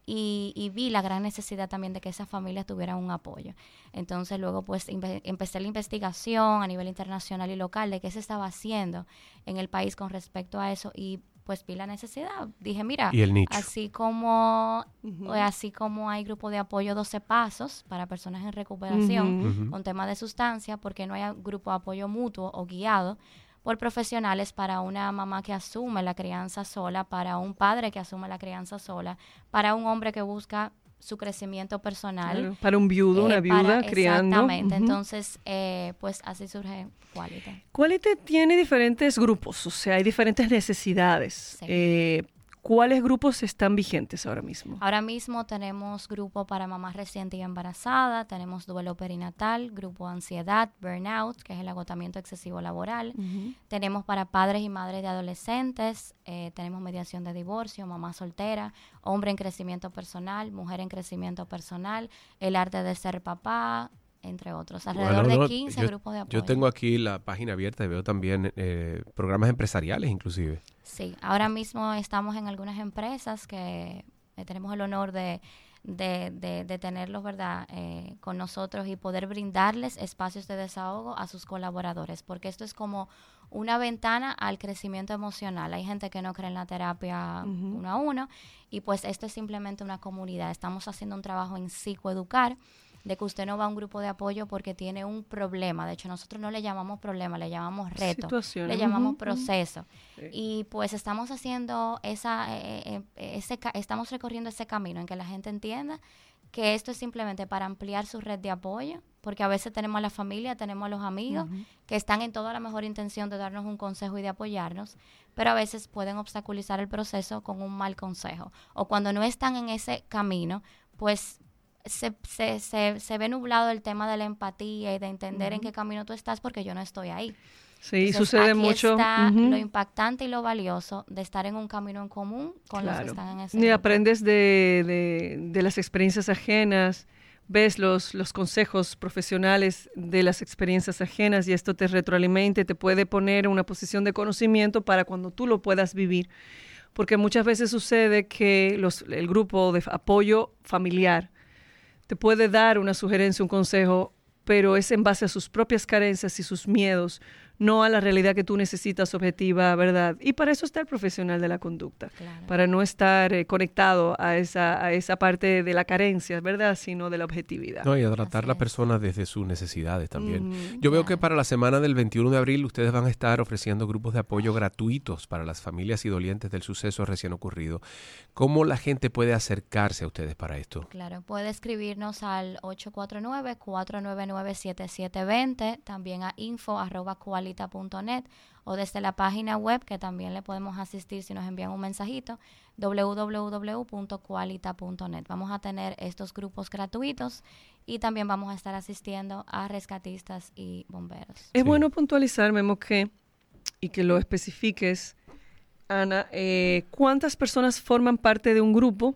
Y, y vi la gran necesidad también de que esas familias tuvieran un apoyo. Entonces luego pues inve- empecé la investigación a nivel internacional y local de qué se estaba haciendo en el país con respecto a eso y pues vi la necesidad. Dije, mira, ¿Y el nicho? así como Ujú. o así como hay grupo de apoyo doce pasos para personas en recuperación Ujú. Ujú. con temas de sustancia, porque no hay grupo de apoyo mutuo o guiado por profesionales para una mamá que asume la crianza sola, para un padre que asume la crianza sola, para un hombre que busca su crecimiento personal. Claro, para un viudo, una viuda para- criando. Exactamente. Ujú. Entonces, eh, pues así surge Quality. Quality tiene diferentes grupos, o sea, hay diferentes necesidades. Sí. Eh, ¿Cuáles grupos están vigentes ahora mismo? Ahora mismo tenemos grupo para mamás reciente y embarazada, tenemos duelo perinatal, grupo ansiedad, burnout, que es el agotamiento excesivo laboral. Ujú. Tenemos para padres y madres de adolescentes, eh, tenemos mediación de divorcio, mamá soltera, hombre en crecimiento personal, mujer en crecimiento personal, el arte de ser papá, entre otros. Alrededor Bueno, no, de quince yo, grupos de apoyo. Yo tengo aquí la página abierta y veo también eh, programas empresariales inclusive. Sí, ahora mismo estamos en algunas empresas que eh, tenemos el honor de, de, de, de tenerlos, ¿verdad?, eh, con nosotros y poder brindarles espacios de desahogo a sus colaboradores, porque esto es como una ventana al crecimiento emocional. Hay gente que no cree en la terapia Ujú. uno a uno y pues esto es simplemente una comunidad. Estamos haciendo un trabajo en psicoeducar, de que usted no va a un grupo de apoyo porque tiene un problema. De hecho, nosotros no le llamamos problema, le llamamos reto, Situación. le llamamos Ujú, proceso. Sí. Y pues estamos haciendo esa, eh, eh, ese, ca- estamos recorriendo ese camino en que la gente entienda que esto es simplemente para ampliar su red de apoyo, porque a veces tenemos a la familia, tenemos a los amigos Ujú. que están en toda la mejor intención de darnos un consejo y de apoyarnos, pero a veces pueden obstaculizar el proceso con un mal consejo. O cuando no están en ese camino, pues se, se, se, se ve nublado el tema de la empatía y de entender en Ujú. qué camino tú estás porque yo no estoy ahí. Sí, Entonces, sucede aquí mucho. está Ujú. lo impactante y lo valioso de estar en un camino en común con los que Claro. están en ese Y grupo. aprendes de, de, de las experiencias ajenas, ves los, los consejos profesionales de las experiencias ajenas y esto te retroalimenta y te puede poner en una posición de conocimiento para cuando tú lo puedas vivir. Porque muchas veces sucede que los, el grupo de apoyo familiar te puede dar una sugerencia, un consejo, pero es en base a sus propias carencias y sus miedos, no a la realidad que tú necesitas objetiva, ¿verdad? Y para eso está el profesional de la conducta, Claro. para no estar eh, conectado a esa, a esa parte de la carencia, ¿verdad? Sino de la objetividad. No, y a tratar Así la es. persona desde sus necesidades también. Ujú. Yo veo que para la semana del veintiuno de abril ustedes van a estar ofreciendo grupos de apoyo gratuitos para las familias y dolientes del suceso recién ocurrido. ¿Cómo la gente puede acercarse a ustedes para esto? Claro, puede escribirnos al ocho cuatro nueve, cuatro nueve nueve, siete siete dos cero, también a info arroba qualita punto net o desde la página web que también le podemos asistir si nos envían un mensajito, doble u doble u doble u punto qualita punto net. Vamos a tener estos grupos gratuitos y también vamos a estar asistiendo a rescatistas y bomberos. Es Sí. bueno puntualizar, Memo, que, y que lo especifiques, Ana, eh, ¿cuántas personas forman parte de un grupo?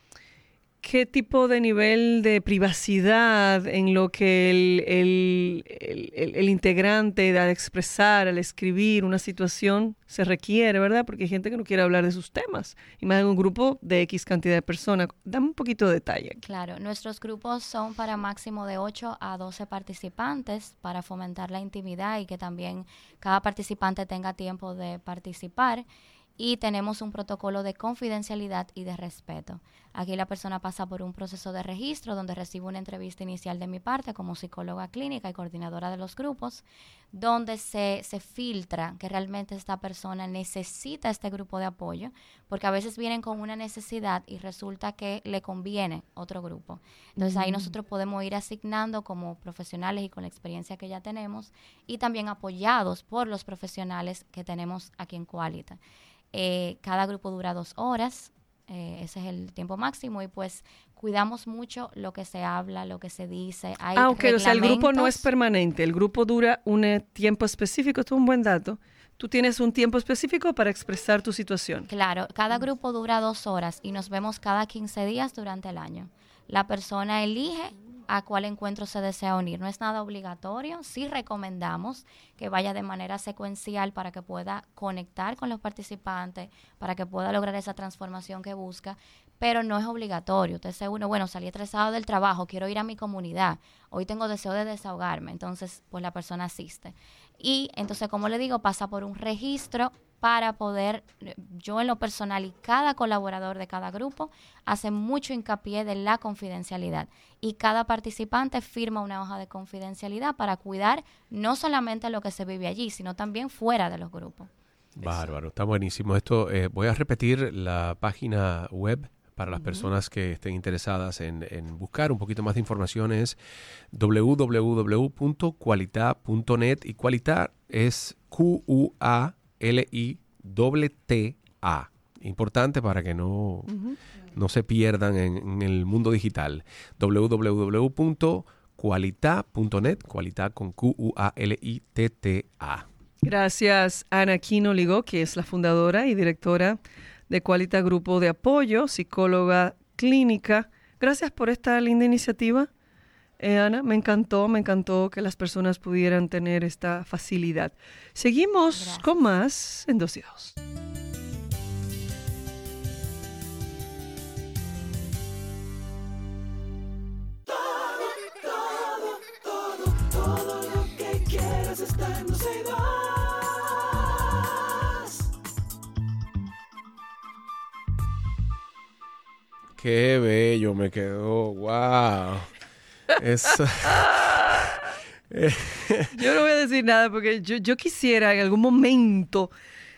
¿Qué tipo de nivel de privacidad en lo que el, el, el, el- el integrante al expresar, al escribir una situación se requiere, ¿verdad? Porque hay gente que no quiere hablar de sus temas. Y más en un grupo de X cantidad de personas. Dame un poquito de detalle aquí. Claro, nuestros grupos son para máximo de ocho a doce participantes para fomentar la intimidad y que también cada participante tenga tiempo de participar. Y tenemos un protocolo de confidencialidad y de respeto. Aquí la persona pasa por un proceso de registro donde recibe una entrevista inicial de mi parte como psicóloga clínica y coordinadora de los grupos, donde se, se filtra que realmente esta persona necesita este grupo de apoyo, porque a veces vienen con una necesidad y resulta que le conviene otro grupo. Entonces ahí Mm. nosotros podemos ir asignando como profesionales y con la experiencia que ya tenemos y también apoyados por los profesionales que tenemos aquí en Qualita. Eh, cada grupo dura dos horas, eh, ese es el tiempo máximo y pues cuidamos mucho lo que se habla, lo que se dice. Hay Ah, ok, o sea, el grupo no es reglamentos. permanente, el grupo dura un eh, tiempo específico, esto es un buen dato. Tú tienes un tiempo específico para expresar tu situación. Claro, cada grupo dura dos horas y nos vemos cada quince días durante el año. La persona elige a cuál encuentro se desea unir. No es nada obligatorio, sí recomendamos que vaya de manera secuencial para que pueda conectar con los participantes, para que pueda lograr esa transformación que busca, pero no es obligatorio. Usted se uno, bueno, salí estresado del trabajo, quiero ir a mi comunidad, hoy tengo deseo de desahogarme, entonces pues la persona asiste. Y entonces, como le digo, pasa por un registro para poder, yo en lo personal y cada colaborador de cada grupo hace mucho hincapié de la confidencialidad y cada participante firma una hoja de confidencialidad para cuidar no solamente lo que se vive allí, sino también fuera de los grupos. Bárbaro, está buenísimo. Esto eh, voy a repetir la página web para las uh-huh. personas que estén interesadas en, en buscar un poquito más de información. Es doble u doble u doble u punto cualitá punto net y Cualitá es Q U A L I T T A. Importante para que no, uh-huh. no se pierdan en, en el mundo digital. doble u doble u doble u punto cualitá punto net, Cualitá con Q U A L I T T A. Gracias, Ana Aquino Ligó, que es la fundadora y directora de Cualitá Grupo de Apoyo, psicóloga clínica. Gracias por esta linda iniciativa, eh, Ana. Me encantó, me encantó que las personas pudieran tener esta facilidad. Seguimos Gracias. Con más en dos y dos. Todo, todo, todo, todo lo que quieras está en dos y dos. Qué bello me quedó, wow. Eso. Yo no voy a decir nada porque yo, yo quisiera en algún momento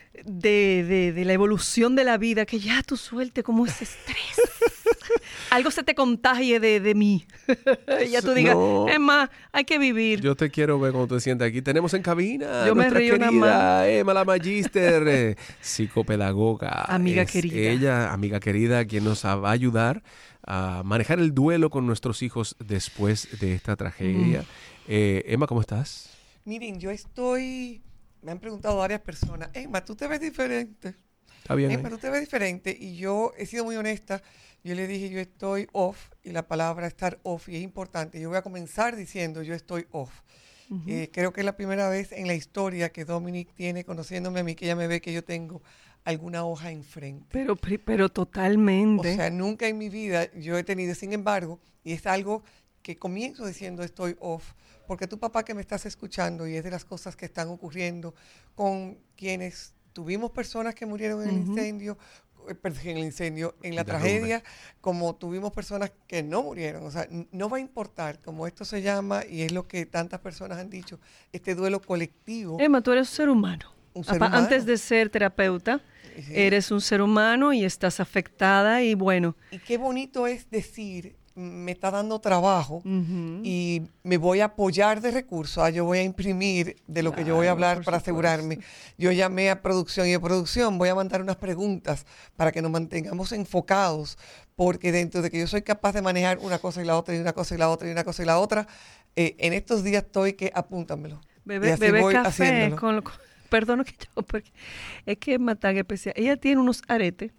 de, de, de la evolución de la vida que ya tú suelte como ese estrés. Algo se te contagie de, de mí. Ya tú digas, no. Es más, hay que vivir. Yo te quiero ver cuando te sientas aquí. Tenemos en cabina Yo nuestra me río querida Emma la Magíster, eh, psicopedagoga. Amiga es querida. Ella, amiga querida, quien nos va a ayudar a manejar el duelo con nuestros hijos después de esta tragedia. Mm. Eh, Emma, ¿cómo estás? Miren, yo estoy... Me han preguntado varias personas, Emma, ¿tú te ves diferente? Está bien. Emma, ¿tú te ves diferente? Y yo he sido muy honesta. Yo le dije, yo estoy off, y la palabra estar off, y es importante. Yo voy a comenzar diciendo, yo estoy off. Uh-huh. Eh, creo que es la primera vez en la historia que Dominic tiene, conociéndome a mí, que ella me ve que yo tengo alguna hoja enfrente. Pero, pero totalmente. O sea, nunca en mi vida yo he tenido, sin embargo, y es algo que comienzo diciendo estoy off, porque tu papá que me estás escuchando, y es de las cosas que están ocurriendo con quienes tuvimos personas que murieron en el uh-huh. incendio, en el incendio, en la tragedia, como tuvimos personas que no murieron. O sea, no va a importar, como esto se llama, y es lo que tantas personas han dicho, este duelo colectivo. Emma, tú eres un ser humano. Un ser Apa, humano. Antes de ser terapeuta, sí. Eres un ser humano y estás afectada y bueno. Y qué bonito es decir, me está dando trabajo uh-huh. y me voy a apoyar de recursos. Ah, yo voy a imprimir de lo claro, que yo voy a hablar para supuesto. asegurarme. Yo llamé a producción y de producción voy a mandar unas preguntas para que nos mantengamos enfocados, porque dentro de que yo soy capaz de manejar una cosa y la otra y una cosa y la otra y una cosa y la otra, eh, en estos días estoy que apúntamelo. Bebe, bebe café con lo, con, perdón que yo, porque es que es tan especial. Ella tiene unos aretes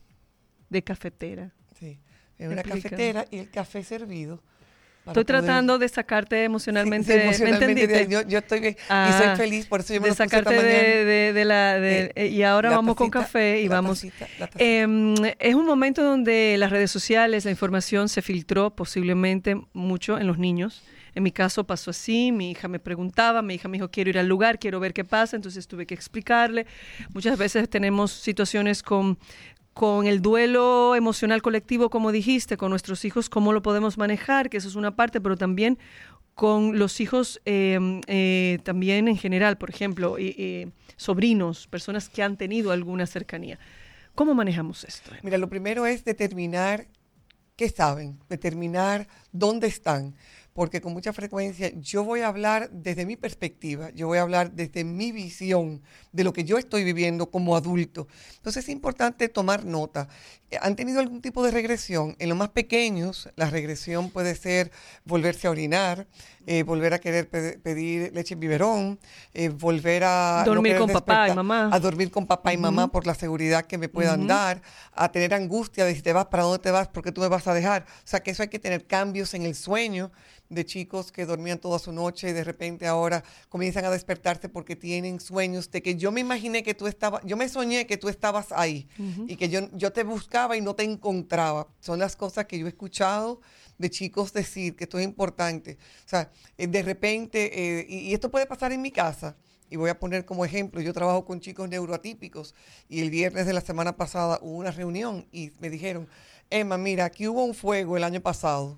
de cafetera. Sí. En una Explica. cafetera y el café servido. Estoy poder... tratando de sacarte emocionalmente. Sí, sí, emocionalmente ¿me entendiste? Yo, yo estoy bien ah, y soy feliz, por eso yo me de lo puse sacarte esta de, de, de la de, eh, y ahora vamos tacita, con café y vamos. Tacita, tacita. Eh, es un momento donde las redes sociales, la información se filtró posiblemente mucho en los niños. En mi caso pasó así, mi hija me preguntaba, mi hija me dijo, quiero ir al lugar, quiero ver qué pasa, entonces tuve que explicarle. Muchas veces tenemos situaciones con con el duelo emocional colectivo, como dijiste, con nuestros hijos, cómo lo podemos manejar, que eso es una parte, pero también con los hijos eh, eh, también en general, por ejemplo, eh, eh, sobrinos, personas que han tenido alguna cercanía. ¿Cómo manejamos esto? Mira, lo primero es determinar qué saben, determinar dónde están, porque con mucha frecuencia yo voy a hablar desde mi perspectiva, yo voy a hablar desde mi visión de lo que yo estoy viviendo como adulto. Entonces es importante tomar nota. ¿Han tenido algún tipo de regresión? En los más pequeños, la regresión puede ser volverse a orinar, eh, volver a querer pe- pedir leche en biberón, eh, volver a... Dormir no con papá y mamá. A dormir con papá uh-huh. y mamá por la seguridad que me puedan uh-huh. dar, a tener angustia de si te vas, para dónde te vas, porque tú me vas a dejar. O sea, que eso hay que tener cambios en el sueño, de chicos que dormían toda su noche y de repente ahora comienzan a despertarse porque tienen sueños de que yo me imaginé que tú estabas, yo me soñé que tú estabas ahí uh-huh. y que yo, yo te buscaba y no te encontraba. Son las cosas que yo he escuchado de chicos decir, que esto es importante. O sea, de repente, eh, y, y esto puede pasar en mi casa. Y voy a poner como ejemplo, yo trabajo con chicos neuroatípicos y el viernes de la semana pasada hubo una reunión y me dijeron, Emma, mira, aquí hubo un fuego el año pasado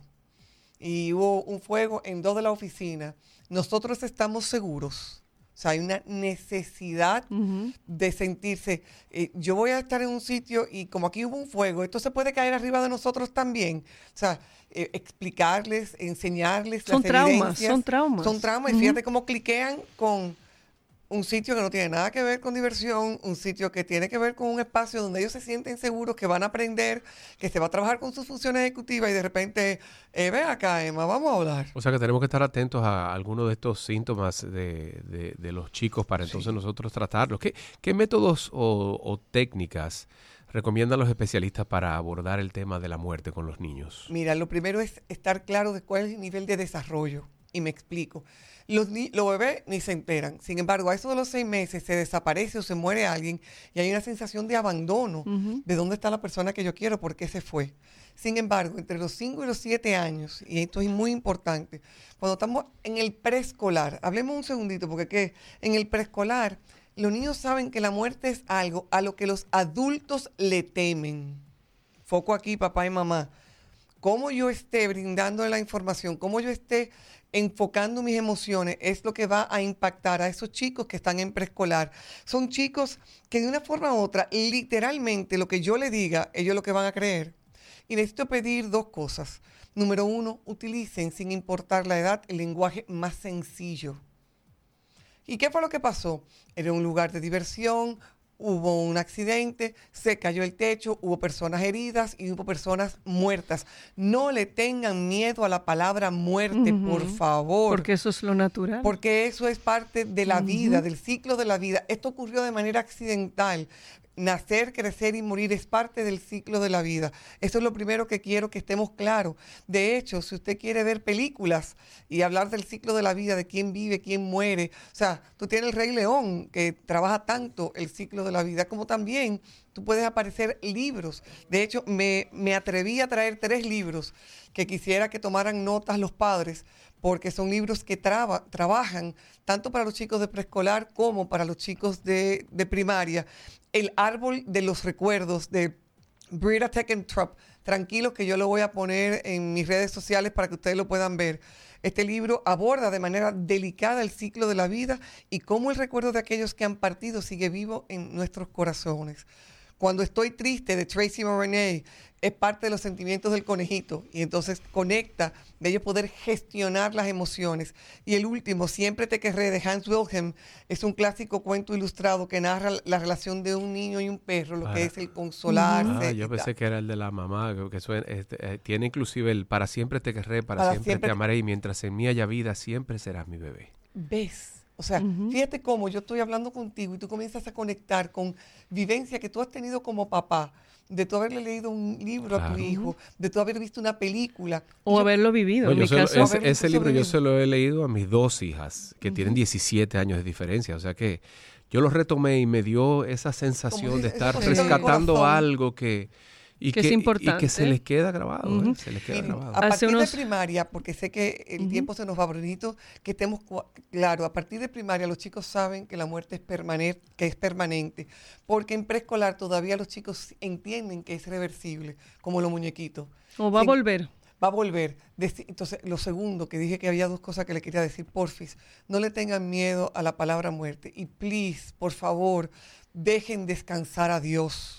y hubo un fuego en dos de la oficina. Nosotros estamos seguros. O sea, hay una necesidad uh-huh. de sentirse, eh, yo voy a estar en un sitio y como aquí hubo un fuego, esto se puede caer arriba de nosotros también. O sea, eh, explicarles, enseñarles son las traumas, evidencias. Son traumas. Son traumas. Uh-huh. Y fíjate cómo cliquean con un sitio que no tiene nada que ver con diversión, un sitio que tiene que ver con un espacio donde ellos se sienten seguros, que van a aprender, que se va a trabajar con sus funciones ejecutivas y de repente, eh, ven acá, Emma, vamos a hablar. O sea que tenemos que estar atentos a algunos de estos síntomas de, de, de los chicos para entonces sí. nosotros tratarlos. ¿Qué, qué métodos o, o técnicas recomiendan los especialistas para abordar el tema de la muerte con los niños? Mira, lo primero es estar claro de cuál es el nivel de desarrollo. Y me explico. Los, ni- los bebés ni se enteran. Sin embargo, a eso de los seis meses se desaparece o se muere alguien y hay una sensación de abandono uh-huh. de dónde está la persona que yo quiero, por qué se fue. Sin embargo, entre los cinco y los siete años, y esto es muy importante, cuando estamos en el preescolar, hablemos un segundito, porque ¿qué? En el preescolar, los niños saben que la muerte es algo a lo que los adultos le temen. Foco aquí, papá y mamá. Cómo yo esté brindando la información, cómo yo esté enfocando mis emociones, es lo que va a impactar a esos chicos que están en preescolar. Son chicos que de una forma u otra, literalmente lo que yo le diga, ellos lo que van a creer. Y necesito pedir dos cosas. Número uno, utilicen, sin importar la edad, el lenguaje más sencillo. ¿Y qué fue lo que pasó? Era un lugar de diversión, hubo un accidente, se cayó el techo, hubo personas heridas y hubo personas muertas. No le tengan miedo a la palabra muerte, uh-huh. por favor. Porque eso es lo natural. Porque eso es parte de la uh-huh. vida, del ciclo de la vida. Esto ocurrió de manera accidental. Nacer, crecer y morir es parte del ciclo de la vida. Eso es lo primero que quiero que estemos claros. De hecho, si usted quiere ver películas y hablar del ciclo de la vida, de quién vive, quién muere, o sea, tú tienes el Rey León que trabaja tanto el ciclo de la vida, como también tú puedes aparecer libros. De hecho, me, me atreví a traer tres libros que quisiera que tomaran notas los padres, porque son libros que traba, trabajan tanto para los chicos de preescolar como para los chicos de, de primaria. El árbol de los recuerdos de Britta Teckentrup. Tranquilos que yo lo voy a poner en mis redes sociales para que ustedes lo puedan ver. Este libro aborda de manera delicada el ciclo de la vida y cómo el recuerdo de aquellos que han partido sigue vivo en nuestros corazones. Cuando estoy triste, de Tracy Moroney, es parte de los sentimientos del conejito y entonces conecta de ellos poder gestionar las emociones. Y el último, Siempre te querré, de Hans Wilhelm, es un clásico cuento ilustrado que narra la relación de un niño y un perro, lo ah. que es el consolarse. Ah, yo pensé que era el de la mamá, que suena, este, eh, tiene inclusive el para siempre te querré, para, para siempre, siempre te amaré y mientras en mí haya vida siempre serás mi bebé. ¿Ves? O sea, uh-huh. fíjate cómo yo estoy hablando contigo y tú comienzas a conectar con vivencia que tú has tenido como papá, de tú haberle leído un libro claro. a tu hijo, de tú haber visto una película. O yo, haberlo vivido. No, en mi lo, caso, ese, ese libro yo se lo he leído a mis dos hijas, que uh-huh. tienen diecisiete años de diferencia. O sea que yo lo retomé y me dio esa sensación como de estar rescatando algo que... Y que, que, es importante. Y que se les queda grabado, uh-huh. ¿eh? Se les queda Miren, grabado. A partir unos... de primaria, porque sé que el uh-huh. tiempo se nos va, Brunito, que estemos claro, a partir de primaria los chicos saben que la muerte es permanente, que es permanente, porque en preescolar todavía los chicos entienden que es reversible, como los muñequitos. O va sí, a volver. Va a volver. Entonces, lo segundo, que dije que había dos cosas que le quería decir, porfis, no le tengan miedo a la palabra muerte. Y please, por favor, dejen descansar a Dios.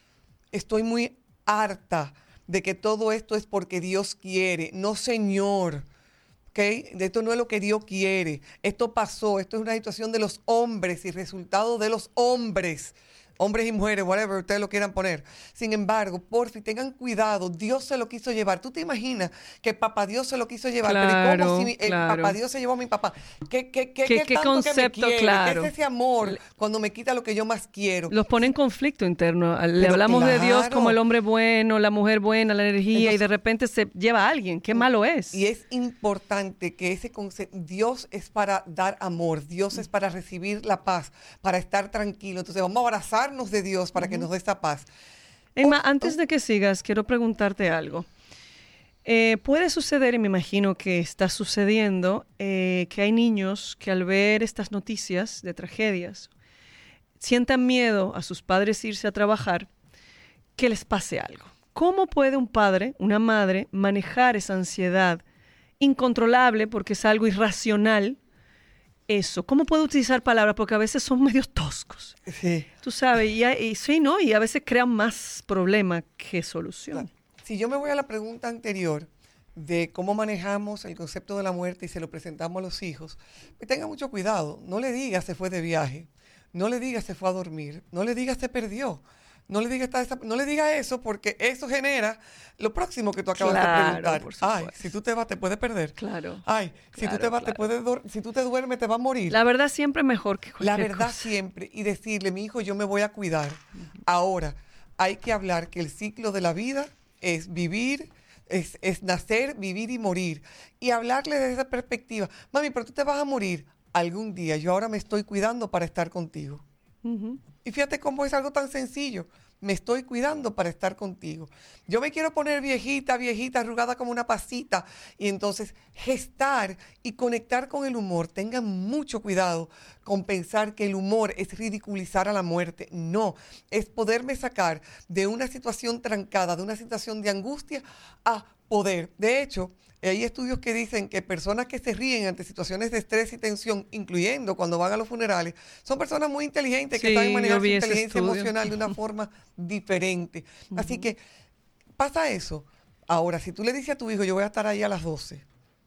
Estoy muy harta de que todo esto es porque Dios quiere. No, señor. ¿Okay? Esto no es lo que Dios quiere. Esto pasó. Esto es una situación de los hombres y resultado de los hombres. hombres y mujeres, whatever ustedes lo quieran poner. Sin embargo, por fin tengan cuidado, Dios se lo quiso llevar. ¿Tú te imaginas que papá Dios se lo quiso llevar? Claro, Pero ¿cómo si el claro. papá Dios se llevó a mi papá? ¿Qué, qué, qué, ¿Qué- qué qué tanto concepto, que me quiere? claro? ¿Qué es ese amor cuando me quita lo que yo más quiero? Los pone en conflicto interno. Le Pero hablamos de Dios claro. como el hombre bueno, la mujer buena, la energía, Entonces- y de repente se lleva a alguien. Qué malo es. Y es importante que ese concepto, Dios es para dar amor, Dios es para recibir la paz, para estar tranquilo. Entonces vamos a abrazarnos de Dios para que nos dé esa paz. Emma, antes de que sigas, quiero preguntarte algo. Eh, puede suceder, y me imagino que está sucediendo, eh, que hay niños que al ver estas noticias de tragedias sientan miedo a sus padres irse a trabajar, que les pase algo. ¿Cómo puede un padre, una madre, manejar esa ansiedad incontrolable porque es algo irracional? Eso, ¿cómo puedo utilizar palabras? Porque a veces son medio toscos. Sí. Tú sabes, y, y sí, ¿no? Y a veces crean más problema que solución. Si yo me voy a la pregunta anterior de cómo manejamos el concepto de la muerte y se lo presentamos a los hijos, que tenga mucho cuidado. No le digas se fue de viaje, no le digas se fue a dormir, no le digas se perdió. No le diga está desa- no le diga eso, porque eso genera lo próximo que tú acabas Claro, de preguntar. por Ay, si tú te vas te puedes perder. Claro. Ay, si tú Claro, te vas te claro. puedes dor- si tú te duermes te vas a morir. La verdad siempre es mejor que La cualquier verdad cosa. siempre. Y decirle, mi hijo, yo me voy a cuidar. Ahora, hay que hablar que el ciclo de la vida es vivir, es, es nacer, vivir y morir. Y hablarle desde esa perspectiva. Mami, pero tú te vas a morir algún día. Yo ahora me estoy cuidando para estar contigo. Ujú. Y fíjate cómo es algo tan sencillo. Me estoy cuidando para estar contigo. Yo me quiero poner viejita, viejita, arrugada como una pasita. Y entonces gestar y conectar con el humor. Tengan mucho cuidado con pensar que el humor es ridiculizar a la muerte. No, es poderme sacar de una situación trancada, de una situación de angustia, a poder. De hecho, hay estudios que dicen que personas que se ríen ante situaciones de estrés y tensión, incluyendo cuando van a los funerales, son personas muy inteligentes que Sí, saben manejar yo su vi ese inteligencia estudio. emocional de una forma diferente. Así que pasa eso. Ahora, si tú le dices a tu hijo, yo voy a estar ahí a las doce,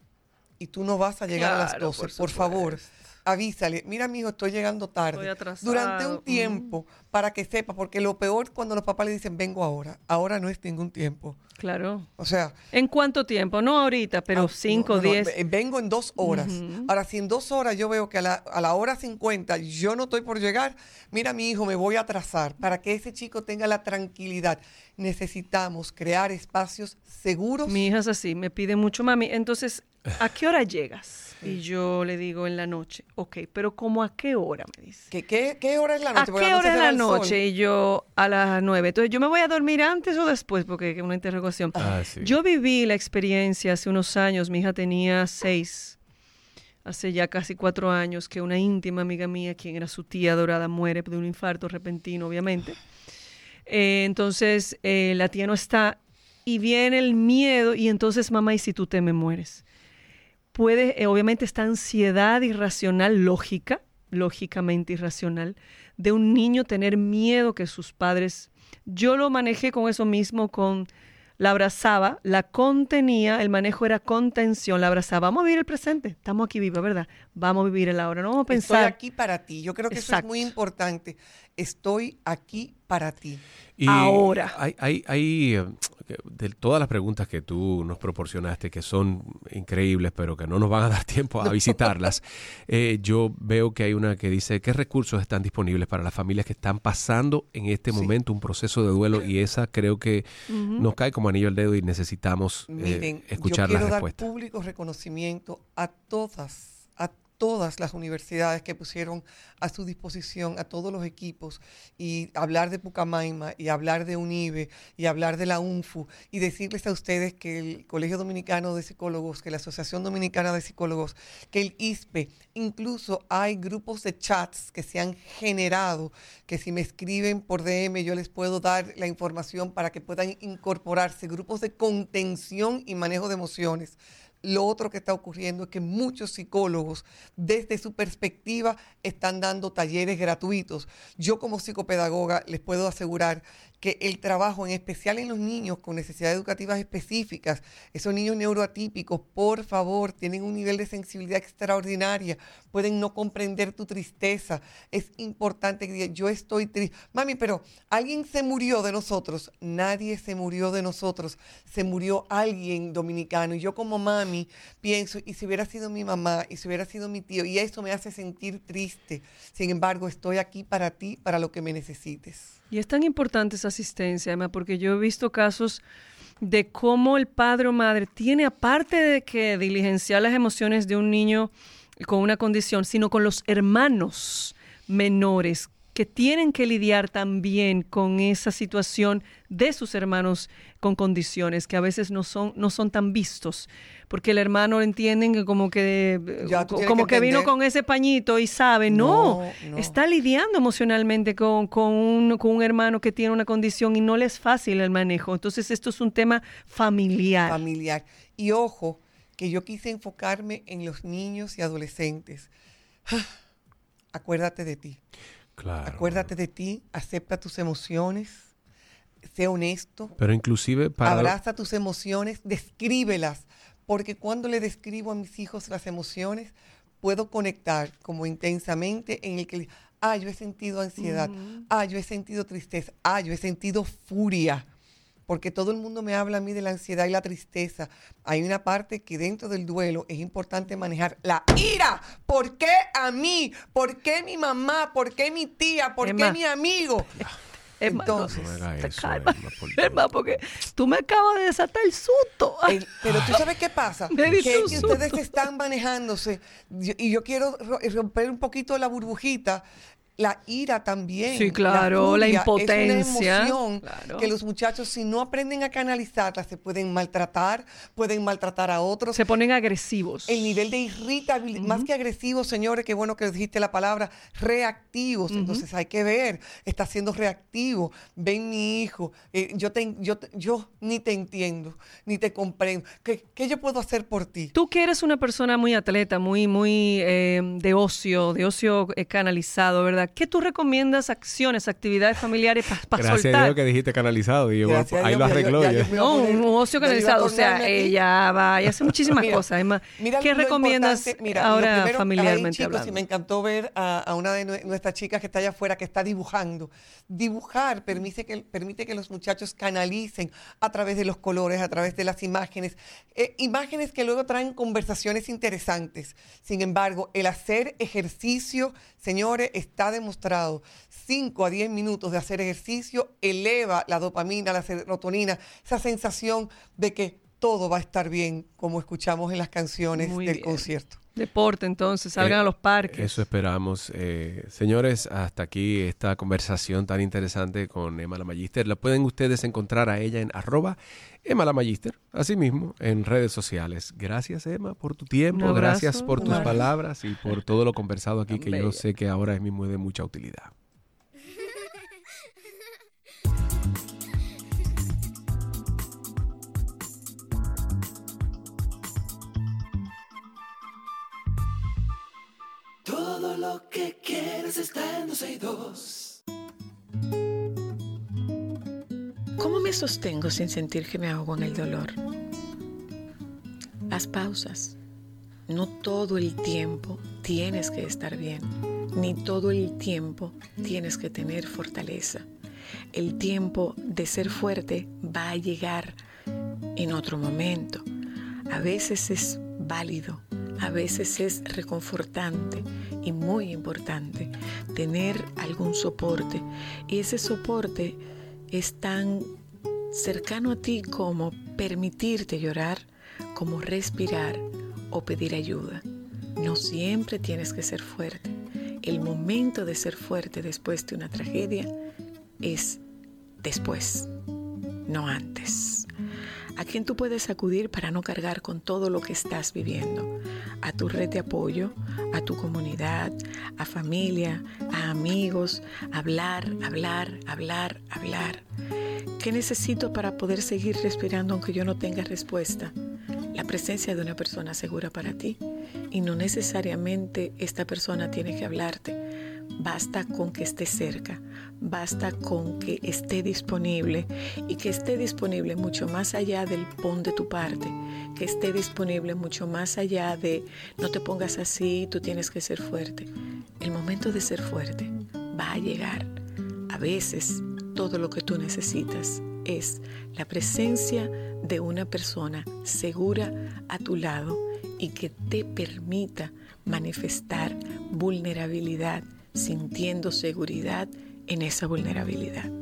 y tú no vas a llegar a las Claro, doce, por por, favor, supuesto. avísale, mira, mijo, estoy llegando tarde. Estoy atrasado. Durante un Ujú. tiempo, para que sepa, porque lo peor cuando los papás le dicen, vengo ahora. Ahora no es ningún tiempo. Claro. O sea, ¿En cuánto tiempo? No ahorita, pero ah, cinco, no, no, diez. ve- vengo en dos horas. Ujú. Ahora, si en dos horas yo veo que a la, a la hora cincuenta yo no estoy por llegar, mira, mi hijo, me voy a atrasar. Para que ese chico tenga la tranquilidad, necesitamos crear espacios seguros. Mi hija es así, me pide mucho, mami. Entonces, ¿a qué hora llegas? Y yo le digo en la noche. Ok, pero ¿cómo a qué hora? Me dice. ¿Qué, qué, qué hora es la ¿A noche? Porque qué la hora noche es se va la el sol. noche? Y yo a las nueve. Entonces, ¿yo me voy a dormir antes o después? Porque es una interrogación. Ah, sí. Yo viví la experiencia hace unos años. Mi hija tenía seis. Hace ya casi cuatro años que una íntima amiga mía, quien era su tía adorada, muere de un infarto repentino, obviamente. Eh, entonces, eh, la tía no está y viene el miedo y entonces, mamá, ¿y si tú te me mueres? Puede, eh, obviamente, esta ansiedad irracional, lógica, lógicamente irracional, de un niño tener miedo que sus padres... Yo lo manejé con eso mismo, con... La abrazaba, la contenía, el manejo era contención, la abrazaba. Vamos a vivir el presente, estamos aquí vivos, ¿verdad? Vamos a vivir el ahora, no vamos a pensar... Estoy aquí para ti. Yo creo que eso es Exacto. muy importante. Estoy aquí para ti. Y Ahora. Hay, hay, hay, eh, de todas las preguntas que tú nos proporcionaste, que son increíbles, pero que no nos van a dar tiempo a visitarlas, eh, yo veo que hay una que dice, ¿qué recursos están disponibles para las familias que están pasando en este momento un proceso de duelo? Y esa creo que Ujú. nos cae como anillo al dedo y necesitamos eh, Miren, escuchar yo la quiero dar respuesta. público reconocimiento a todas, a todas las universidades que pusieron a su disposición a todos los equipos, y hablar de Pucamaima y hablar de UNIBE y hablar de la UNFU, y decirles a ustedes que el Colegio Dominicano de Psicólogos, que la Asociación Dominicana de Psicólogos, que el I S P E, incluso hay grupos de chats que se han generado, que si me escriben por D M yo les puedo dar la información para que puedan incorporarse, grupos de contención y manejo de emociones. Lo otro que está ocurriendo es que muchos psicólogos, desde su perspectiva, están dando talleres gratuitos. Yo como psicopedagoga les puedo asegurar que el trabajo, en especial en los niños con necesidades educativas específicas, esos niños neuroatípicos, por favor, tienen un nivel de sensibilidad extraordinaria, pueden no comprender tu tristeza. Es importante que digan, yo estoy triste. Mami, pero alguien se murió de nosotros. Nadie se murió de nosotros. Se murió alguien dominicano. Y yo como mami pienso, y si hubiera sido mi mamá, y si hubiera sido mi tío, y eso me hace sentir triste. Sin embargo, estoy aquí para ti, para lo que me necesites. Y es tan importante esa asistencia, Emma, porque yo he visto casos de cómo el padre o madre tiene, aparte de que diligenciar las emociones de un niño con una condición, sino con los hermanos menores que tienen que lidiar también con esa situación de sus hermanos con condiciones que a veces no son, no son tan vistos, porque el hermano lo entienden que como que, Ya, como que, que vino con ese pañito y sabe, no, No, no. está lidiando emocionalmente con, con, un, con un hermano que tiene una condición y no le es fácil el manejo. Entonces esto es un tema familiar. Familiar. Y ojo, que yo quise enfocarme en los niños y adolescentes. Acuérdate de ti. Claro. Acuérdate de ti, acepta tus emociones, sé honesto. Pero inclusive para... Abraza tus emociones, descríbelas, porque cuando le describo a mis hijos las emociones, puedo conectar como intensamente en el que, ah, yo he sentido ansiedad, uh-huh. ah, yo he sentido tristeza, ah, yo he sentido furia. Porque todo el mundo me habla a mí de la ansiedad y la tristeza. Hay una parte que dentro del duelo es importante manejar la ira. ¿Por qué a mí? ¿Por qué mi mamá? ¿Por qué mi tía? ¿Por Emma. qué mi amigo? Emma, Entonces, no, no haga eso, calma, Emma, por Emma, porque tú me acabas de desatar el susto. El, pero tú sabes qué pasa, Me que, diste un que susto. ustedes están manejándose yo- y yo quiero ro- romper un poquito la burbujita. La ira también. Sí, claro, la furia impotencia, Es una emoción claro. que los muchachos, si no aprenden a canalizarla, se pueden maltratar, pueden maltratar a otros. Se ponen agresivos. El nivel de irritabilidad, uh-huh. más que agresivos, señores, qué bueno que dijiste la palabra, reactivos. Uh-huh. Entonces hay que ver, está siendo reactivo. Ven mi hijo, eh, yo, te, yo, te, yo ni te entiendo, ni te comprendo. ¿Qué, qué yo puedo hacer por ti? Tú que eres una persona muy atleta, muy, muy eh, de ocio, de ocio eh, canalizado, ¿verdad? ¿Qué tú recomiendas acciones, actividades familiares para pa Gracias soltar? a Dios que dijiste canalizado. Y yo, Gracias a ahí Dios, lo ya yo- arregló. ya ya. yo fui a No, poner- un ocio ya yo iba a canalizado. O sea, tornarme aquí. ella va y hace muchísimas Mira, cosas. Emma. Mira ¿Qué lo recomiendas importante, mira, lo ahora primero, familiarmente ay, chicos, hablando? y me encantó ver a, a una de nue- nuestras chicas que está allá afuera que está dibujando. Dibujar permite que, permite que los muchachos canalicen a través de los colores, a través de las imágenes. Eh, imágenes que luego traen conversaciones interesantes. Sin embargo, el hacer ejercicio, señores, está demostrado. cinco a diez minutos de hacer ejercicio eleva la dopamina, la serotonina, esa sensación de que todo va a estar bien, como escuchamos en las canciones Muy del bien. concierto. Deporte, entonces, salgan Eh, a los parques. Eso esperamos. Eh, señores, hasta aquí esta conversación tan interesante con Emma la Magister. La pueden ustedes encontrar a ella en arroba Emma la Magister, así mismo, en redes sociales. Gracias, Emma, por tu tiempo. Un abrazo. Gracias por Un tus abrazo. palabras y por todo lo conversado aquí, Tan que yo bella. sé que ahora es mismo de mucha utilidad. Todo lo que quieres está en doce y dos. ¿Cómo me sostengo sin sentir que me ahogo en el dolor? Haz pausas. No todo el tiempo tienes que estar bien, ni todo el tiempo tienes que tener fortaleza. El tiempo de ser fuerte va a llegar en otro momento. A veces es válido, a veces es reconfortante y muy importante tener algún soporte. Y ese soporte es tan cercano a ti como permitirte llorar, como respirar o pedir ayuda. No siempre tienes que ser fuerte. El momento de ser fuerte después de una tragedia es después, no antes. ¿A quién tú puedes acudir para no cargar con todo lo que estás viviendo? A tu red de apoyo, a tu comunidad, a familia, a amigos. Hablar, hablar, hablar, hablar. ¿Qué necesito para poder seguir respirando aunque yo no tenga respuesta? La presencia de una persona segura para ti. Y no necesariamente esta persona tiene que hablarte. Basta con que esté cerca, basta con que esté disponible y que esté disponible mucho más allá del pon de tu parte, que esté disponible mucho más allá de no te pongas así, tú tienes que ser fuerte. El momento de ser fuerte va a llegar. A veces todo lo que tú necesitas es la presencia de una persona segura a tu lado y que te permita manifestar vulnerabilidad, sintiendo seguridad en esa vulnerabilidad.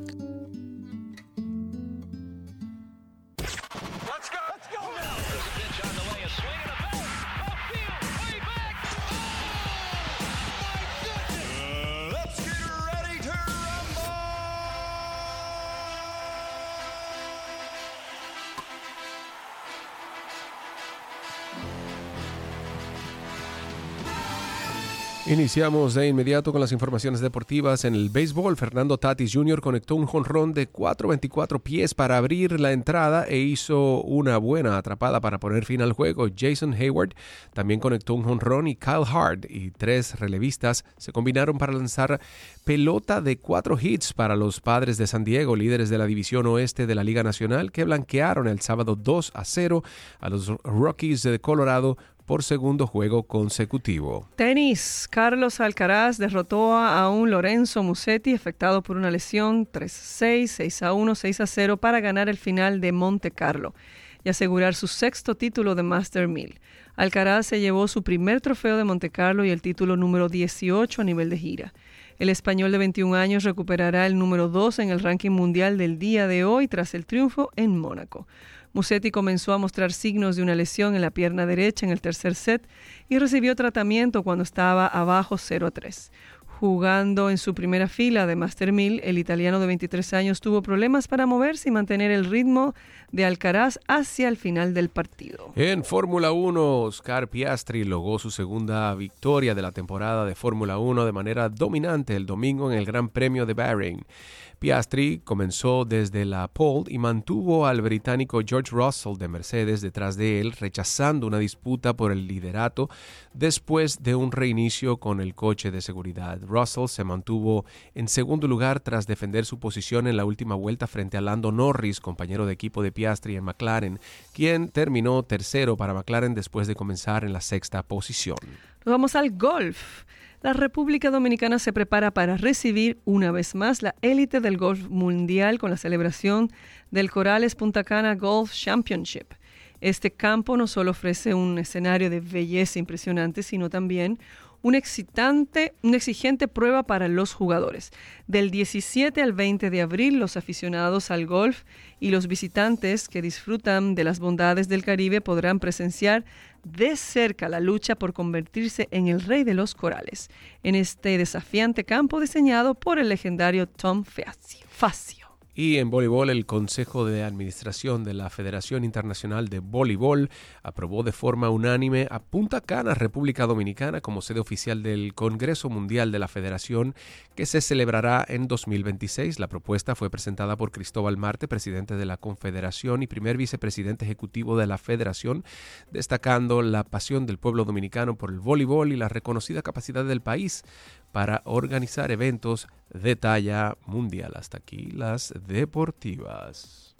Iniciamos de inmediato con las informaciones deportivas. En el béisbol, Fernando Tatis junior conectó un jonrón de cuatrocientos veinticuatro pies para abrir la entrada e hizo una buena atrapada para poner fin al juego. Jason Hayward también conectó un jonrón y Kyle Hart y tres relevistas se combinaron para lanzar pelota de cuatro hits para los Padres de San Diego, líderes de la división oeste de la Liga Nacional, que blanquearon el sábado dos a cero a los Rockies de Colorado por segundo juego consecutivo. Tenis. Carlos Alcaraz derrotó a un Lorenzo Musetti afectado por una lesión tres a seis, seis a uno, seis a cero para ganar el final de Monte Carlo y asegurar su sexto título de Master mil. Alcaraz se llevó su primer trofeo de Monte Carlo y el título número dieciocho a nivel de gira. El español de veintiún años recuperará el número dos en el ranking mundial del día de hoy tras el triunfo en Mónaco. Musetti comenzó a mostrar signos de una lesión en la pierna derecha en el tercer set y recibió tratamiento cuando estaba abajo cero a tres. Jugando en su primera fila de Master mil, el italiano de veintitrés años tuvo problemas para moverse y mantener el ritmo de Alcaraz hacia el final del partido. En Fórmula uno, Oscar Piastri logró su segunda victoria de la temporada de Fórmula uno de manera dominante el domingo en el Gran Premio de Bahrein. Piastri comenzó desde la pole y mantuvo al británico George Russell de Mercedes detrás de él, rechazando una disputa por el liderato después de un reinicio con el coche de seguridad. Russell se mantuvo en segundo lugar tras defender su posición en la última vuelta frente a Lando Norris, compañero de equipo de Piastri en McLaren, quien terminó tercero para McLaren después de comenzar en la sexta posición. Nos vamos al golf. La República Dominicana se prepara para recibir una vez más la élite del golf mundial con la celebración del Corales Punta Cana Golf Championship. Este campo no solo ofrece un escenario de belleza impresionante, sino también una excitante, una exigente prueba para los jugadores. Del diecisiete al veinte de abril, los aficionados al golf y los visitantes que disfrutan de las bondades del Caribe podrán presenciar de cerca la lucha por convertirse en el rey de los corales, en este desafiante campo diseñado por el legendario Tom Facio. Facio. Y en voleibol, el Consejo de Administración de la Federación Internacional de Voleibol aprobó de forma unánime a Punta Cana, República Dominicana, como sede oficial del Congreso Mundial de la Federación, que se celebrará en dos mil veintiséis. La propuesta fue presentada por Cristóbal Marte, presidente de la Confederación y primer vicepresidente ejecutivo de la Federación, destacando la pasión del pueblo dominicano por el voleibol y la reconocida capacidad del país para organizar eventos de talla mundial. Hasta aquí las deportivas.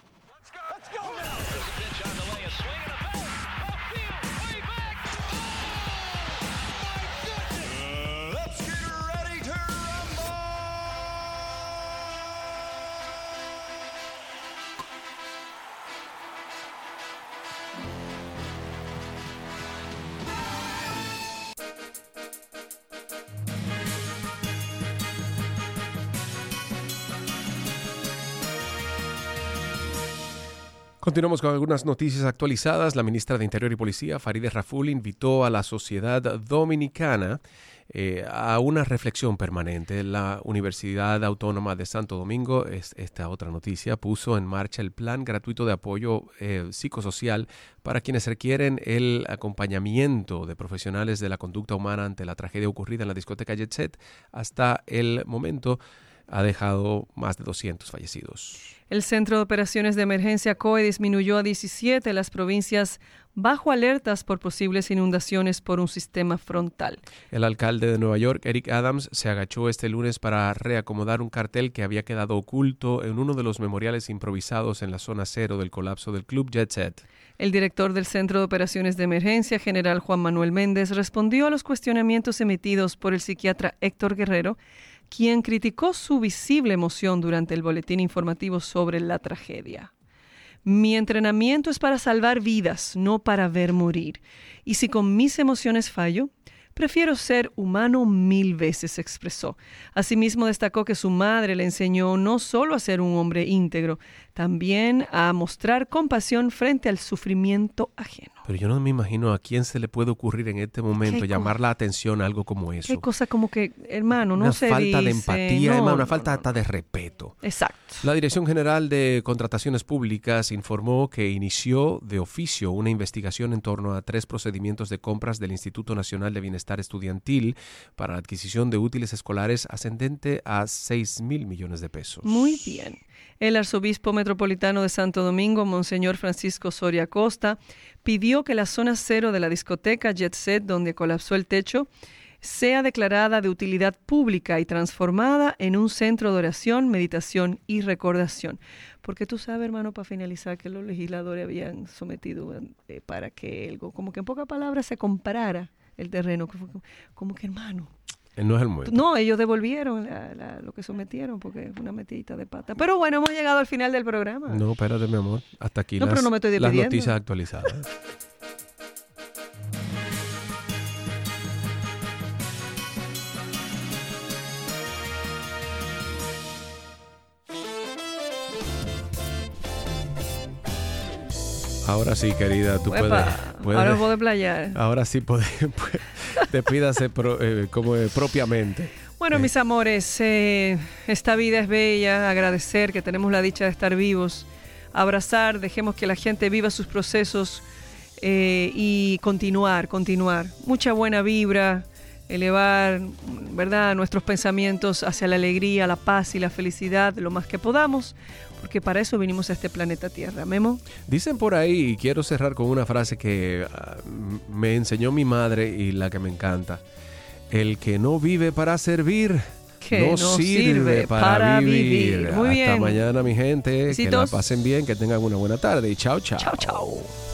Continuamos con algunas noticias actualizadas. La ministra de Interior y Policía, Farideh Raful, invitó a la sociedad dominicana eh, a una reflexión permanente. La Universidad Autónoma de Santo Domingo, es esta otra noticia, puso en marcha el plan gratuito de apoyo eh, psicosocial para quienes requieren el acompañamiento de profesionales de la conducta humana ante la tragedia ocurrida en la discoteca Jet Set. Hasta el momento ha dejado más de doscientos fallecidos. El Centro de Operaciones de Emergencia C O E disminuyó a diecisiete las provincias bajo alertas por posibles inundaciones por un sistema frontal. El alcalde de Nueva York, Eric Adams, se agachó este lunes para reacomodar un cartel que había quedado oculto en uno de los memoriales improvisados en la zona cero del colapso del Club Jet Set. El director del Centro de Operaciones de Emergencia, general Juan Manuel Méndez, respondió a los cuestionamientos emitidos por el psiquiatra Héctor Guerrero, quien criticó su visible emoción durante el boletín informativo sobre la tragedia. Mi entrenamiento es para salvar vidas, no para ver morir. Y si con mis emociones fallo, prefiero ser humano mil veces, expresó. Asimismo, destacó que su madre le enseñó no solo a ser un hombre íntegro, también a mostrar compasión frente al sufrimiento ajeno. Pero yo no me imagino a quién se le puede ocurrir en este momento llamar la atención a algo como eso. Qué cosa como que, hermano, no una se falta dice, de empatía, no, hermano, una no, falta no, hasta de respeto. Exacto. La Dirección General de Contrataciones Públicas informó que inició de oficio una investigación en torno a tres procedimientos de compras del Instituto Nacional de Bienestar Estudiantil para la adquisición de útiles escolares ascendente a seis mil millones de pesos. Muy bien. El arzobispo metropolitano de Santo Domingo, Monseñor Francisco Soria Costa, pidió que la zona cero de la discoteca Jet Set, donde colapsó el techo, sea declarada de utilidad pública y transformada en un centro de oración, meditación y recordación. Porque tú sabes, hermano, para finalizar, que los legisladores habían sometido eh, para que algo, como que en pocas palabras, se comprara el terreno. Como que, hermano... No es el momento. No, ellos devolvieron la, la, lo que sometieron porque es una metidita de pata. Pero bueno, hemos llegado al final del programa. No, espérate, mi amor. Hasta aquí no, las, pero no me estoy las noticias actualizadas. Ahora sí, querida, tú puedes, puedes... Ahora puedo playar. Ahora sí puedes... Despídase pro, eh, como eh, propiamente. Bueno, eh. mis amores, eh, esta vida es bella, agradecer que tenemos la dicha de estar vivos, abrazar, dejemos que la gente viva sus procesos eh, y continuar, continuar. Mucha buena vibra, elevar, ¿verdad?, nuestros pensamientos hacia la alegría, la paz y la felicidad lo más que podamos, porque para eso vinimos a este planeta Tierra. ¿Memo? Dicen por ahí, y quiero cerrar con una frase que uh, me enseñó mi madre y la que me encanta. El que no vive para servir, que no, no sirve, sirve para, para vivir. vivir. Muy Hasta bien. mañana, mi gente. Besitos. Que la pasen bien, que tengan una buena tarde y chao, chao. Chao, chao.